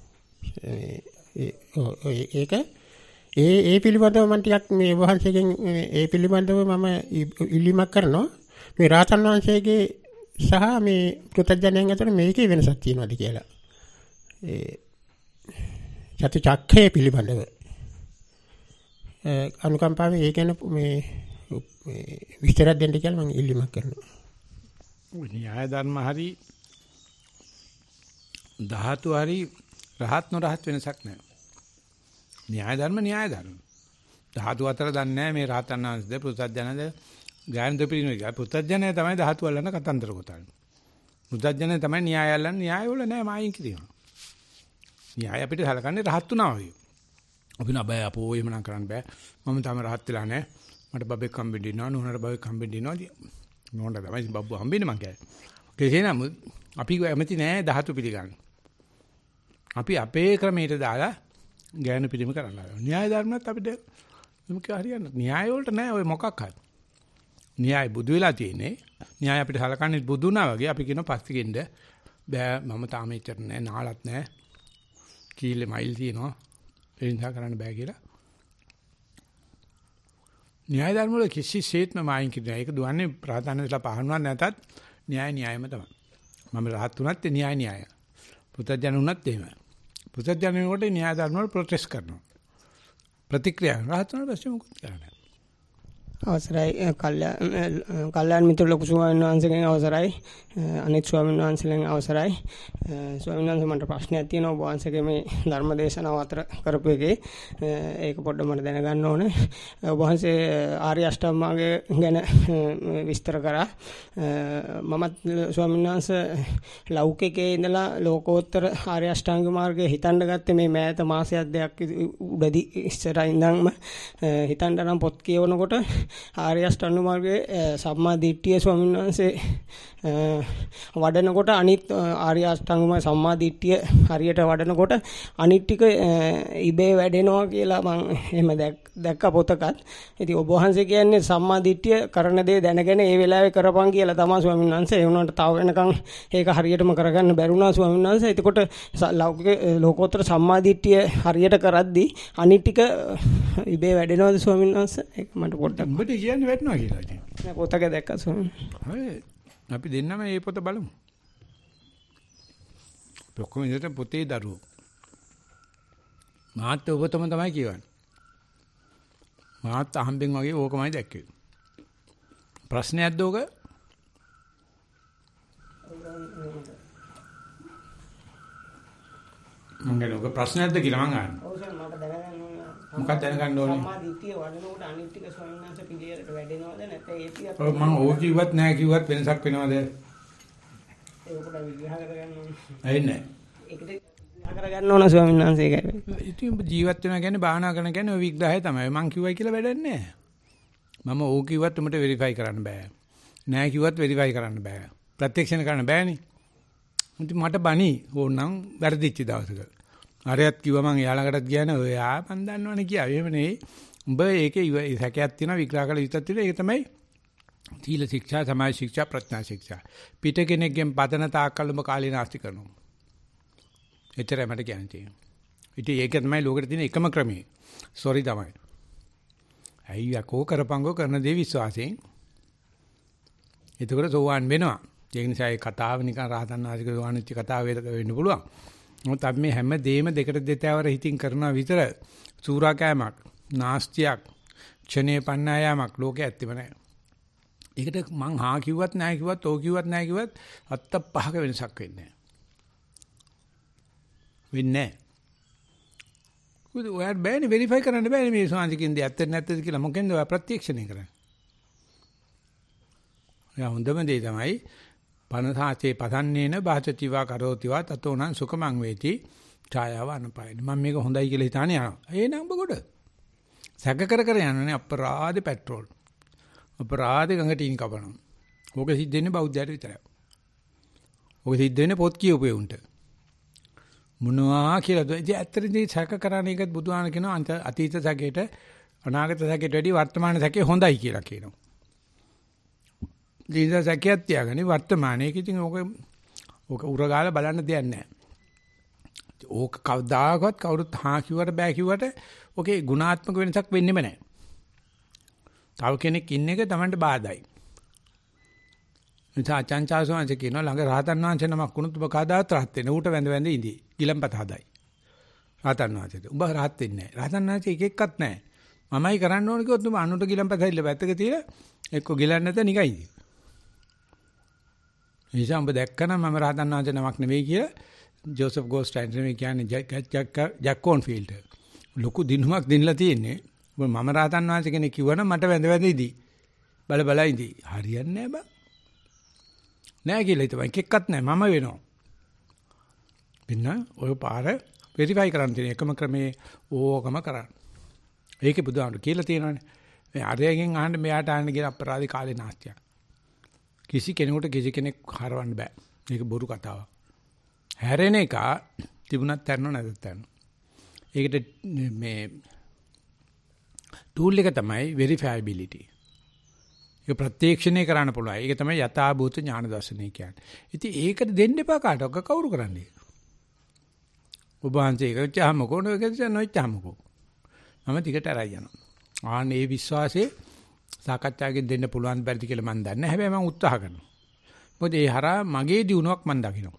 ඒක ඒ ඒ පිළිබඳව මම ටිකක් මේ වහන්සේගෙන් ඒ පිළිබඳව මම ඉල්ලීමක් කරනවා. මේ රාතන් වහන්සේගේ සහ මේ පෘථග්ජනයන් අතර මේකේ වෙනසක් තියෙනවද කියලා. ඒ චතු චක්ඛය පිළිබඳව අනුකම්පාවෙන් ඒ ගැන මේ විස්තරයක් දෙන්න කියලා මම ඉල්ලීමක් කරනවා. න්‍යාය ධර්ම හරි ධාතු හරි රහත් නොරහත් වෙනසක් නැහැ. න්‍යාය ධර්ම න්‍යාය ධර්ම. ධාතු අතර දන්නේ නැහැ මේ රහතන් වහන්සේද පෘථග්ජනද ගායන දෙපිරිනු එක. පුතඥය තමයි ධාතු වලන කතන්දර ගොතන්නේ. පුතඥය තමයි න්‍යාය අල්ලන්නේ. න්‍යාය වල නෑ මායින් කියනවා. න්‍යාය අපිට සලකන්නේ රහත් වුණා වගේ. අපි නබය අපෝ එහෙම නම් කරන්න බෑ. මම තාම රහත් වෙලා නෑ. මට බබෙක් හම්බෙන්න ඉන්නවා. නෝනට බබෙක් හම්බෙන්න ඉන්නවා. නෝනට තමයි බබ්බු හම්බෙන්නේ මං කියන්නේ. කෙසේ නමුත් අපි ඇමති නෑ ධාතු පිළිගන්න. අපි අපේ ක්‍රමයට දාලා ගායන පිළිම කරනවා. න්‍යාය ධර්මවත් අපිට මොකක් හරියන්නේ. න්‍යාය වලට නෑ ඔය මොකක් හරි. න්‍යාය බුදු වෙලා තියෙන්නේ. න්‍යාය අපිට සලකන්නේ බුදු නා වගේ. අපි කියන පස්තිකින්ද බෑ මම තාම එච්චර නෑ නාලත් නෑ. කීලේ මයිල් තියෙනවා. ඒ නිසා කරන්න බෑ කියලා. න්‍යාය ධර්ම වල කිසිසේත්ම මායින් කියන්නේ. ඒක දුවන්නේ ප්‍රාධාන්‍යතලා පහන්වත් නැතත් න්‍යාය න්‍යායම තමයි. මම රහත් උනත් න්‍යාය න්‍යාය. පුතඥ උනත් එහෙම. පුතඥ වෙනකොට න්‍යාය ධර්ම වල ප්‍රොටෙස්ට් කරනවා. ප්‍රතික්‍රියා රහත් උනට පස්සේ මොකද කරන්නේ? අවසරයි කල්යාණ මිත්‍ර ලොකු ස්වාමීන් වහන්සේගෙන් අවසරයි අනිත් ස්වාමීන් වහන්සේගෙන් අවසරයි ස්වාමීන් වහන්සේ මට ප්‍රශ්නයක් තියෙනවා ඔබ වහන්සේගේ මේ ධර්ම දේශනාව අතර කරපු එකේ ඒක පොඩ්ඩක් මට දැනගන්න ඕනේ ඔබ වහන්සේ ආර්ය අෂ්ටාංගය ගැන විස්තර කරා මමත් ස්වාමීන් වහන්සේ ලෞකිකයේ ඉඳලා ලෝකෝත්තර ආර්ය අෂ්ටාංග මාර්ගයේ හිතන්න ගත්තේ මේ මෑත මාසයක් දෙකක් උඩදී ඉස්සරහා ඉඳන්ම හිතන්න නම් පොත් කියවනකොට ආර්ය අෂ්ටාංග මාර්ගයේ සම්මා දිට්ඨිය ස්වාමීන් වහන්සේ වඩනකොට අනිත් ආර්ය අෂ්ටාංග සම්මා දිට්ඨිය හරියට වඩනකොට අනිත් ටික ඉබේ වැඩෙනවා කියලා මම එහෙම දැක්ක පොතකත්. ඉතින් ඔබ වහන්සේ කියන්නේ සම්මා දිට්ඨිය කරන දේ දැනගෙන ඒ වෙලාවේ කරපන් කියලා තමයි ස්වාමීන් වහන්සේ. ඒ වුණාට තව වෙනකන් ඒක හරියටම කරගන්න බැරුණා ස්වාමීන් වහන්සේ. එතකොට ලෞකික ලෝකෝත්තර සම්මා දිට්ඨිය හරියට කරද්දී අනිත් ටික ඉබේ වැඩෙනවද ස්වාමීන් වහන්සේ? ඒක මට පොඩ්ඩක් ඔබට කියන්නේ වැටෙනවා කියලා ඉතින්. නෑ පොතක දැක්කා ස්වාමීන්. හරි. අපි දෙන්නම මේ පොත බලමු. ඔක්කොම ඉතින් පොතේ දරුවෝ. මාත් ඔබතම තමයි කියවන්නේ. මාත් අහම්බෙන් වගේ ඕකමයි දැක්කේ. ප්‍රශ්නයක්ද ඕක? මංගල ඔක ප්‍රශ්නයක්ද කියලා මං අහන්නේ. ඔව් සර් මට දැනගන්න ඕනේ. මොකක්ද දැනගන්න ඕනේ? සම්මා දිට්ඨිය වඩනකොට අනිත් ටික ස්වාමීන් වහන්සේ පිළියෙලට වැඩෙනවද නැත්නම් ඒ ටික ඔව් මං ඕක කිව්වත් නැහැ කිව්වත් වෙනසක් වෙනවද? ඒක පොඩ්ඩක් විග්‍රහ කරගන්න ඕනේ. ඇයි ඒකට විග්‍රහ කරගන්න ඕන ස්වාමීන් වහන්සේ ඒකයි. ඉතින් ජීවත් වෙනවා කියන්නේ භාවනා කරන කියන්නේ ඔය විග්‍රහය තමයි. මං කිව්වයි කියලා වැඩක් නැහැ. මම ඕක කිව්වත් උඹට වෙරිෆයි කරන්න බෑ. නැහැ කිව්වත් වෙරිෆයි කරන්න බෑ. ප්‍රත්‍යක්ෂණ කරන්න බෑනේ. ඉතින් මට බනි ඕනනම් වැරදිච්ච දවසක. හරියත් කිව්වා මං එයාලකටත් කියන්නේ ඔය ආ මන් දන්නවනේ කියා. එහෙම නෙවෙයි. උඹ ඒකේ සැකයක් තියෙනවා විග්‍රහ කළ යුතුත් තියෙනවා. ඒක තමයි තීල ශික්ෂා, සමාජ ශික්ෂා, ප්‍රඥා ශික්ෂා. පිට කෙනෙක්ගෙන් පතන තාක්කල් උඹ කාලේ නාස්ති කරනවා. එතරම් මට කියන්න තියෙනවා. ඉතින් ඒක තමයි ලෝකෙට තියෙන එකම ක්‍රමය. සෝරි තමයි. අයියා කෝ කරපංගෝ කරන දේ විශ්වාසයෙන්. ඒතකොට සෝවාන් වෙනවා. ඒ නිසා ඒ කතාව නිකන් රහතන් වහන්සේගේ සෝවාන්ච්ච කතාව වෙන්න පුළුවන්. මොකද අපි මේ හැම දෙයක්ම දෙකට දෙතෑවර හිතින් කරනවා විතර සූරා කෑමක්, නාස්තියක්, ක්ෂණේ පන්නයාමක් ලෝකේ ඇත්තෙම නැහැ. ඒකට මං හා කිව්වත් නැහැ කිව්වත් ඕ කිව්වත් නැහැ කිව්වත් අත්ත පහක වෙනසක් වෙන්නේ නැහැ. වෙන්නේ නැහැ. ඔයාට බෑනේ වෙරිෆයි කරන්න බෑනේ මේ සෝවාන්චිකින්ද ඇත්තද නැත්තද කියලා මොකෙන්ද ඔයා ප්‍රත්‍යක්ෂණය කරන්නේ. යා හොඳම දේ තමයි පනසාචේ පසන්නේන බාචතිවා කරෝතිවා තතෝනං සුඛමං වේති ඡායාව අනපායන. මම මේක හොඳයි කියලා හිතානේ යනවා. ඒ නම්බ කොට. සැක කර කර යනනේ අපරාධ පෙට්‍රෝල්. අපරාධ ගඟටින් කපනවා. ඕක සිද්ධ වෙන්නේ බෞද්ධයට විතරයි. ඕක සිද්ධ වෙන්නේ පොත් කියවපු උන්ට. මොනවා කියලාද? ඉතින් ඇත්තටම සැක කරන එකත් බුදුහාම කියනවා අතීත සැකයට අනාගත සැකයට වැඩිය වර්තමාන සැකේ හොඳයි කියලා කියනවා. ජීවිත සැකයක් තියාගන්නේ වර්තමානයේ. ඉතින් ඕක ඕක උරගාලා බලන්න දෙයක් නැහැ. ඕක කවදාකවත් කවුරුත් හා කිව්වට බෑ කිව්වට ඕකේ ගුණාත්මක වෙනසක් වෙන්නෙම නැහැ. තව කෙනෙක් ඉන්න එක Tamanට බාධායි. නිසා චංචාසෝංශ කියනවා ළඟ රහතන් වහන්සේ නමක් වුණොත් ඔබ කවදාවත් රහත් වෙන්නේ. ඌට වැඳ වැඳ ඉඳී. ගිලම්පත හදයි. රහතන් වහන්සේට. ඔබ රහත් වෙන්නේ නැහැ. රහතන් වහන්සේ එක එක්කත් නැහැ. මමයි කරන්න ඕන කිව්වොත් ඔබ අනුන්ට ගිලම්පත හැදිලා පැත්තක තියලා එක්ක ගිලන්නේ නැත නිකයිද. නිසා ඔබ දැක්කනම් මම රහතන් වහන්සේ නමක් නෙවෙයි කියලා ජෝසප් ගෝස්ටයින් නෙවෙයි කියන්නේ ජැක් කොන්ෆීල්ඩ්. ලොකු දිනුමක් දිනලා තියෙන්නේ. ඔබ මම රහතන් වහන්සේ කෙනෙක් කිව්වනම් මට වැඳ වැඳ ඉදී. බල බල ඉඳි. හරියන්නේ නැහැ බං. නෑ කියලා හිතපන්. එකෙක්වත් නෑ මම වෙනවා. පින්න ඔය පාර වෙරිෆයි කරන්න තියෙන එකම ක්‍රමේ ඕකම කරන්න. ඒකේ බුදුහාමුදුරු කියලා තියෙනවානේ. මේ අරයගෙන් අහන්න මෙයාට අහන්න කියලා අපරාධි කාලේ නාස්තියක්. කිසි කෙනෙකුට කිසි කෙනෙක් හරවන්න බෑ. මේක බොරු කතාවක්. හැරෙන එක තිබුණත් තරනව නැදත් තරනව. ඒකට මේ ටූල් එක තමයි වෙරිෆයබිලිටි. ඒක ප්‍රත්‍යක්ෂණය කරන්න පුළුවන්. ඒක තමයි යථාභූත ඥාන දර්ශනය කියන්නේ. ඉතින් ඒකට දෙන්න එපා කාටවත් කවුරු කරන්නේ. ඔබ වහන්සේ ඒකට චාමකෝ නෝකෙන්ස නොච්චාමකෝ. මම ටිකට අරයි යනවා. ආන් මේ විශ්වාසයේ සාකච්ඡාවකින් දෙන්න පුළුවන් බැරිද කියලා මම දන්නේ නැහැ. හැබැයි මම උත්සාහ කරනවා. මොකද ඒ හරහා මගේ දිනුවක් මම දකිනවා.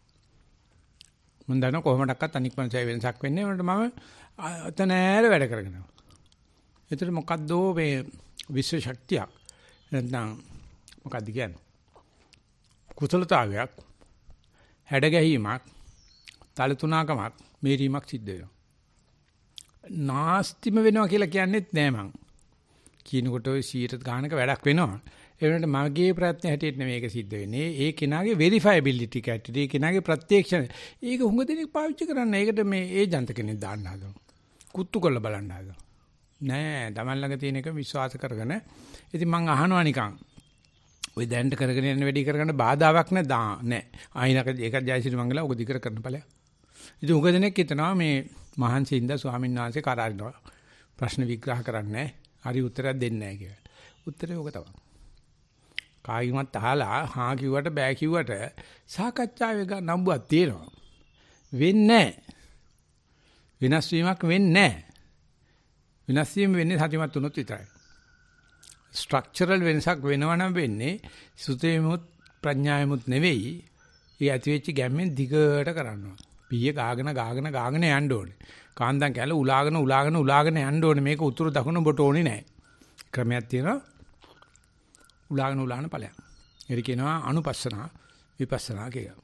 මම දන්නවා කොහොමඩක්වත් අනික් මනසයි වෙනසක් වෙන්නේ. ඒකට මම අතන ඈර වැඩ කරගෙන යනවා. ඒතර මොකද්ද මේ විශ්ව ශක්තියක් නැත්නම් මොකද්ද කියන්නේ? කුසලතාවයක්, හැඩගැහිමක්, තලතුණකමක්, මේරීමක් සිද්ධ වෙනවා. නාස්තිම වෙනවා කියලා කියන්නේත් නෑ මං. කියනකොට ඔය සීයට ගානක වැඩක් වෙනවා. ඒ වෙනකොට මගේ ප්‍රයත්න හැටියට නෙමෙයි මේක සිද්ධ වෙන්නේ. ඒ කෙනාගේ වෙරිෆයබිලිටි කැටි, ඒ කෙනාගේ ප්‍රත්‍යක්ෂණ. ඒක හුඟ දෙනෙක් පාවිච්චි කරන්නේ. ඒකට මේ ඒජන්ත කෙනෙක් දාන්න හදනවා. කුත්තු කරලා බලන්න හදනවා. නෑ, Taman ළඟ තියෙන එක විශ්වාස කරගෙන. ඉතින් මං අහනවා නිකන්. ඔය දැනට කරගෙන යන වැඩි කරගන්න බාධාවක් නැදා නෑ. ආයිනක ඒක ජයසිරි මංගල ඔක දිගට කරන්න ඵලයක්. ඉතින් උග දෙනෙක් හිතනවා මේ මහන්සින්ද ස්වාමීන් වහන්සේ කරාරිනවා. ප්‍රශ්න විග්‍රහ කරන්නේ හරි උත්තරයක් දෙන්නේ නැහැ කියලා. උත්තරේ ඕක තමයි. කායිමත් අහලා හා කිව්වට බෑ කිව්වට සාකච්ඡාවේ ගන්න නම්බුවක් තියෙනවා. වෙන්නේ නැහැ. වෙනස් වීමක් වෙන්නේ නැහැ. වෙනස් වීම වෙන්නේ සත්‍යමත් වුණොත් විතරයි. ස්ට්‍රක්චරල් වෙනසක් වෙනවා නම් වෙන්නේ සුතේමුත් ප්‍රඥායමුත් නෙවෙයි. ඒ ඇති වෙච්ච ගැම්මෙන් දිගට කරනවා. පීය ගාගෙන ගාගෙන ගාගෙන යන්න ඕනේ. කාන්දන් කැල උලාගෙන උලාගෙන උලාගෙන යන්න ඕනේ. මේක උතුරු දකුණ ඔබට ඕනේ නැහැ. ක්‍රමයක් තියෙනවා. උලාගෙන උලාගෙන ඵලයක්. ඒක කියනවා අනුපස්සනා විපස්සනා කියලා.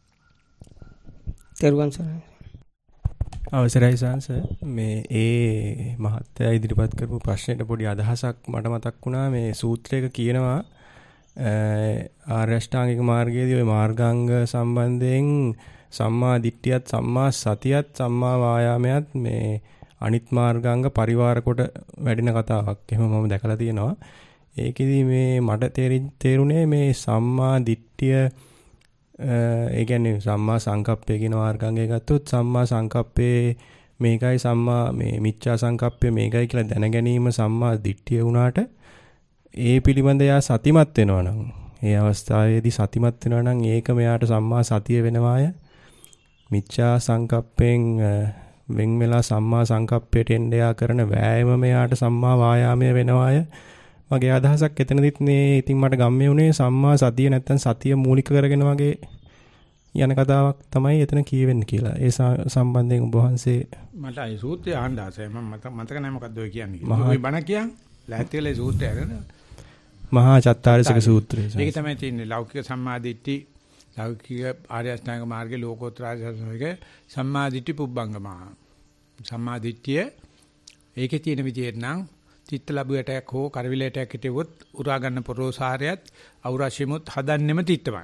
තෙරුවන් සරණයි. අවසරයි සංස මේ ඒ මහත්තයා ඉදිරිපත් කරපු ප්‍රශ්නෙට පොඩි අදහසක් මට මතක් වුණා. මේ සූත්‍රයක කියනවා ආර්ය අෂ්ටාංගික මාර්ගයේදී ওই මාර්ගාංග සම්බන්ධයෙන් සම්මා දිට්ඨියත් සම්මා සතියත් සම්මා වායාමයත් මේ අනිත් මාර්ගාංග පරිවාර කොට වැඩෙන කතාවක්. එහෙම මම දැකලා තියෙනවා. ඒකෙදි මේ මට තේරුනේ මේ සම්මා දිට්ඨිය ඒ කියන්නේ සම්මා සංකප්පය කියන මාර්ගාංගය ගත්තොත් සම්මා සංකප්පේ මේකයි සම්මා මේ මිච්ඡා සංකප්පය මේකයි කියලා දැන ගැනීම සම්මා දිට්ඨිය වුණාට ඒ පිළිබඳ යා සතිමත් වෙනවා නම් ඒ අවස්ථාවේදී සතිමත් වෙනවා නම් ඒක මෙයාට සම්මා සතිය වෙනවාය. මිච්ඡා සංකප්පෙන් වෙන් වෙලා සම්මා සංකප්පයට එන්න යා කරන වෑයම මෙයාට සම්මා වායාමය වෙනවාය. මගේ අදහසක් එතනදිත් මේ ඉතින් මට ගම්මේ උනේ සම්මා සතිය නැත්තම් සතිය මූලික කරගෙන වගේ යන කතාවක් තමයි එතන කියවෙන්නේ කියලා. ඒ සම්බන්ධයෙන් ඔබ වහන්සේ මට ඒ සූත්‍රය අහන්න ආසයි. මම මතක නැහැ මොකද්ද ඔය කියන්නේ. ඔය බණ කියන් ලැහැත්තිලා සූත්‍රය අරගෙන මහා චත්තාරිසක සූත්‍රය. ඒක තමයි තියෙන්නේ ලෞකික සම්මාදිට්ඨි ලෞකික ආර්ය අෂ්ටාංග මාර්ගයේ ලෝකෝත්තර ආර්ය සම්මාදිට්ඨි පුබ්බංගමා. සම්මාදිට්ඨිය ඒකේ තියෙන විදිහට නම් චිත්ත ලැබුවටයක් හෝ කරවිලටයක් හිටෙවොත් උරා ගන්න පොරෝසාරයත් අවරාශිමුත් හදන්නෙම තිත්තමයි.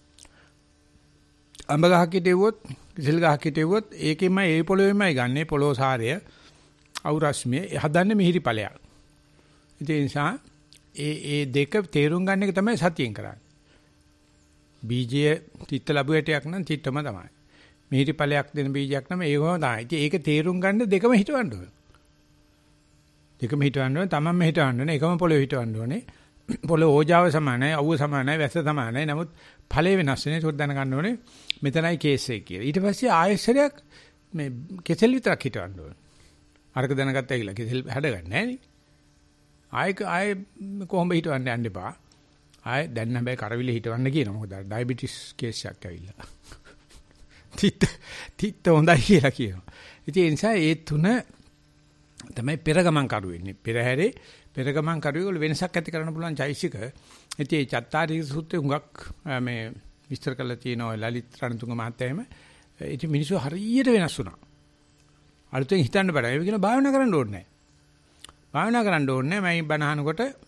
අඹ ගහක් හිටෙවොත් කිසිල් ගහක් හිටෙවොත් ඒකෙම ඒ පොළොවේමයි ගන්නෙ පොළොසාරය අවරාශිමේ හදන්නේ මිහිරි ඵලයක්. ඒ නිසා ඒ ඒ දෙක තේරුම් ගන්න එක තමයි සතියෙන් කරන්නේ. බීජය චිත්ත ලැබුවටයක් නම් චිත්තම තමයි. මිහිරි ඵලයක් දෙන බීජයක් නම් ඒකම තමයි. ඉතින් ඒක තේරුම් ගන්න දෙකම හිටවන්න ඕනේ. දෙකම හිටවන්න ඕනේ, තමන්ම හිටවන්න ඕනේ, එකම පොළොවේ හිටවන්න ඕනේ. පොළොව ඕජාව සමානයි, අවුව සමානයි, වැස්ස සමානයි. නමුත් ඵලය වෙනස් වෙනේ. ඒක දැනගන්න ඕනේ. මෙතනයි කේස් එක කියලා. ඊට පස්සේ ආයෙසරයක් මේ කෙසෙල් විතරක් හිටවන්න ඕනේ. අරක දැනගත්තා කියලා කෙසෙල් හැදගන්නේ නැහැ නේ. ආයෙ ආයෙ කොහොමද හිටවන්න යන්න එපා. ආයෙ දැන් හැබැයි කරවිල හිටවන්න කියනවා. මොකද ඩයබටිස් කේස් එකක් ඇවිල්ලා. තිත් තිත් හොඳයි කියලා කියනවා. ඉතින් ඒ නිසා ඒ තුන තමයි පෙරගමන් කරු වෙන්නේ. පෙරහැරේ පෙරගමන් කරුවේ වල වෙනසක් ඇති කරන්න පුළුවන් චෛසික. ඉතින් මේ චත්තාරික සූත්‍රයේ හුඟක් මේ විස්තර කරලා තියෙනවා ලලිත් රණතුංග මහත්තයා එහෙම. ඉතින් මිනිස්සු හරියට වෙනස් වුණා. අලුතෙන් හිතන්න බෑ. ඒක කියන භාවනා කරන්න ඕනේ නැහැ. භාවනා කරන්න ඕනේ නැහැ. මම බණ අහනකොට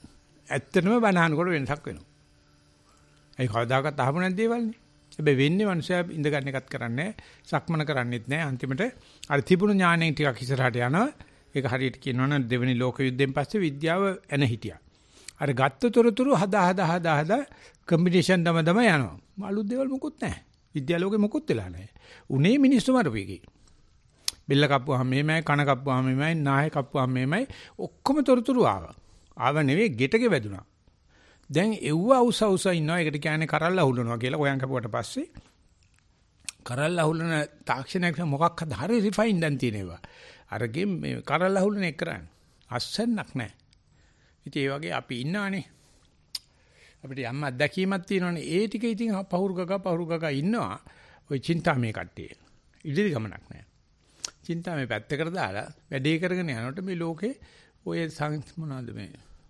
ඇත්තටම බනහනකොට වෙනසක් වෙනවා. ඒ කවදාකවත් අහපු නැති දේවල්නේ. හැබැයි වෙන්නේ මිනිස්සයා ඉඳ ගන්න එකත් කරන්නේ සක්මන කරන්නේත් නැහැ. අන්තිමට අර තිබුණු ඥාණයෙන් ටිකක් ඉස්සරහට යනවා. ඒක හරියට කියනවනම් දෙවෙනි ලෝක යුද්ධයෙන් පස්සේ විද්‍යාව එන හිටියා. අර ගත්ත තොරතුරු හදා හදා හදා හදා කම්බිනේෂන් දම දම යනවා. අලුත් දේවල් මොකුත් නැහැ. විද්‍යාලෝකෙ මොකුත් වෙලා නැහැ. උනේ මිනිස්සු මරපෙකේ. බෙල්ල කප්පුවාම මේමයි, කන කප්පුවාම මේමයි, නාය කප්පුවාම මේමයි ඔක්කොම තොරතුරු ආවා. ආව නෙවෙයි ගෙටගේ වැදුනා. දැන් එව්ව අවුස අවුස ඉන්නවා. ඒකට කියන්නේ කරල්ල අහුලනවා කියලා. ගෝයන් කපුවට පස්සේ කරල්ල අහුලන තාක්ෂණයක් මොකක්ද හරි රිෆයින් දැන් තියෙනවා. අරගෙන් මේ කරල්ල අහුලන එක කරන්නේ. අස්සන්නක් නැහැ. ඉතින් ඒ වගේ අපි ඉන්නවනේ. අපිට යම් අත්දැකීමක් තියෙනවනේ. ඒ ටික ඉතින් පහුරු ගගා පහුරු ගගා ඉන්නවා. ওই චින්තාමේ කට්ටිය. ඉදිරි ගමනක් නැහැ. චින්තාමේ පැත්තකට දාලා වැඩේ කරගෙන යනකොට මේ ලෝකේ ඔය මොනවද මේ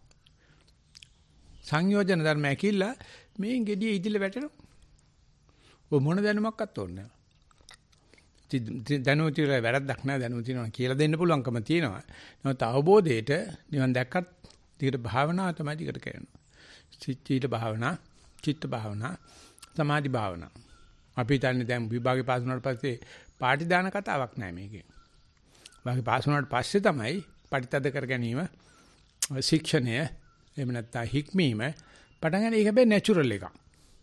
සංයෝජන ධර්ම ඇකිලා මේ ගෙඩිය ඉදිල වැටෙනවා. ඔය මොන දැනුමක්වත් ඕනේ නැහැ. දැනුම තියලා වැරද්දක් නැහැ. දැනුම තියනවා කියලා දෙන්න පුළුවන්කම තියෙනවා. නමුත් අවබෝධයට නිවන් දැක්කත් ඊට භාවනාව තමයි ටිකට කරනවා. චිත්ත භාවනා, චිත්ත භාවනා, සමාධි භාවනා. අපි හිතන්නේ දැන් විභාගේ පාස් වුණාට පස්සේ පාටි දාන කතාවක් නෑ මේකේ. විභාගේ පාස් වුණාට පස්සේ තමයි පරිතද කර ගැනීම, ශික්ෂණය, එහෙම නැත්නම් හික්මීම පටන් ගන්න. ඒක හැබැයි නැචරල් එකක්.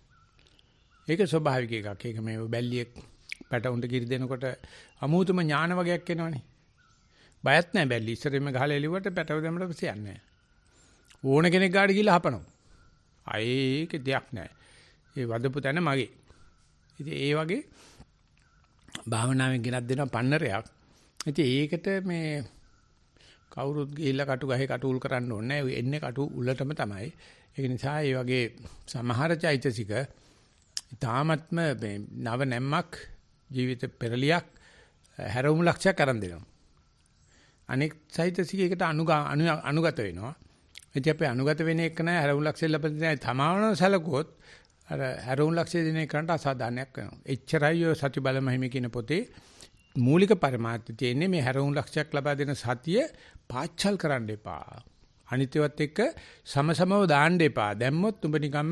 ඒක ස්වභාවික එකක්. ඒක මේ බැල්ලියෙක් පැටවුන්ට කිරි දෙනකොට අමුතුම ඥාන වගේක් එනවනේ. බයත් නැහැ බැල්ලි. ඉස්සරෙම ගහලා එළියට පැටව දෙන්නට පස්සේ යන්නේ නැහැ. ඕන කෙනෙක් ගාඩ ගිහලා හපනවා. අයේ ඒක දෙයක් නැහැ. ඒ වදපු තැන මගේ. ඉතින් ඒ වගේ භාවනාවෙන් ගෙනත් දෙනවා පන්නරයක්. ඉතින් ඒකට මේ කවුරුත් ගිහිල්ලා කටු ගහේ කටු උල් කරන්න ඕනේ නැහැ. එන්නේ කටු උලටම තමයි. ඒක නිසා මේ වගේ සමහර චෛතසික ඊ타ත්ම මේ නව නැම්මක් ජීවිත පෙරලියක් හැරවුම් ලක්ෂයක් අරන් දෙනවා. අනෙක් චෛතසිකයකට අනුගත වෙනවා. ඉතින් අපි අනුගත වෙන එක නෑ හැරවුම් ලක්ෂය ලැබෙන්නේ තමාවන සැලකුවොත් අර හැරවුම් ලක්ෂය දෙන එකට අසාධාරණයක් වෙනවා. එච්චරයි ඔය සති බල මහිම කියන පොතේ මූලික පරමාර්ථය තියෙන්නේ මේ හැරවුම් ලක්ෂයක් ලබා දෙන සතිය පාච්චල් කරන්න එපා. අනිත්‍යවත් එක්ක සමසමව දාන්න එපා. දැම්මොත් උඹ නිකම්ම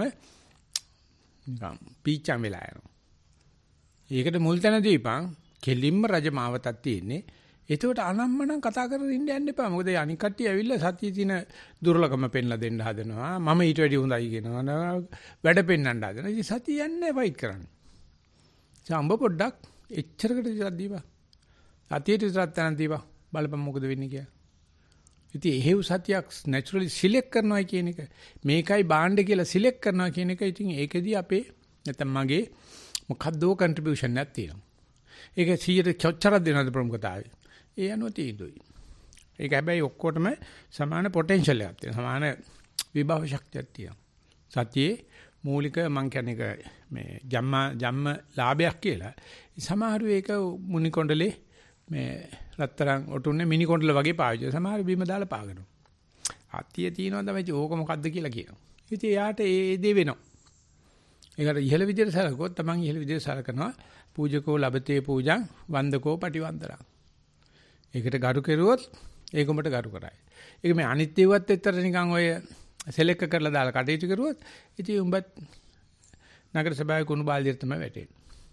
නිකම් පීචම් වෙලා යනවා. ඒකට මුල් තැන දීපන් කෙලින්ම රජමාවතක් තියෙන්නේ. ඒකට අනම්මනම් කතා කරගෙන ඉන්න යන්න එපා. මොකද අනික් කට්ටිය ඇවිල්ලා සතියේ තියෙන දුර්ලභම පෙන්ලා දෙන්න හදනවා. මම ඊට වැඩි හොඳයි කියනවා. වැඩ පෙන්වන්න හදනවා. ඉතින් සතිය යන්නේ ෆයිට් කරන්න. සම්බ පොඩ්ඩක් එච්චරකට විතරක් දීපන්. අතියට විතරක් තන දීපන්. බලපන් මොකද වෙන්නේ කියලා. ඉතින් එහෙව් සතියක් නැචරලි සිලෙක්ට් කරනවා කියන එක මේකයි බාණ්ඩ කියලා සිලෙක්ට් කරනවා කියන එක ඉතින් ඒකෙදී අපේ නැත්නම් මගේ මොකද්දෝ කන්ට්‍රිබියුෂන් එකක් තියෙනවා. ඒක සීයට කොච්චරක් දෙනවද ප්‍රමුඛතාවය? ඒ අනුව තීදුයි. ඒක හැබැයි ඔක්කොටම සමාන පොටෙන්ෂල් එකක් තියෙනවා. සමාන විභව ශක්තියක් තියෙනවා. සතියේ මූලික මං කියන්නේ මේ ජම්ම ජම්ම ලාභයක් කියලා. සමහරු ඒක මුනි කොණ්ඩලේ මේ රත්තරන් ඔටුන්නේ මිනි කොණ්ඩල වගේ පාවිච්චි. සමහර බීම දාලා පාගනවා. අතිය තියෙනවා තමයි ඕක මොකද්ද කියලා කියනවා. ඉතින් එයාට ඒ දේ වෙනවා. ඒකට ඉහළ විදියට සලකුවොත් තමන් ඉහළ විදියට සලකනවා. පූජකෝ ලබතේ පූජං වන්දකෝ පටිවන්දරං. ඒකට ගරු කෙරුවොත් ඒක උඹට ගරු කරයි. ඒක මේ අනිත්‍යවත් එක්තර නිකන් ඔය සෙලෙක්ට් කරලා දාලා කටයුතු කරුවොත් ඉතින් උඹත් නගර සභාවේ කුණු බාල්දියට තමයි වැටෙන්නේ.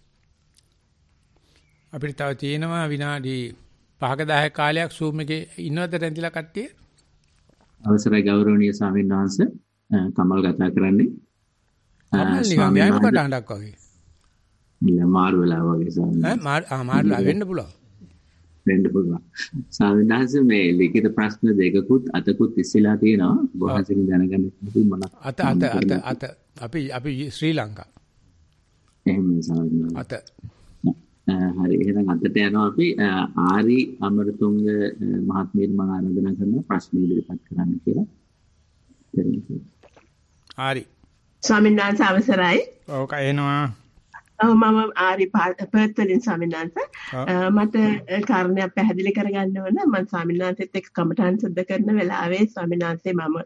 අපිට තව තියෙනවා විනාඩි පහක දහයක කාලයක් Zoom එකේ ඉන්නවද රැඳිලා කට්ටිය? අවසරයි ගෞරවනීය ස්වාමීන් වහන්සේ කමල් කතා කරන්නේ. කමල් නිකන් යයිම කටහඬක් වගේ. නිකන් මාරු වෙලා වගේ ස්වාමීන් ඈ මාරු ආ මාරුලා වෙන්න පුළුවන්. වෙන්න පුළුවන්. ස්වාමීන් වහන්සේ මේ ලිඛිත ප්‍රශ්න දෙකකුත් අතකුත් ඉස්සෙලා තියෙනවා. බොහොමසින් දැනගන්න මොනවද? අත අත අත අත අපි අපි ශ්‍රී ලංකා. එහෙම ස්වාමීන් වහන්සේ. අත හරි එහෙනම් අදට යනවා අපි ආරි අමරතුංග මහත්මියට මම ආරාධනා කරනවා ප්‍රශ්න ඉදිරිපත් කරන්න කියලා. ආරි ස්වාමීන් වහන්සේ අවසරයි. ඔව් කයනවා. ඔව් මම ආරි පර්ත් වලින් ස්වාමීන් වහන්සේ මට කාරණයක් පැහැදිලි කරගන්න ඕන. මම ස්වාමීන් වහන්සේත් එක්ක කමඨාන් සුද්ධ කරන වෙලාවේ ස්වාමීන් වහන්සේ මම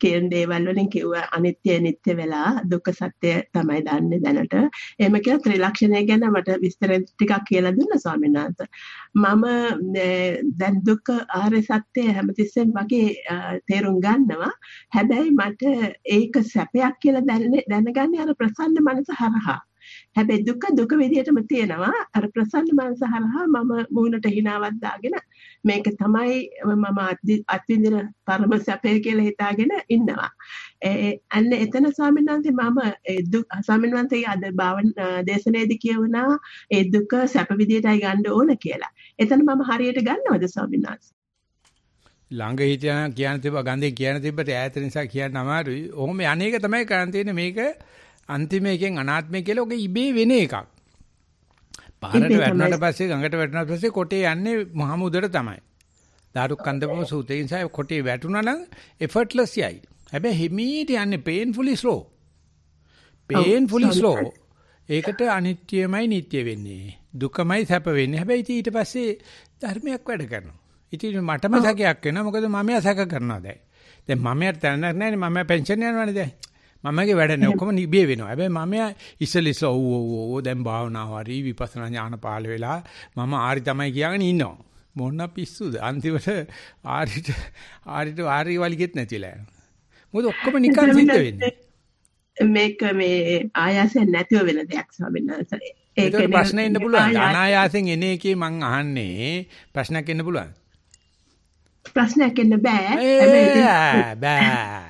කියන දේවල් වලින් කිව්වා අනිත්‍ය නිට්ටය වෙලා දුක්ඛ සත්‍ය තමයි දන්නේ දැනට. එහෙම කියලා ත්‍රිලක්ෂණය ගැන මට විස්තර ටිකක් කියලා දුන්නා ස්වාමීන් වහන්සේ. මම දැන් දුක්ඛ ආර්ය සත්‍ය හැමතිස්සෙම වගේ තේරුම් ගන්නවා. හැබැයි මට ඒක සැපයක් කියලා දැනගන්නේ අර ප්‍රසන්න මනස හරහා. හැබැයි දුක දුක විදිහටම තියෙනවා. අර ප්‍රසන්න මනස හරහා මම මූණට හිනාවක් දාගෙන මේක තමයි මම අත්විඳින පරම සැපය කියලා හිතාගෙන ඉන්නවා. ඒ අන්න එතන ස්වාමීන් වහන්සේ මම දුක් ස්වාමීන් වහන්සේ අද භාවන දේශනාවේදී කියවනා ඒ දුක සැප විදිහටයි ගන්න ඕන කියලා. එතන මම හරියට ගන්නවද ස්වාමීන් වහන්සේ? ළඟ හිටියා කියන තිබ්බ ගඳේ කියන තිබ්බට ඈත නිසා කියන්න අමාරුයි. ඔහොම අනේක තමයි කරන් තියෙන්නේ මේක අන්තිම එකෙන් අනාත්මය කියලා ඔක ඉබේ වෙන එකක්. පාරට වැටුණාට පස්සේ ගඟට වැටුණාට පස්සේ කොටේ යන්නේ මහමුදට තමයි. දාරුක් කන්දපම සූතේ නිසා කොටේ වැටුණා නම් effortless යයි. හැබැයි හිමීට යන්නේ painfully slow. painfully slow. ඒකට අනිත්‍යමයි නිට්ටය වෙන්නේ. දුකමයි සැප වෙන්නේ. හැබැයි ඊට පස්සේ ධර්මයක් වැඩ කරනවා. ඉතින් මටම සැකයක් වෙනවා. මොකද මම සැක කරනවා දැන්. දැන් මම යට තැනක් නැහැ නේ. මම පෙන්ෂන් යනවානේ දැන්. මමගේ වැඩ නේ ඔක්කොම නිබේ වෙනවා. හැබැයි මම ඉස්සෙල්ලා ඔව් ඔව් ඔව් දැන් භාවනාව හරි විපස්සනා ඥාන පාළ වෙලා මම ආරි තමයි කියලාගෙන ඉන්නවා. මොන පිස්සුද? අන්තිමට ආරිට ආරිට ආරි වලිගෙත් නැතිලා යනවා. මොකද ඔක්කොම නිකන් සිද්ධ වෙන්නේ. මේක මේ ආයාසයෙන් නැතිව වෙන දෙයක් ස්වාමීන් වහන්සේ. ඒක ප්‍රශ්න එන්න පුළුවන්. අනායාසයෙන් එන එකේ මං අහන්නේ ප්‍රශ්නයක් එන්න පුළුවන්. ප්‍රශ්නයක් එන්න බෑ. බෑ.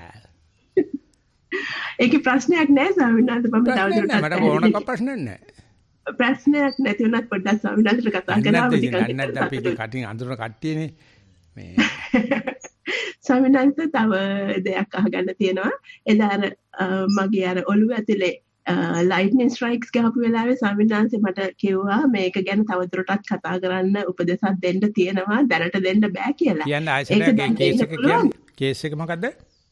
ඒකේ ප්‍රශ්නයක් නැහැ ස්වාමීන් වහන්සේ මම තවදුරටත් මට ඕනක ප්‍රශ්නයක් නැහැ. ප්‍රශ්නයක් නැති වුණත් පොඩ්ඩක් ස්වාමීන් වහන්සේට කතා කරනවා ටිකක්. නැත්නම් අපි කටින් අඳුරන කට්ටියනේ මේ ස්වාමීන් වහන්සේ තව දෙයක් අහගන්න තියෙනවා. එදා අර මගේ අර ඔළුව ඇතුලේ lightning strikes ගහපු වෙලාවේ ස්වාමීන් වහන්සේ මට කිව්වා මේක ගැන තවදුරටත් කතා කරන්න උපදේශයක් දෙන්න තියෙනවා දැනට දෙන්න බෑ කියලා. කියන්නේ ආයෙත් කේස් එක කියන්නේ කේස් එක මොකද්ද?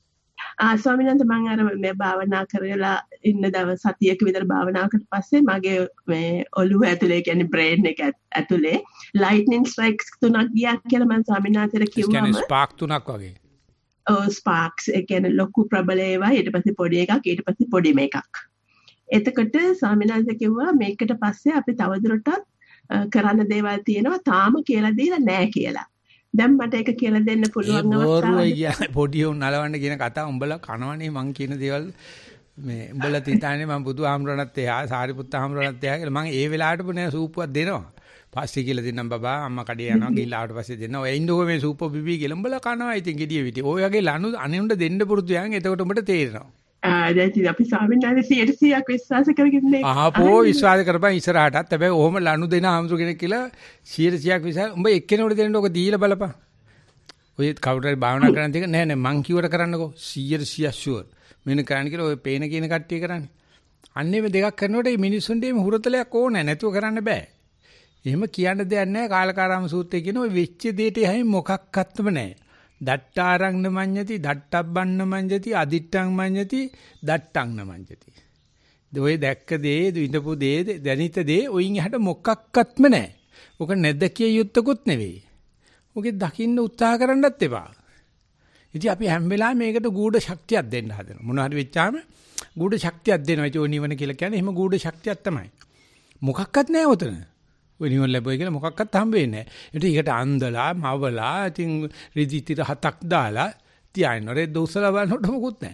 ආ ස්වාමීන් වහන්සේ මම අර මේ භාවනා කරලා ඉන්න දවස් සතියක විතර භාවනාවකට පස්සේ මගේ මේ ඔළුව ඇතුලේ කියන්නේ බ්‍රේන් එක ඇතුලේ lightning strikes තුනක් ගියා කියලා මම ස්වාමීන් වහන්සේට කිව්වම කියන්නේ ස්පාර්ක් තුනක් වගේ. ඔව් ස්පාර්ක්ස් ඒ කියන්නේ ලොකු ප්‍රබල ඒවා ඊට පස්සේ පොඩි එකක් ඊට පස්සේ පොඩි මේකක්. එතකොට ස්වාමීන් වහන්සේ කිව්වා මේකට පස්සේ අපි තවදුරටත් කරන්න දේවල් තියෙනවා තාම කියලා දීලා නැහැ කියලා. දැන් මට ඒක කියලා දෙන්න පුළුවන් අවස්ථාවක්. ඒ පොඩි උන් නලවන්න කියන කතාව උඹලා කනවනේ මං කියන දේවල් මේ උඹලා තිතානේ මං බුදුහාමුදුරණත් එහා සාරිපුත්ත හාමුදුරණත් එහා කියලා මං ඒ වෙලාවටම නේ සූපුවක් දෙනවා. පස්සේ කියලා දෙන්නම් බබා අම්මා කඩේ යනවා ගිහලා ආවට පස්සේ දෙනවා. ඔය ඉන්නකෝ මේ සූප බිබී කියලා උඹලා කනවා ඉතින් gediya විටි. ඔය වගේ ලනු අනෙන්ට දෙන්න පුරුදු යන් එතකොට උඹට තේරෙනවා. ආ දැන් අපි ස්වාමීන් වහන්සේ සියයට සීයක් විශ්වාස කරගෙන ඉන්නේ. ආපෝ විශ්වාස කරපන් ඉස්සරහටත්. හැබැයි ඔහොම ලනු දෙන ආම්සු කෙනෙක් කියලා සියයට සීයක් විශ්වාස. උඹ එක්කෙනෙකුට දෙන්න ඕක දීලා බලපන්. ඔය කවුරුහරි භාවනා කරන්න තියෙක නෑ නෑ මං කිව්වට කරන්නකෝ සියයට සීයක් ෂුවර්. මෙන්න කරන්න කියලා ඔය පේන කියන කට්ටිය කරන්නේ. අන්නේ මේ දෙකක් කරනකොට මේ මිනිස්සුන්ට මේ හුරතලයක් ඕනේ නැතුව කරන්න බෑ. එහෙම කියන්න දෙයක් නෑ කාලකාරාම සූත්‍රයේ කියන ඔය වෙච්ච දෙයට එහායි මොකක්වත්ම නෑ. දට්ටාරං නමඤ්ඤති දට්ටබ්බන්න මඤ්ඤති අදිත්තං මඤ්ඤති දට්ටං නමඤ්ඤති. ඔය දැක්ක දේ විඳපු දේ දැනිත දේ ඔයින් එහාට මොකක්වත්ම නෑ. ඔක නැදකිය යුත්තකුත් නෙවෙයි. ඔකේ දකින්න උත්සාහ කරන්නත් එපා. ඉතින් අපි හැම වෙලාවෙම මේකට ගූඪ ශක්තියක් දෙන්න හදනවා. මොනවා හරි වෙච්චාම ගූඪ ශක්තියක් දෙනවා. ඒ නිවන කියලා කියන්නේ එහෙම ගූඪ ශක්තියක් තමයි. මොකක්වත් නැහැ උතන. ඔය නිවන ලැබුවයි කියලා මොකක්වත් හම්බ වෙන්නේ නැහැ. ඉතින් ඒකට අන්දලා, මවලා, ඉතින් රිදිතිර හතක් දාලා තියාගෙන රෙද්ද උසලා බලනකොට මොකුත් නැහැ.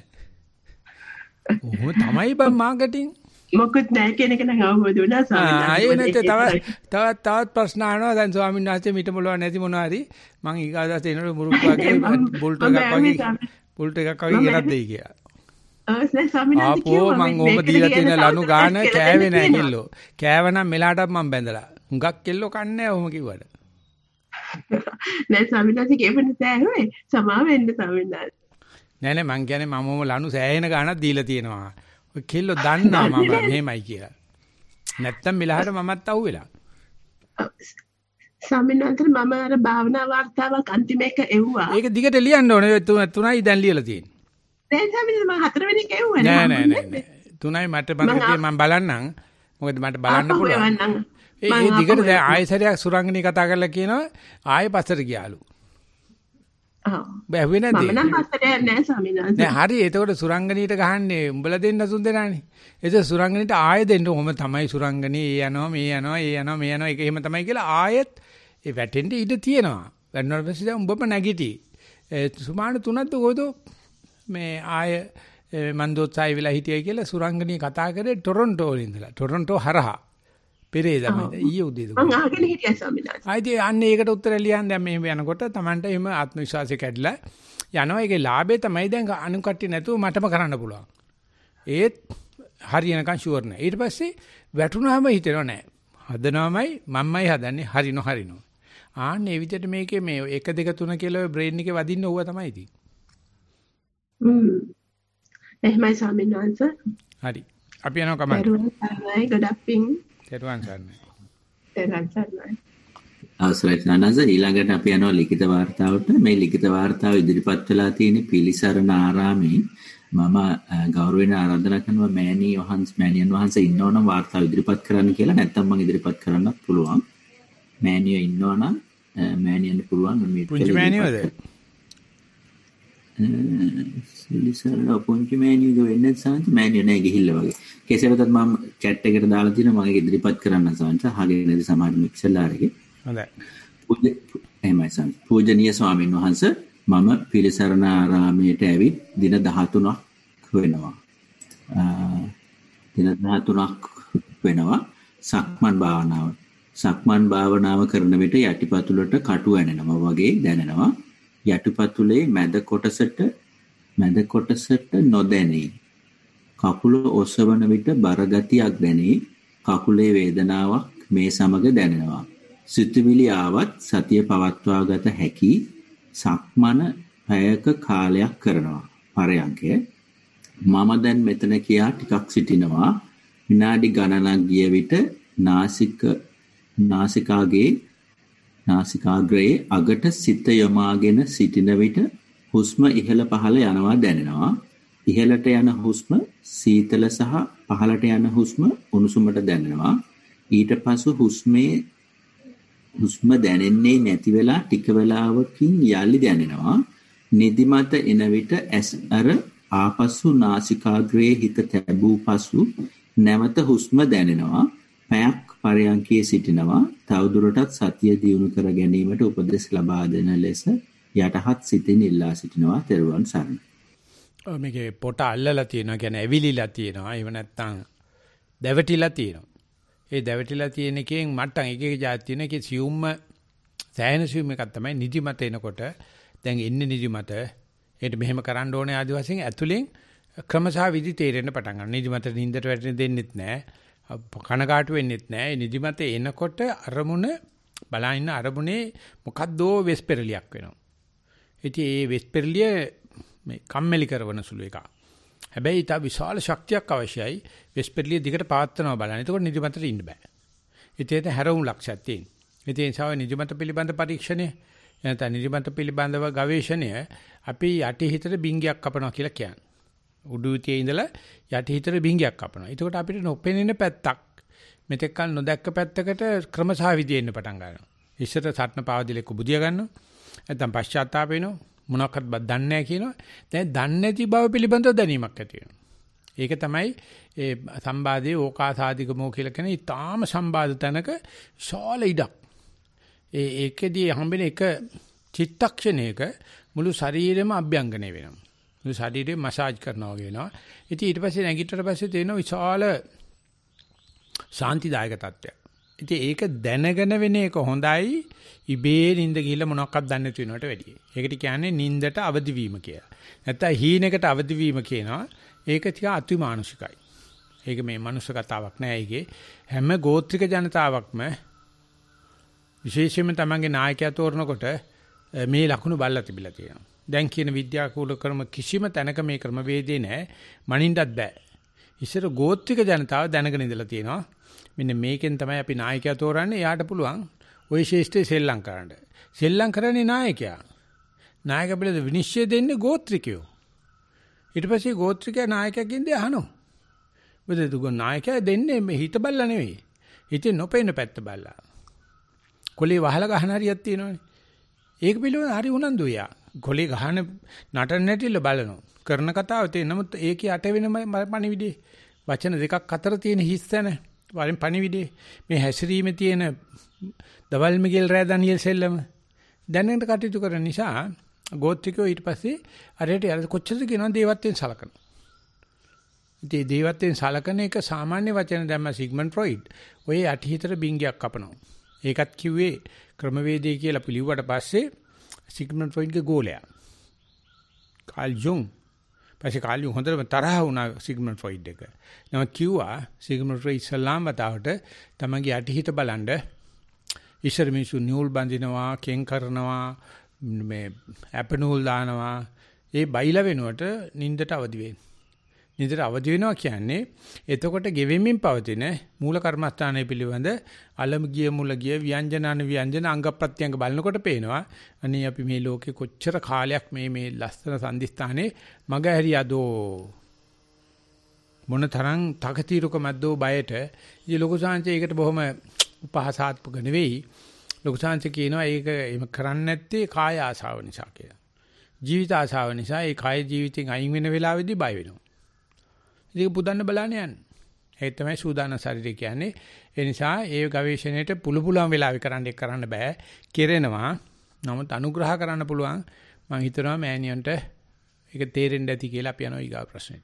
ඔහොම තමයි බං මාකටිං. මොකුත් නැහැ කියන එක නම් අවබෝධ වුණා ස්වාමීන් වහන්සේ. ආයේ නැත්te තවත් තවත් තවත් ප්‍රශ්න අහනවා දැන් ස්වාමීන් වහන්සේ මිට මොලව නැති මොනවා හරි මං ඊගාදාට එනකොට මුරුක් වගේ බුල්ට් එකක් වගේ බුල්ට් එකක් වගේ ගෙනත් දෙයි කියලා. ඔව් ස්වාමීන් වහන්සේ කිව්වා මං ඕම දීලා තියෙන ලනු ගාන කෑවේ නැහැ කිල්ලෝ. කෑවනම් මෙලාටත් මං බැඳලා. හුඟක් කෙල්ලෝ කන්නේ නැහැ ඔහොම කිව්වට. නෑ ස්වාමීන් වහන්සේ කියපෙන්න තෑහුවේ සමා වෙන්න ස්වාමීන් වහන්සේ. නෑ නෑ මං කියන්නේ මම ඔම ලනු සෑහෙන ගානක් දීලා තියෙනවා. ඔය කෙල්ලෝ දන්නා මම මෙහෙමයි කියලා. නැත්තම් මෙලහට මමත් අහුවෙලා. ස්වාමීන් වහන්සේ මම අර භාවනා වார்த்தාවක් අන්තිම එක එව්වා. ඒක දිගට ලියන්න ඕනේ. තුනයි දැන් ලියලා තියෙන්නේ. දැන් ස්වාමීන් වහන්සේ මම හතරවෙනි එක එව්වා නෑ නෑ නෑ. තුනයි මට මතකයි මම බලන්නම්. මොකද මට බලන්න පුළුවන්. ඒ දිගට දැන් ආයෙසරයක් සුරංගනී කතා කරලා කියනවා ආයෙ පස්සට ගියාලු. බැහුවේ නැද්ද? මම නම් පස්සට යන්නේ නැහැ ස්වාමීන් වහන්සේ. නෑ හරි. එතකොට සුරංගනීට ගහන්නේ උඹලා දෙන්න තුන් දෙනානේ. ඒක සුරංගනීට ආයෙ දෙන්න ඔහම තමයි සුරංගනී ඒ යනවා මේ යනවා ඒ යනවා මේ යනවා ඒක එහෙම තමයි කියලා ආයෙත් ඒ වැටෙන්න ඉඩ තියෙනවා. වැටෙනාට පස්සේ දැන් උඹම නැගිටි. ඒ සුමාන තුනක්ද කොහොද මේ ආයෙ මන්දෝත්සාහය වෙලා හිටියයි කියලා සුරංගනී කතා කරේ ටොරොන්ටෝ වල ඉඳලා. ටොරොන්ටෝ හරහා. පෙරේදා මම ඊයේ උදේද. මම අහගෙන හිටියා ස්වාමීන් වහන්සේ. ආයිත් අන්නේ ඒකට උත්තර ලියන්න දැන් මෙහෙම යනකොට Tamanට එහෙම ආත්ම විශ්වාසය කැඩිලා යනවා. ඒකේ ලාභේ තමයි දැන් අනු කට්ටිය නැතුව මටම කරන්න පුළුවන්. ඒත් හරියනකන් ෂුවර් නෑ. ඊට පස්සේ වැටුනහම හිතෙනව නෑ. හදනවමයි මම්මයි හදන්නේ හරිනෝ හරිනෝ. ආන්නේ ඒ විදිහට මේකේ මේ එක දෙක තුන කියලා බ්‍රේන් එකේ වදින්න ඕවා තමයි ඉතින්. හ්ම්. එහෙමයි ස්වාමීන් වහන්සේ. හරි. අපි යනවා කමන්න. දරුවන් සර්ණයි ගොඩක් පිං. දරුවන් සර්ණයි. දරුවන් සර්ණයි. අවසරයි නනස ඊළඟට අපි යනවා ලිඛිත වාර්තාවට. මේ ලිඛිත වාර්තාව ඉදිරිපත් වෙලා තියෙන පිළිසරණ ආරාමේ මම ගෞරවයෙන් ආරාධනා කරනවා මෑණී වහන්සේ මෑණියන් වහන්සේ ඉන්නවනම් වාර්තාව ඉදිරිපත් කරන්න කියලා. නැත්නම් මම ඉදිරිපත් කරන්නත් පුළුවන්. මෑණියෝ ඉන්නවනම් මෑණියන්ට පුළුවන් මේ පුංචි මෑණියෝද? සිලිසරණ පුංචි මෑණියෝ වෙන්නේ සාන්ති මෑණියෝ නෑ ගිහිල්ලා වගේ. කෙසේ වෙතත් මම chat එකට දාලා තියෙනවා මම ඒක ඉදිරිපත් කරන්න සාන්ති. අහගෙන නැති සමහර මික්සර්ලා එකේ. හොඳයි. එහෙමයි සාන්ති. පූජනීය ස්වාමීන් වහන්සේ මම පිළිසරණ ආරාමයට ඇවිත් දින දහතුනක් වෙනවා. දින දහතුනක් වෙනවා සක්මන් භාවනාව. සක්මන් භාවනාව කරන විට යටිපතුලට කටු ඇනෙනවා වගේ දැනෙනවා. යටිපතුලේ මැද කොටසට මැද කොටසට නොදැනී. කකුල ඔසවන විට බර ගතියක් දැනී. කකුලේ වේදනාවක් මේ සමග දැනෙනවා. සිතුවිලි ආවත් සතිය පවත්වා ගත හැකි සක්මන පැයක කාලයක් කරනවා. පරයන්කය. මම දැන් මෙතන කියා ටිකක් සිටිනවා. විනාඩි ගණනක් ගිය විට නාසික නාසිකාගේ නාසිකාග්‍රයේ අගට සිත යොමාගෙන සිටින විට හුස්ම ඉහළ පහළ යනවා දැනෙනවා. ඉහළට යන හුස්ම සීතල සහ පහළට යන හුස්ම උණුසුමට දැනෙනවා. ඊට පසු හුස්මේ හුස්ම දැනෙන්නේ නැති වෙලා ටික වෙලාවකින් යලි දැනෙනවා. නිදිමත එන විට ඇස් අර ආපසු නාසිකාග්‍රයේ හිත තැබූ පසු නැවත හුස්ම දැනෙනවා. පැයක් පරයන්කේ සිටිනවා. තවදුරටත් සතිය දියුණු කර ගැනීමට උපදෙස් ලබා දෙන ලෙස යටහත් සිතින් ඉල්ලා සිටිනවා. තෙරුවන් සරණයි. ඔය මේකේ පොට අල්ලලා තියෙනවා කියන්නේ ඇවිලිලා තියෙනවා. එහෙම නැත්නම් දැවටිලා තියෙනවා. ඒ දැවටිලා තියෙන එකෙන් මට්ටම් එක එක જાති තියෙන එකේ සියුම්ම සෑහෙන සියුම් එකක් තමයි නිදිමත එනකොට දැන් එන්නේ නිදිමත. ඒකට මෙහෙම කරන්න ඕනේ ආදි වශයෙන් ඇතුලෙන් ක්‍රමසහ විදි තේරෙන්න පටන් ගන්නවා. නිදිමත නින්දට වැටෙන්න දෙන්නෙත් නැහැ. කනකාටු වෙන්නෙත් නැහැ. ඒ නිදිමත එනකොට අරමුණ බලන අරමුණේ මොකද්දෝ වෙස්පෙරලියක් වෙනවා. ඉතින් ඒ වෙස්පෙරලිය මේ කම්මැලි කරන සුළු එකක්. හැබැයි ඊට විශාල ශක්තියක් අවශ්‍යයි. වෙස්පෙරලිය දිගට පවත්වනවා බලන්න. එතකොට නිදිමතට ඉන්න බෑ. ඉතින් හැරවුම් ලක්ෂයක් තියෙනවා. ඉතින් ඒ නිසා නිදිමත පිළිබඳ පරීක්ෂණය නැත්නම් නිදිමත පිළිබඳව ගවේෂණය අපි යටි හිතට බින්ගයක් කපනවා කියලා කියන්නේ. උඩුතියේ ඉඳලා යටි හිතට බින්ගයක් කපනවා. එතකොට අපිට නොපෙනෙන පැත්තක් මෙතෙක් කල නොදැක්ක පැත්තකට ක්‍රමසහ විදියෙන්න පටන් ගන්නවා. ඉස්සර සත්න පාවදිලෙක බුදියා ගන්නවා. නැත්නම් පශ්චාත්තාප වෙනවා. මොනක්වත් බත් දන්නේ නැහැ කියනවා. දැන් දන්නේ නැති බව පිළිබඳව දැනීමක් ඇති වෙනවා. ඒක තමයි ඒ සම්බාධයේ ඕකාසාදිකමෝ කියලා කියන ඊටාම සම්බාධ තැනක ශාල ඉඩක්. ඒ ඒකෙදී හම්බෙන එක චිත්තක්ෂණයක මුළු ශරීරෙම අභ්‍යංගනය වෙනවා. මුළු ශරීරෙම මසාජ් කරනවා වගේ වෙනවා. ඉතින් ඊට පස්සේ නැගිටතර පස්සේ තියෙන විශාල ශාන්තිදායක තත්ත්වයක්. ඉතින් ඒක දැනගෙන වෙන එක හොඳයි. ඉබේ නිින්ද ගිහිල්ලා මොනවක්වත් දන්නේ නැති වෙනවට වැඩිය. ඒකට කියන්නේ නිින්දට අවදි වීම කියලා. නැත්තම් හීනෙකට අවදි වීම කියනවා. ඒක ටික අතිමානුෂිකයි. ඒක මේ මනුස්ස කතාවක් නෑ. ඒකේ හැම ගෝත්‍රික ජනතාවක්ම විශේෂයෙන්ම තමන්ගේ නායකයා තෝරනකොට මේ ලකුණු බල්ලා තිබිලා තියෙනවා. දැන් කියන විද්‍යාකූල ක්‍රම කිසිම තැනක මේ ක්‍රමවේදේ නෑ. මනින්නත් බෑ. ඉස්සර ගෝත්‍රික ජනතාව දැනගෙන ඉඳලා තියෙනවා. මෙන්න මේකෙන් තමයි අපි නායකයා තෝරන්නේ. එයාට පුළුවන් ওই ශේෂ්ඨේ සෙල්ලම් කරන්න. සෙල්ලම් කරන්නේ නායකයා. නායක පිළිද විනිශ්චය දෙන්නේ ගෝත්‍රිකයෝ. ඊට පස්සේ ගෝත්‍රිකයා නායකයාගෙන් දෙ අහනවා. මොකද දුක නායකයා දෙන්නේ මේ හිත බල්ලා නෙවෙයි. හිතේ නොපෙනෙන පැත්ත බල්ලා. කොලේ වහලා ගහන හරියක් තියෙනවනේ. ඒක පිළිවෙල හරි උනන්දුයි යා. ගොලේ ගහන නටන නැටිල්ල බලනවා. කරන කතාව තියෙන නමුත් ඒකේ අට වෙන පණිවිඩේ වචන දෙකක් අතර තියෙන හිස්තැන වලින් පණිවිඩේ මේ හැසිරීමේ තියෙන දවල් මිගෙල් රෑ ඩැනියෙල් සෙල්ලම දැනට කටයුතු කරන නිසා ගෝත්‍රිකෝ ඊට පස්සේ අරයට යන කොච්චරද කියනවා දේවත්වයෙන් සලකනවා. ඉතින් දේවත්වයෙන් සලකන එක සාමාන්‍ය වචන දැම්ම සිග්මන්ඩ් ෆ්‍රොයිඩ් ඔය යටිහිතට බින්ගයක් කපනවා. ඒකත් කිව්වේ ක්‍රමවේදය කියලා පිළිවුවට පස්සේ සිග්මන්ඩ් ෆ්‍රොයිඩ්ගේ ගෝලයා කාල් ජුන් පස්සේ කාල් ජුන් හොඳටම තරහ වුණා සිග්මන්ඩ් ෆ්‍රොයිඩ් එක. නම කිව්වා සිග්මන්ඩ් ෆ්‍රොයිඩ් සලාම් වතාවට තමන්ගේ යටිහිත බලන්න ඉස්සර මිනිස්සු නියුල් බඳිනවා, කෙන් කරනවා, මේ ඇපනූල් දානවා. ඒ බයිලා වෙනුවට නින්දට අවදි වෙන්නේ. නින්දට අවදි වෙනවා කියන්නේ එතකොට ගෙවෙමින් පවතින මූල කර්මස්ථානයේ පිළිබඳ අලම ගිය මුල ගිය ව්‍යංජන අන ව්‍යංජන අංග ප්‍රත්‍යංග බලනකොට පේනවා අනේ අපි මේ ලෝකේ කොච්චර කාලයක් මේ මේ ලස්සන සම්දිස්ථානේ මග හැරියාදෝ මොන තරම් තකතිරුකමද්දෝ බයට ඉතින් ලොකු සාංශය ඒකට බොහොම උපහාසාත්මක නෙවෙයි ලොකු සාංශය කියනවා ඒක එහෙම කරන්නේ නැත්තේ කාය ආශාව නිසා කියලා. ජීවිත ආශාව නිසා ඒ කාය ජීවිතෙන් අයින් වෙන වෙලාවෙදී බය වෙනවා. ඒක පුදන්න බලන්න යන්නේ. ඒ තමයි සූදානම් ශරීරය කියන්නේ. ඒ නිසා ඒ ගවේෂණයට පුළු පුළුවන් වෙලාවෙ කරන්න ඒක කරන්න බෑ. කෙරෙනවා. නමුත් අනුග්‍රහ කරන්න පුළුවන්. මම හිතනවා මෑනියන්ට ඒක තේරෙන්න ඇති කියලා අපි යනවා ඊගා ප්‍රශ්නෙට.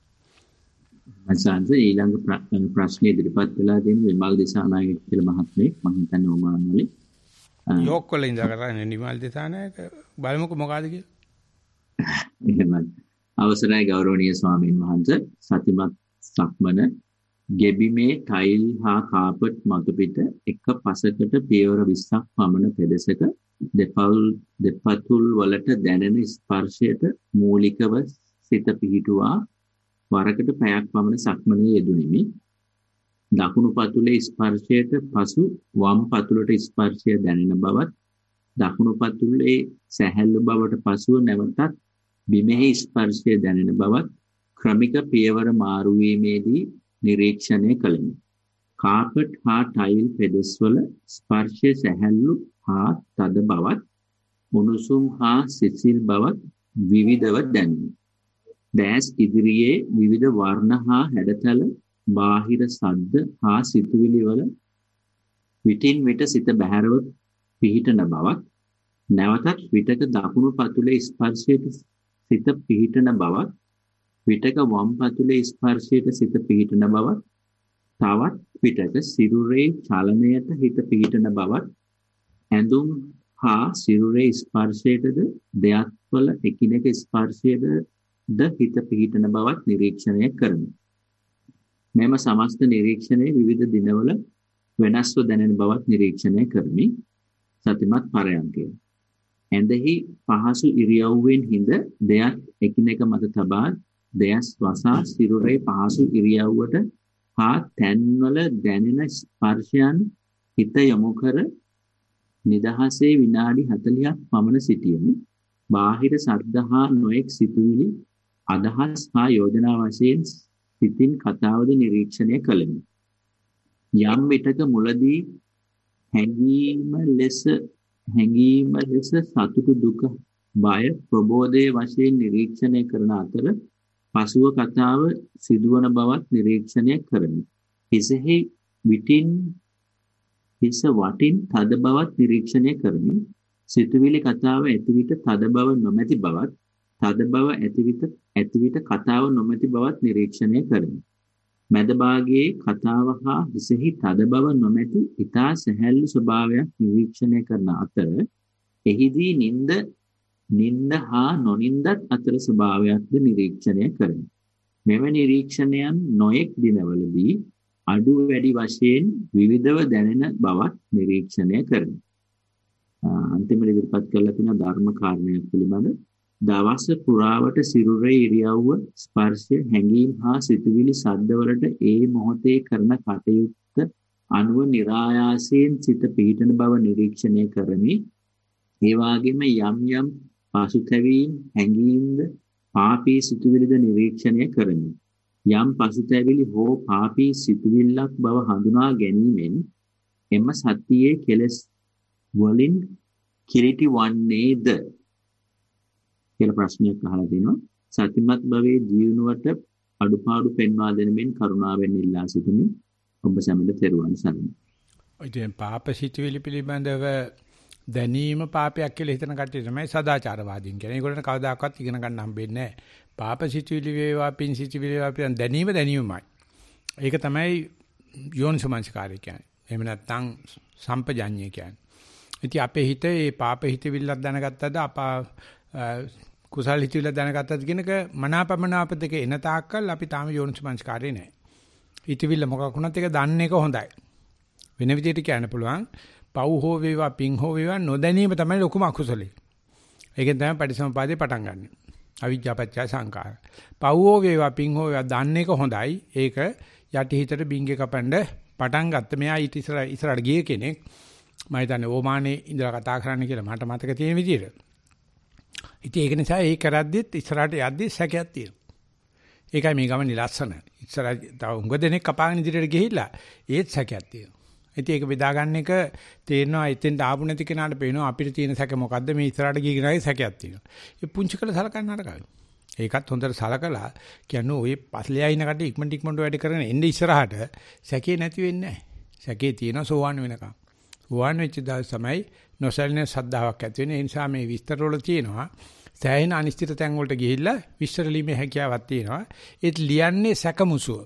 අසංශ ඊළඟ ප්‍රශ්නේ ඉදිරිපත් වෙලා තියෙන විමල් දිසානායක කියලා මහත්මයෙක් මම හිතන්නේ ඕමානවලේ. යෝක් වල ඉඳලා කරන්නේ විමල් දිසානායක බලමුකෝ මොකಾದ කියලා. එහෙමයි. අවසරයි ගෞරවනීය ස්වාමීන් වහන්සේ සතිමත් සක්මන ගෙබිමේ ටයිල් හා කාපට් මතු පිට එක පසකට පියවර විස්සක් පමණ පෙදෙසක දෙපල් දෙපතුල් වලට දැනෙන ස්පර්ශයට මූලිකව සිත පිහිටුවා වරකට පැයක් පමණ සක්මනේ යෙදුණෙමි. දකුණු පතුලේ ස්පර්ශයට පසු වම් පතුලට ස්පර්ශය දැනෙන බවත් දකුණු පතුලේ සැහැල්ලු බවට පසුව නැවතත් බිමෙහි ස්පර්ශය දැනෙන බවත් ක්‍රමික පියවර මාරු වීමේදී නිරීක්ෂණය කළෙමි. කාපට් හා ටයිල් පෙදෙස්වල ස්පර්ශය සැහැල්ලු හා තද බවත් උණුසුම් හා සිසිල් බවත් විවිධව දැනුනි. දැස් ඉදිරියේ විවිධ වර්ණ හා හැඩතල බාහිර ශබ්ද හා සිතුවිලි වල විටින් විට සිත බැහැරව පිහිටන බවත් නැවතත් විටක දකුණු පතුලේ ස්පර්ශයට සිත පිහිටන බවත් විටක වම් පතුලේ ස්පර්ශයට සිත පිහිටන බවත් තවත් විටක සිරුරේ චලනයට හිත පිහිටන බවත් ඇඳුම් හා සිරුරේ ස්පර්ශයටද දෙයත්වල එකිනෙක ස්පර්ශයටද හිත පිහිටන බවත් නිරීක්ෂණය කරමි. මෙම සමස්ත නිරීක්ෂණයේ විවිධ දිනවල වෙනස්ව දැනෙන බවත් නිරීක්ෂණය කරමි. සතිමත් පරයන්කය. ඇඳෙහි පහසු ඉරියව්වෙන් හිඳ දෙයක් එකිනෙක මත තබා දෙයස් වසා සිරුරේ පහසු ඉරියව්වට හා තැන්වල දැනෙන ස්පර්ශයන් හිත යොමු කර නිදහසේ විනාඩි හතළිහක් පමණ සිටියෙමි. බාහිර ශබ්ද හා නොඑක් සිතුවිලි අදහස් හා යෝජනා වශයෙන් සිතින් කතාවද නිරීක්ෂණය කළෙමි. යම් විටක මුලදී හැඟීම ලෙස හැඟීම ලෙස සතුටු දුක බය ප්‍රබෝධයේ වශයෙන් නිරීක්ෂණය කරන අතර පසුව කතාව සිදුවන බවත් නිරීක්ෂණය කරමි. හිසෙහි විටින් හිස වටින් තද බවත් නිරීක්ෂණය කරමි. සිතුවිලි කතාව ඇති විට තද බව නොමැති බවත් තද බව ඇති විට ඇති විට කතාව නොමැති බවත් නිරීක්ෂණය කරමි. මැද භාගයේ කතාව හා හිසෙහි තද බව නොමැති ඉතා සැහැල්ලු ස්වභාවයක් නිරීක්ෂණය කරන අතර එහිදී නිନ୍ଦ නිନ୍ଦ හා නොනින්දත් අතර ස්වභාවයක්ද නිරීක්ෂණය කරමි. මෙම නිරීක්ෂණයන් නොයෙක් දිනවලදී අඩු වැඩි වශයෙන් විවිධව දැනෙන බවත් නිරීක්ෂණය කරමි. අන්තිමට ඉදිරිපත් කරලා තියෙන ධර්ම කාරණයක් පිළිබඳ දවස පුරාවට සිරුරේ ඉරියව්ව ස්පර්ශය හැඟීම් හා සිතුවිලි ශබ්දවලට ඒ මොහොතේ කරන කටයුත්ත අනුව નિરાයාසයෙන් සිත පිහිටන බව නිරීක්ෂණය කරමි. ඒ වගේම යම් යම් පසුතැවීම් හැඟීම්ද පාපී සිතුවිලිද නිරීක්ෂණය කරමි. යම් පසුතැවිලි හෝ පාපී සිතුවිල්ලක් බව හඳුනා ගැනීමෙන් එම සතියේ කෙලෙස් වලින් කිලිටි වන්නේද කියලා ප්‍රශ්නයක් අහලා තිනවා. සතිමත් භවයේ ජීවුණුවට අඩුපාඩු පෙන්වා දෙනමින් කරුණාවෙන් ඉල්ලා සිටිමි. ඔබ සැමට තෙරුවන් සරණයි. ඉතින් පාප සිතුවිලි පිළිබඳව දැනීම පාපයක් කියලා හිතන කට්ටිය තමයි සදාචාරවාදීන් කියන්නේ. ඒගොල්ලන්ට කවදාකවත් ඉගෙන ගන්න හම්බෙන්නේ නැහැ. පාප සිතුවිලි වේවා පින් සිතුවිලි වේවා පින් දැනීම දැනීමයි. ඒක තමයි යෝනිසමංස්කාරය කියන්නේ. එහෙම නැත්නම් සම්පජඤ්ඤය කියන්නේ. ඉතින් අපේ හිත මේ පාප හිතවිල්ලක් දැනගත්තද අපා කුසල හිතවිල්ලක් දැනගත්තද කියනක මනාපමනාප දෙක එන තාක්කල් අපි තාම යෝනිසමංස්කාරේ නැහැ. හිතවිල්ල මොකක් වුණත් ඒක දන්න එක හොඳයි. වෙන විදිහට කියන්න පුළුවන් පව් හෝ වේවා පිං හෝ වේවා නොදැනීම තමයි ලොකුම අකුසලේ. ඒකෙන් තමයි පටිසමුපාදේ පටන් ගන්න. අවිජ්ජාපච්චය සංකාර. පව් හෝ වේවා පිං හෝ වේවා දන්න එක හොඳයි. ඒක යටි හිතට බින්ගේ කපන්න පටන් ගත්ත මෙයා ඊට ඉස්සර ඉස්සරහට ගිය කෙනෙක්. මම හිතන්නේ ඕමානේ ඉඳලා කතා කරන්න කියලා මට මතක තියෙන විදිහට. ඉතින් ඒක නිසා ඒ කරද්දිත් ඉස්සරහට යද්දි සැකයක් තියෙනවා. ඒකයි මේ ගමනේ ලස්සන. ඉස්සරහ තව උඟ දෙනෙක් කපාගෙන ඉදිරියට ගිහිල්ලා ඒත් සැකයක් තියෙනවා. ඉතින් ඒක බෙදා ගන්න එක තේරෙනවා එතෙන්ට ආපු නැති කෙනාට පේනවා අපිට තියෙන සැක මොකද්ද මේ ඉස්සරහට ගිය කෙනාගේ සැකයක් තියෙනවා. ඒ පුංචි කළ සලකන්න නරකයි. ඒකත් හොඳට සලකලා කියන්නේ ඔය පස්ලෙයා ඉන්න කට ඉක්මනට ඉක්මනට වැඩ කරගෙන එන්නේ ඉස්සරහට සැකේ නැති වෙන්නේ නැහැ. සැකේ තියෙනවා සෝවාන් වෙනකම්. සෝවාන් වෙච්ච දවස් තමයි නොසැලෙන සද්ධාාවක් ඇති වෙන්නේ. ඒ නිසා මේ විස්තර වල තියෙනවා සෑහෙන අනිශ්චිත තැන් වලට ගිහිල්ලා විස්තර ලියීමේ හැකියාවක් තියෙනවා. ඒත් ලියන්නේ සැකමුසුව.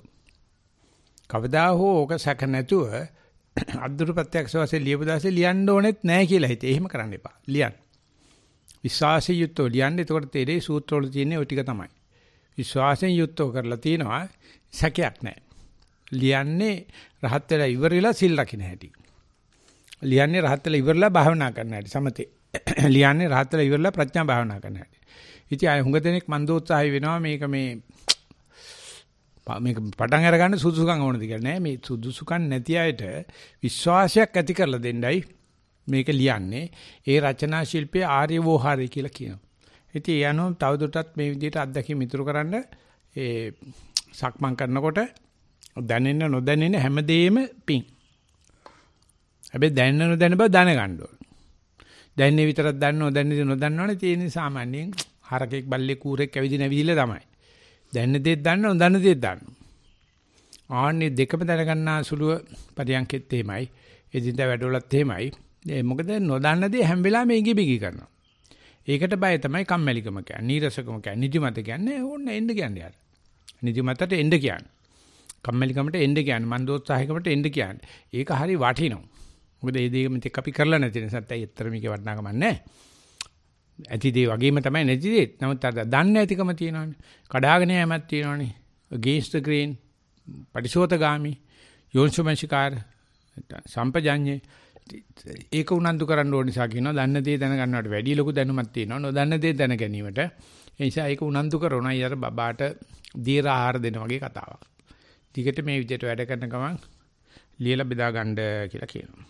කවදා හෝ ඕක සැක නැතුව අද්දුරු ප්‍රත්‍යක්ෂ වශයෙන් ලියපු දාසේ ලියන්න ඕනෙත් නැහැ කියලා හිතේ. එහෙම කරන්න එපා. ලියන්න. විශ්වාසයෙන් යුක්තව ලියන්න. එතකොට තේරෙයි සූත්‍ර වල තියෙන ওই ටික තමයි. විශ්වාසයෙන් යුක්තව කරලා තිනවා සැකයක් නැහැ. ලියන්නේ රහත් වෙලා ඉවරලා සිල් රකින්න හැටි. ලියන්නේ රහත් වෙලා ඉවරලා භාවනා කරන්න හැටි. සමතේ. ලියන්නේ රහත් වෙලා ඉවරලා ප්‍රඥා භාවනා කරන්න හැටි. ඉතින් ආය හුඟ දෙනෙක් මන්දෝත්සාහය වෙනවා මේක මේ මේක පටන් අරගන්න සුදුසුකම් ඕනද කියලා නෑ. මේ සුදුසුකම් නැති අයට විශ්වාසයක් ඇති කරලා දෙන්නයි මේක ලියන්නේ. ඒ රචනා ශිල්පයේ ආර්ය වෝහාරය කියලා කියනවා. ඉතින් ඒ අනුව තවදුරටත් මේ විදිහට අත්දැකීම් ඉතුරු කරන්න ඒ සක්මන් කරනකොට දැනෙන්න නොදැනෙන්න හැමදේම පිං. හැබැයි දැනෙන්න නොදැන බව දැනගන්න ඕන. දැනෙන්නේ විතරක් දන්නව නොදැන්නේ නොදන්නවනේ තියෙන්නේ සාමාන්‍යයෙන් හරකෙක් බල්ලෙක් කූරෙක් ඇවිදින ඇවිදිලා තමයි. දැන්න දෙයක් දන්න නොදන්න දෙයක් දන්න. ආන්නේ දෙකම දැනගන්නා සුළුව පරියන්කෙත් එහෙමයි. එදින්දා වැඩවලත් එහෙමයි. මොකද නොදන්න දේ හැම වෙලාවෙම ඉඟි බිඟි කරනවා. ඒකට බය තමයි කම්මැලිකම කියන්නේ. නීරසකම කියන්නේ. නිදිමත කියන්නේ ඕන්න එන්න කියන්නේ යාර. නිදිමතට එන්න කියන්නේ. කම්මැලිකමට එන්න කියන්නේ. මන්දෝත්සාහයකමට එන්න කියන්නේ. ඒක හරි වටිනවා. මොකද මේ දේ මෙතෙක් අපි කරලා නැති නිසා ඇත්තයි ඇත්තට මේකේ වටිනාකමක් නැහැ. ඇති දේ වගේම තමයි නැති දේ. නමුත් අර දන්නේ නැතිකම තියෙනවානේ. කඩාගෙන යෑමක් තියෙනවානේ. against the grain, පටිසෝතගාමි, යෝනිසමංසිකාර, සම්පජඤ්ඤේ ඒක උනන්දු කරන්න ඕන නිසා කියනවා දන්න දේ දැන ගන්නවට වැඩිය ලොකු දැනුමක් තියෙනවා. නොදන්න දේ දැන ගැනීමට. ඒ නිසා ඒක උනන්දු කරනවා. ඊයර බබාට දීර ආහාර දෙන වගේ කතාවක්. ටිකට මේ විදිහට වැඩ කරන ගමන් ලියලා බෙදා ගන්න කියලා කියනවා.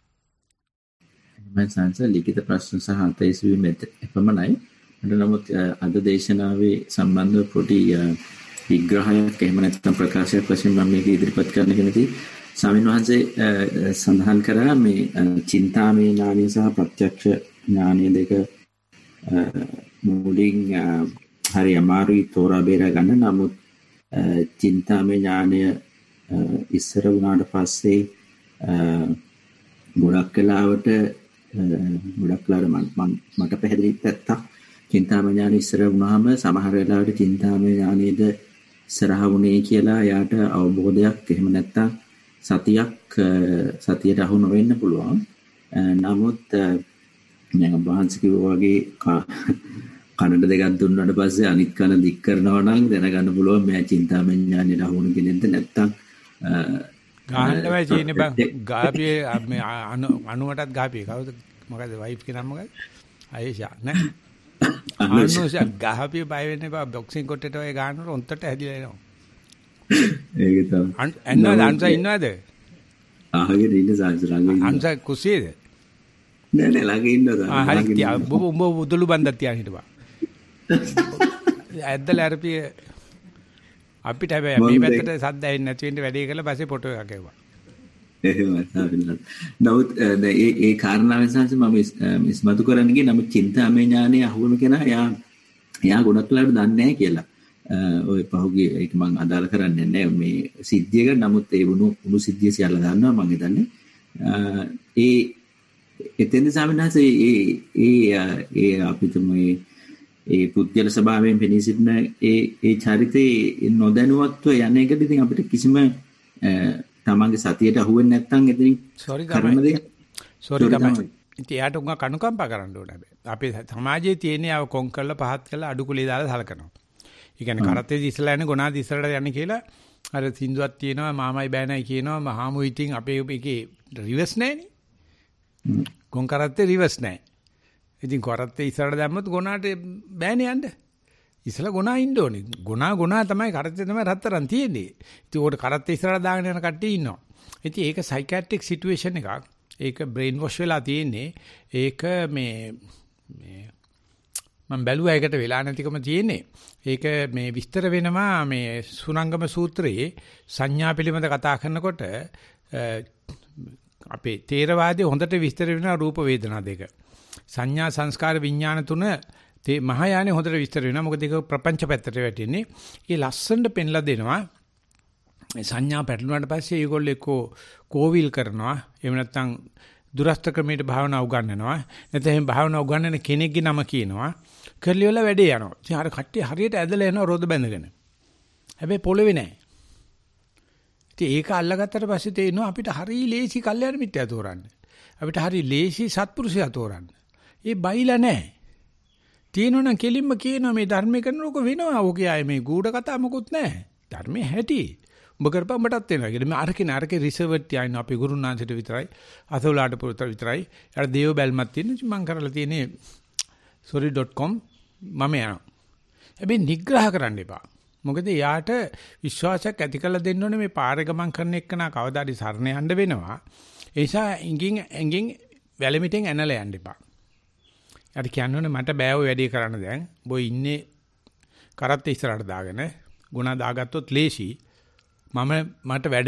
මම සංස ලිඛිත ප්‍රශ්න සහ අතීසුවීම එපමණයි. මට නමුත් අද දේශනාවේ සම්බන්ධව පොඩි විග්‍රහයක් එහෙම නැත්නම් ප්‍රකාශයක් වශයෙන් මම මේක ඉදිරිපත් කරන්න කැමතියි. ස්වාමීන් වහන්සේ සඳහන් කරා මේ චින්තාමය ඥානය සහ ප්‍රත්‍යක්ෂ ඥානය දෙක මුලින් හරි අමාරුයි තෝරා බේරා ගන්න. නමුත් චින්තාමය ඥානය ඉස්සර වුණාට පස්සේ ගොඩක් වෙලාවට ගොඩක් වෙලාවට මට පැහැදිලි පැත්තක් චින්තාමය ඥානය ඉස්සර වුණාම සමහර වෙලාවට චින්තාමය ඥානයේද ඉස්සරහ වුණේ කියලා යාට අවබෝධයක් එහෙම නැත්තම් සතියක් සතියට අහු නොවෙන්න පුළුවන්. නමුත් මම වහන්සේ කිව්වා වගේ කනට දෙකක් දුන්නාට පස්සේ අනිත් කන දික් කරනවා නම් දැනගන්න පුළුවන් මම චින්තාමය ඥානයට අහු වුණ කෙනෙක්ද නැත්තම් ගාන්න වෙයි තියෙන්නේ බං. ගාපියේ මේ අනුවටත් ගාපියේ කවුද මොකද වයිෆ් කෙනා මොකද අයේෂා නේ අනුෂා ගාපියේ බය වෙන්න එපා. බොක්සින් කොටේට ඔය ගානට උන්ටට හැදිලා එනවා. ඒක තමයි. එන්නවද අන්සා ඉන්නවද? ආහගේ ඉන්න සාංශ ළඟ. අන්සා කුසියේද? නෑ නෑ ළඟ ඉන්නවද? ආ හරි තියා ඔබ උඹ උදළු බන්දක් තියාගෙන හිටපන්. ඇද්දලා අරපිය අපිට හැබැයි මේ පැත්තට සද්ද ඇහෙන්නේ නැති වෙන්න වැඩේ කරලා පස්සේ ෆොටෝ එකක් එවුවා. එහෙමයි තමයි. නමුත් ඒ ඒ කාරණාවෙන් සංස මම ඉස්මතු කරන්න ගියේ නමුත් චින්තාමය ඥානය අහුවම කෙනා යා එයා ගොඩක් වෙලාවට දන්නේ නැහැ කියලා. ඔය පහුගිය ඒක මම අදාළ කරන්නේ නැහැ මේ සිද්ධියක. නමුත් ඒ වුණු උණු සිද්ධිය සියල්ල දන්නවා මම හිතන්නේ. ඒ එතෙන්ද සාමිනාස ඒ ඒ ඒ අපිට මේ ඒ පුද්ගල ස්වභාවයෙන් පෙනී සිටින ඒ ඒ චරිතේ නොදැනුවත්ව යන එකට ඉතින් අපිට කිසිම තමන්ගේ සතියට අහුවෙන්නේ නැත්නම් එතනින් සෝරි තමයි. සෝරි තමයි. ඉතින් එයාට උංගා කණුකම්පා කරන්න ඕනේ හැබැයි. අපේ සමාජයේ තියෙන ආව කොන් කරලා පහත් කරලා අඩු කුලේ දාලා සලකනවා. ඒ කියන්නේ කරත්තේ ඉස්සලා යන්නේ ගොනාද ඉස්සරට යන්නේ කියලා අර සින්දුවක් තියෙනවා මාමයි බෑනයි කියනවා මහාමු ඉතින් අපේ එකේ රිවර්ස් නැහැනේ. කොන් කරත්තේ රිවර්ස් නැහැ. ඉතින් කරත්තේ ඉස්සරට දැම්මොත් ගොනාට බෑනේ යන්න. ඉස්සලා ගොනා ඉන්න ඕනේ. ගොනා ගොනා තමයි කරත්තේ තමයි රත්තරන් තියෙන්නේ. ඉතින් ඕකට කරත්තේ ඉස්සරට දාගෙන යන කට්ටිය ඉන්නවා. ඉතින් ඒක සයිකියාට්‍රික් සිටුේෂන් එකක්. ඒක බ්‍රේන් වොෂ් වෙලා තියෙන්නේ. ඒක මේ මේ මම බැලුවා ඒකට වෙලා නැතිකම තියෙන්නේ. ඒක මේ විස්තර වෙනවා මේ සුනංගම සූත්‍රයේ සංඥා පිළිබඳ කතා කරනකොට අපේ තේරවාදයේ හොඳට විස්තර වෙනවා රූප වේදනා දෙක. සංඥා සංස්කාර විඥාන තුන තේ මහායානේ හොඳට විස්තර වෙනවා. මොකද ඒක ප්‍රපංච පැත්තට වැටෙන්නේ. ඒ ලස්සනට පෙන්ලා දෙනවා. සංඥා පැටලුණාට පස්සේ ඒගොල්ලෝ එක්කෝ කෝවිල් කරනවා. එහෙම නැත්නම් දුරස්ත ක්‍රමයට භාවනා උගන්වනවා. නැත්නම් එහෙම භාවනා උගන්වන කෙනෙක්ගේ නම කියනවා. කරලි වල වැඩේ යනවා. ඉතින් අර කට්ටිය හරියට ඇදලා යනවා රොද බැඳගෙන. හැබැයි පොළවේ නැහැ. ඉතින් ඒක අල්ලගත්තට පස්සේ තේරෙනවා අපිට හරි ලේසි කල්යාණ මිත්‍යා තෝරන්න. අපිට හරි ලේසි සත්පුරුෂයා තෝරන්න. ඒ බයිලා නැහැ. තියෙනවනම් කෙලින්ම කියනවා මේ ධර්මයේ කරනකොට වෙනවා. ඕකේ ආයේ මේ ගුඩ කතා මොකුත් නැහැ. ධර්මයේ හැටි. උඹ කරපම්මටත් වෙනවා. ඒ කියන්නේ අරකේ නරකේ රිසර්වර් තියන අපේ ගුරුනාන්සේට විතරයි අසෝලාට පුරතර විතරයි. අර දේව බැල්මක් තියෙන මම කරලා තියෙන්නේ sorry dot com මම යනවා. හැබැයි නිග්‍රහ කරන්න එපා. මොකද යාට විශ්වාසයක් ඇති කරලා දෙන්න ඕනේ මේ පාරේ ගමන් කරන එක්කනා කවදාද සරණ යන්න වෙනවා. ඒ නිසා එංගින් එංගින් වැලමිටෙන් ඇනලා යන්න එපා. යාට කියන්නේ මට බෑ ඔය වැඩේ කරන්න දැන්. බොයි ඉන්නේ කරත් ඉස්සරහට දාගෙන ගුණා දාගත්තොත් ලේසි. මම මට වැඩ.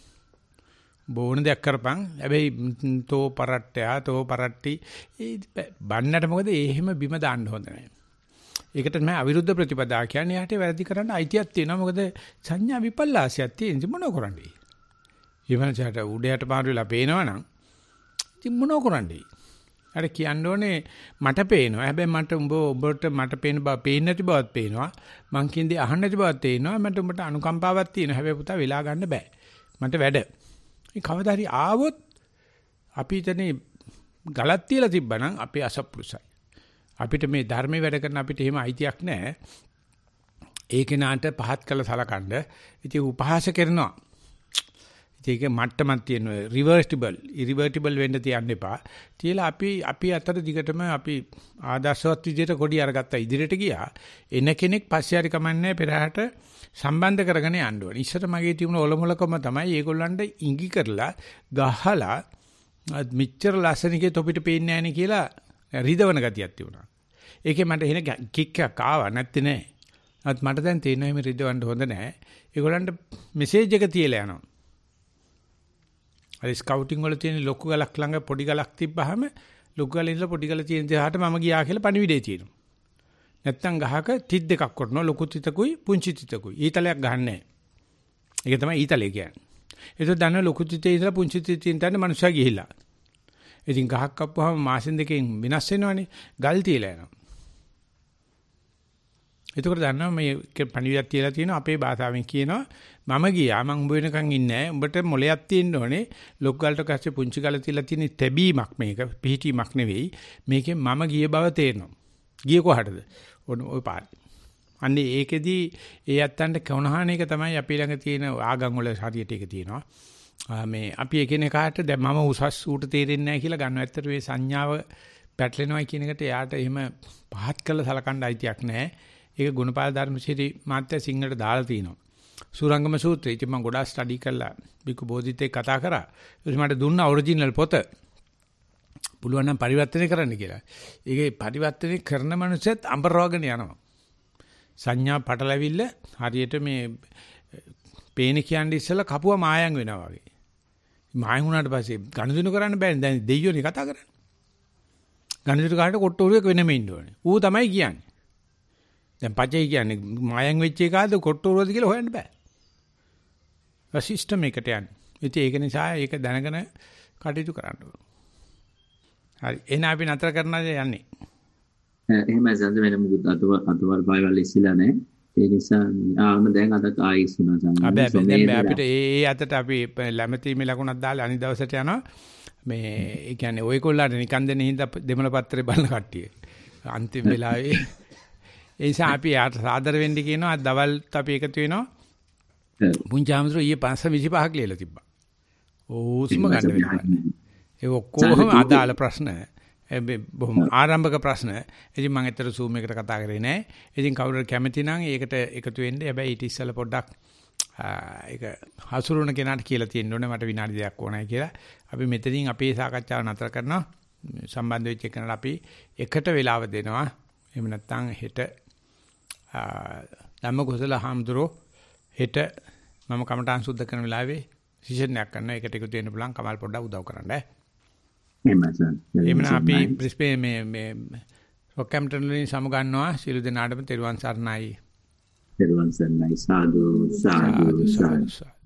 බෝන දෙයක් කරපන්. හැබැයි තෝ පරට්ටයා තෝ පරට්ටි බන්නට මොකද එහෙම බිම දාන්න හොඳ නැහැ. ඒකට තමයි අවිරුද්ධ ප්‍රතිපදා කියන්නේ. යාට වැරදි කරන්න අයිතියක් තියෙනවා. මොකද සංඥා විපල්ලාසයක් තියෙන. ඉතින් මොනව කරන්නේ? ඊවනචට උඩයට පාරු වෙලා පේනවනම් ඉතින් මොනව කරන්නේ? අර කියන්න ඕනේ මට පේනවා. හැබැයි මට උඹ ඔබට මට පේන බව පේන්නේ නැති බවත් පේනවා. මං කියන්නේ අහන්න නැති බවත් තේනවා. මට උඹට අනුකම්පාවක් තියෙනවා. හැබැයි පුතා වෙලා ගන්න බෑ. මට වැඩ. මේ කවදා හරි ආවොත් අපි ඉතනේ ගලක් තියලා තිබ්බනම් අපි අසප්පුරුසයි. අපිට මේ ධර්මයේ වැඩ කරන අපිට එහෙම අයිතියක් නැහැ. ඒ කෙනාට පහත් කළ සලකන්න. ඉතින් උපහාස කරනවා. ඒක මට්ටමක් තියෙන රිවර්සිබල් ඉරිවර්ටිබල් වෙන්න තියන්න එපා. තියලා අපි අපි අතර දිගටම අපි ආදර්ශවත් විදිහට කොඩි අරගත්තා ඉදිරියට ගියා. එන කෙනෙක් පස්සේ හරි කමන්නේ පෙරහැට සම්බන්ධ කරගෙන යන්න ඕනේ. ඉස්සර මගේ තිබුණ ඔලොමලකම තමයි ඒගොල්ලන්ට ඉඟි කරලා ගහලා මෙච්චර ලස්සනකේ තොපිට පේන්නේ නැහැ නේ කියලා රිදවන ගතියක් තිබුණා. ඒකේ මට එන කික් එකක් ආවා නැත්තේ නෑ. නමුත් මට දැන් තේරෙනවා මේ රිදවන්න හොඳ නෑ. ඒගොල්ලන්ට මෙසේජ් එක තියලා යනවා. අර ස්කවුටින් වල තියෙන ලොකු ගලක් ළඟ පොඩි ගලක් තිබ්බහම ලොකු ගලේ ඉඳලා පොඩි ගල තියෙන දහහට මම ගියා කියලා පණිවිඩේ තියෙනවා. නැත්තම් ගහක තිත් දෙකක් කොටනවා ලොකු තිතකුයි පුංචි තිතකුයි. ඊතලයක් ගහන්නේ නැහැ. ඒක තමයි ඊතලේ කියන්නේ. ඒක දන්න ලොකු තිතේ ඉඳලා පුංචි තිතින් තන මනුස්සයා ගිහිල්ලා. ඉතින් ගහක් කප්පුවාම මාසෙන් දෙකෙන් විනාශ වෙනවනේ. ගල් තියලා යනවා. එතකොට දන්නවා මේ පණිවිඩයක් තියලා තියෙනවා අපේ භාෂාවෙන් කියනවා මම ගියා මම උඹ වෙනකන් ඉන්නේ නැහැ උඹට මොලයක් තියෙන්න ඕනේ ලොක් ගලට කස්සේ පුංචි ගල තියලා තියෙන තැබීමක් මේක පිහිටීමක් නෙවෙයි මේකෙන් මම ගිය බව තේරෙනවා ගියේ කොහටද ඔය පාරේ අන්නේ ඒකෙදි ඒ යත්තන්ට කවුනහන එක තමයි අපි ළඟ තියෙන ආගම් වල හරියට ඒක තියෙනවා මේ අපි එකිනෙකාට දැන් මම උසස් ඌට තේරෙන්නේ නැහැ කියලා ගන්නවා ඇත්තට මේ සංඥාව පැටලෙනවා කියන එකට එයාට එහෙම පහත් කළ සලකන්න අයිතියක් නැහැ ඒක ගුණපාල ධර්මසිරි මාත්‍ය සිංහලට දාලා තිනවා. සූරංගම සූත්‍රය. ඉතින් මම ගොඩාක් ස්ටඩි කරලා බිකු බෝධිතේ කතා කරා. ඊට මට දුන්න ඔරිජිනල් පොත. පුළුවන් නම් පරිවර්තනය කරන්න කියලා. ඒකේ පරිවර්තනය කරන මනුස්සයත් අඹරවගෙන යනවා. සංඥා පටලැවිල්ල හරියට මේ පේන කියන්නේ ඉස්සලා කපුවා මායම් වෙනවා වගේ. මායම් වුණාට පස්සේ ගනුදෙනු කරන්න බෑනේ. දැන් දෙයියෝනේ කතා කරන්නේ. ගනුදෙනු කාට කොට්ටෝරුවෙක් වෙනෙම ඉන්න ඕනේ. ඌ තමයි කියන්නේ. දැන් පචේ කියන්නේ මායම් වෙච්ච එකාද කොට්ටෝරුවද කියලා හොයන්න බෑ. ඒ සිස්ටම් එකට යන්නේ. ඉතින් ඒක නිසා ඒක දැනගෙන කටයුතු කරන්න ඕන. හරි. එහෙනම් අපි නතර කරනවාද යන්නේ? එහෙමයි සඳ වෙන මුකුත් අතව අතවල් බයිවල් ඉස්සලා නැහැ. ඒ නිසා ආම දැන් අදත් ආයෙත් සුණා සඳ. අපි දැන් අපිට ඒ අතට අපි ලැමැතීමේ ලකුණක් දාලා අනිත් දවසට යනවා. මේ ඒ කියන්නේ ඔයකොල්ලාට නිකන් දෙන හින්දා දෙමළ පත්‍රේ බලන කට්ටිය. අන්තිම වෙලාවේ ඒ නිසා අපි යාට සාදර වෙන්න කියනවා. අද දවල්ත් අපි එකතු වෙනවා. පුංචාමතුරු ඊයේ පන්සිය විසිපහක් ලියලා තිබ්බා. ඕස්ම ගන්න වෙනවා. ඒ ඔක්කොම අදාළ ප්‍රශ්න. ඒ බොහොම ආරම්භක ප්‍රශ්න. ඉතින් මම ඇත්තට Zoom එකට කතා කරේ නෑ. ඉතින් කවුරුහරි කැමති නම් ඒකට එකතු වෙන්න. හැබැයි ඊට ඉස්සෙල්ලා පොඩ්ඩක් ඒක හසුරුවන කෙනාට කියලා තියෙන්න ඕනේ මට විනාඩි දෙකක් ඕනයි කියලා. අපි මෙතනින් අපේ සාකච්ඡාව නතර කරනවා. සම්බන්ධ වෙච්ච කෙනාට අපි එකට වෙලාව දෙනවා. එහෙම නැත්නම් හෙට ධම්මකුසල හාමුදුරුවෝ හෙට මම කමඨාන් සුද්ධ කරන වෙලාවේ සිෂන්යක් කරනවා. ඒකට එකතු වෙන්න පුළුවන්. කමල් පොඩ්ඩක් උදව් කරන්න ඈ. එහෙමනම් අපි බ්‍රිස්බේන් මේ මේ රොක්හැම්ප්ටන් වලින් සමු ගන්නවා. සියලු දෙනාටම තෙරුවන් සරණයි. තෙරුවන් සරණයි. සාදු සාදු සාදු.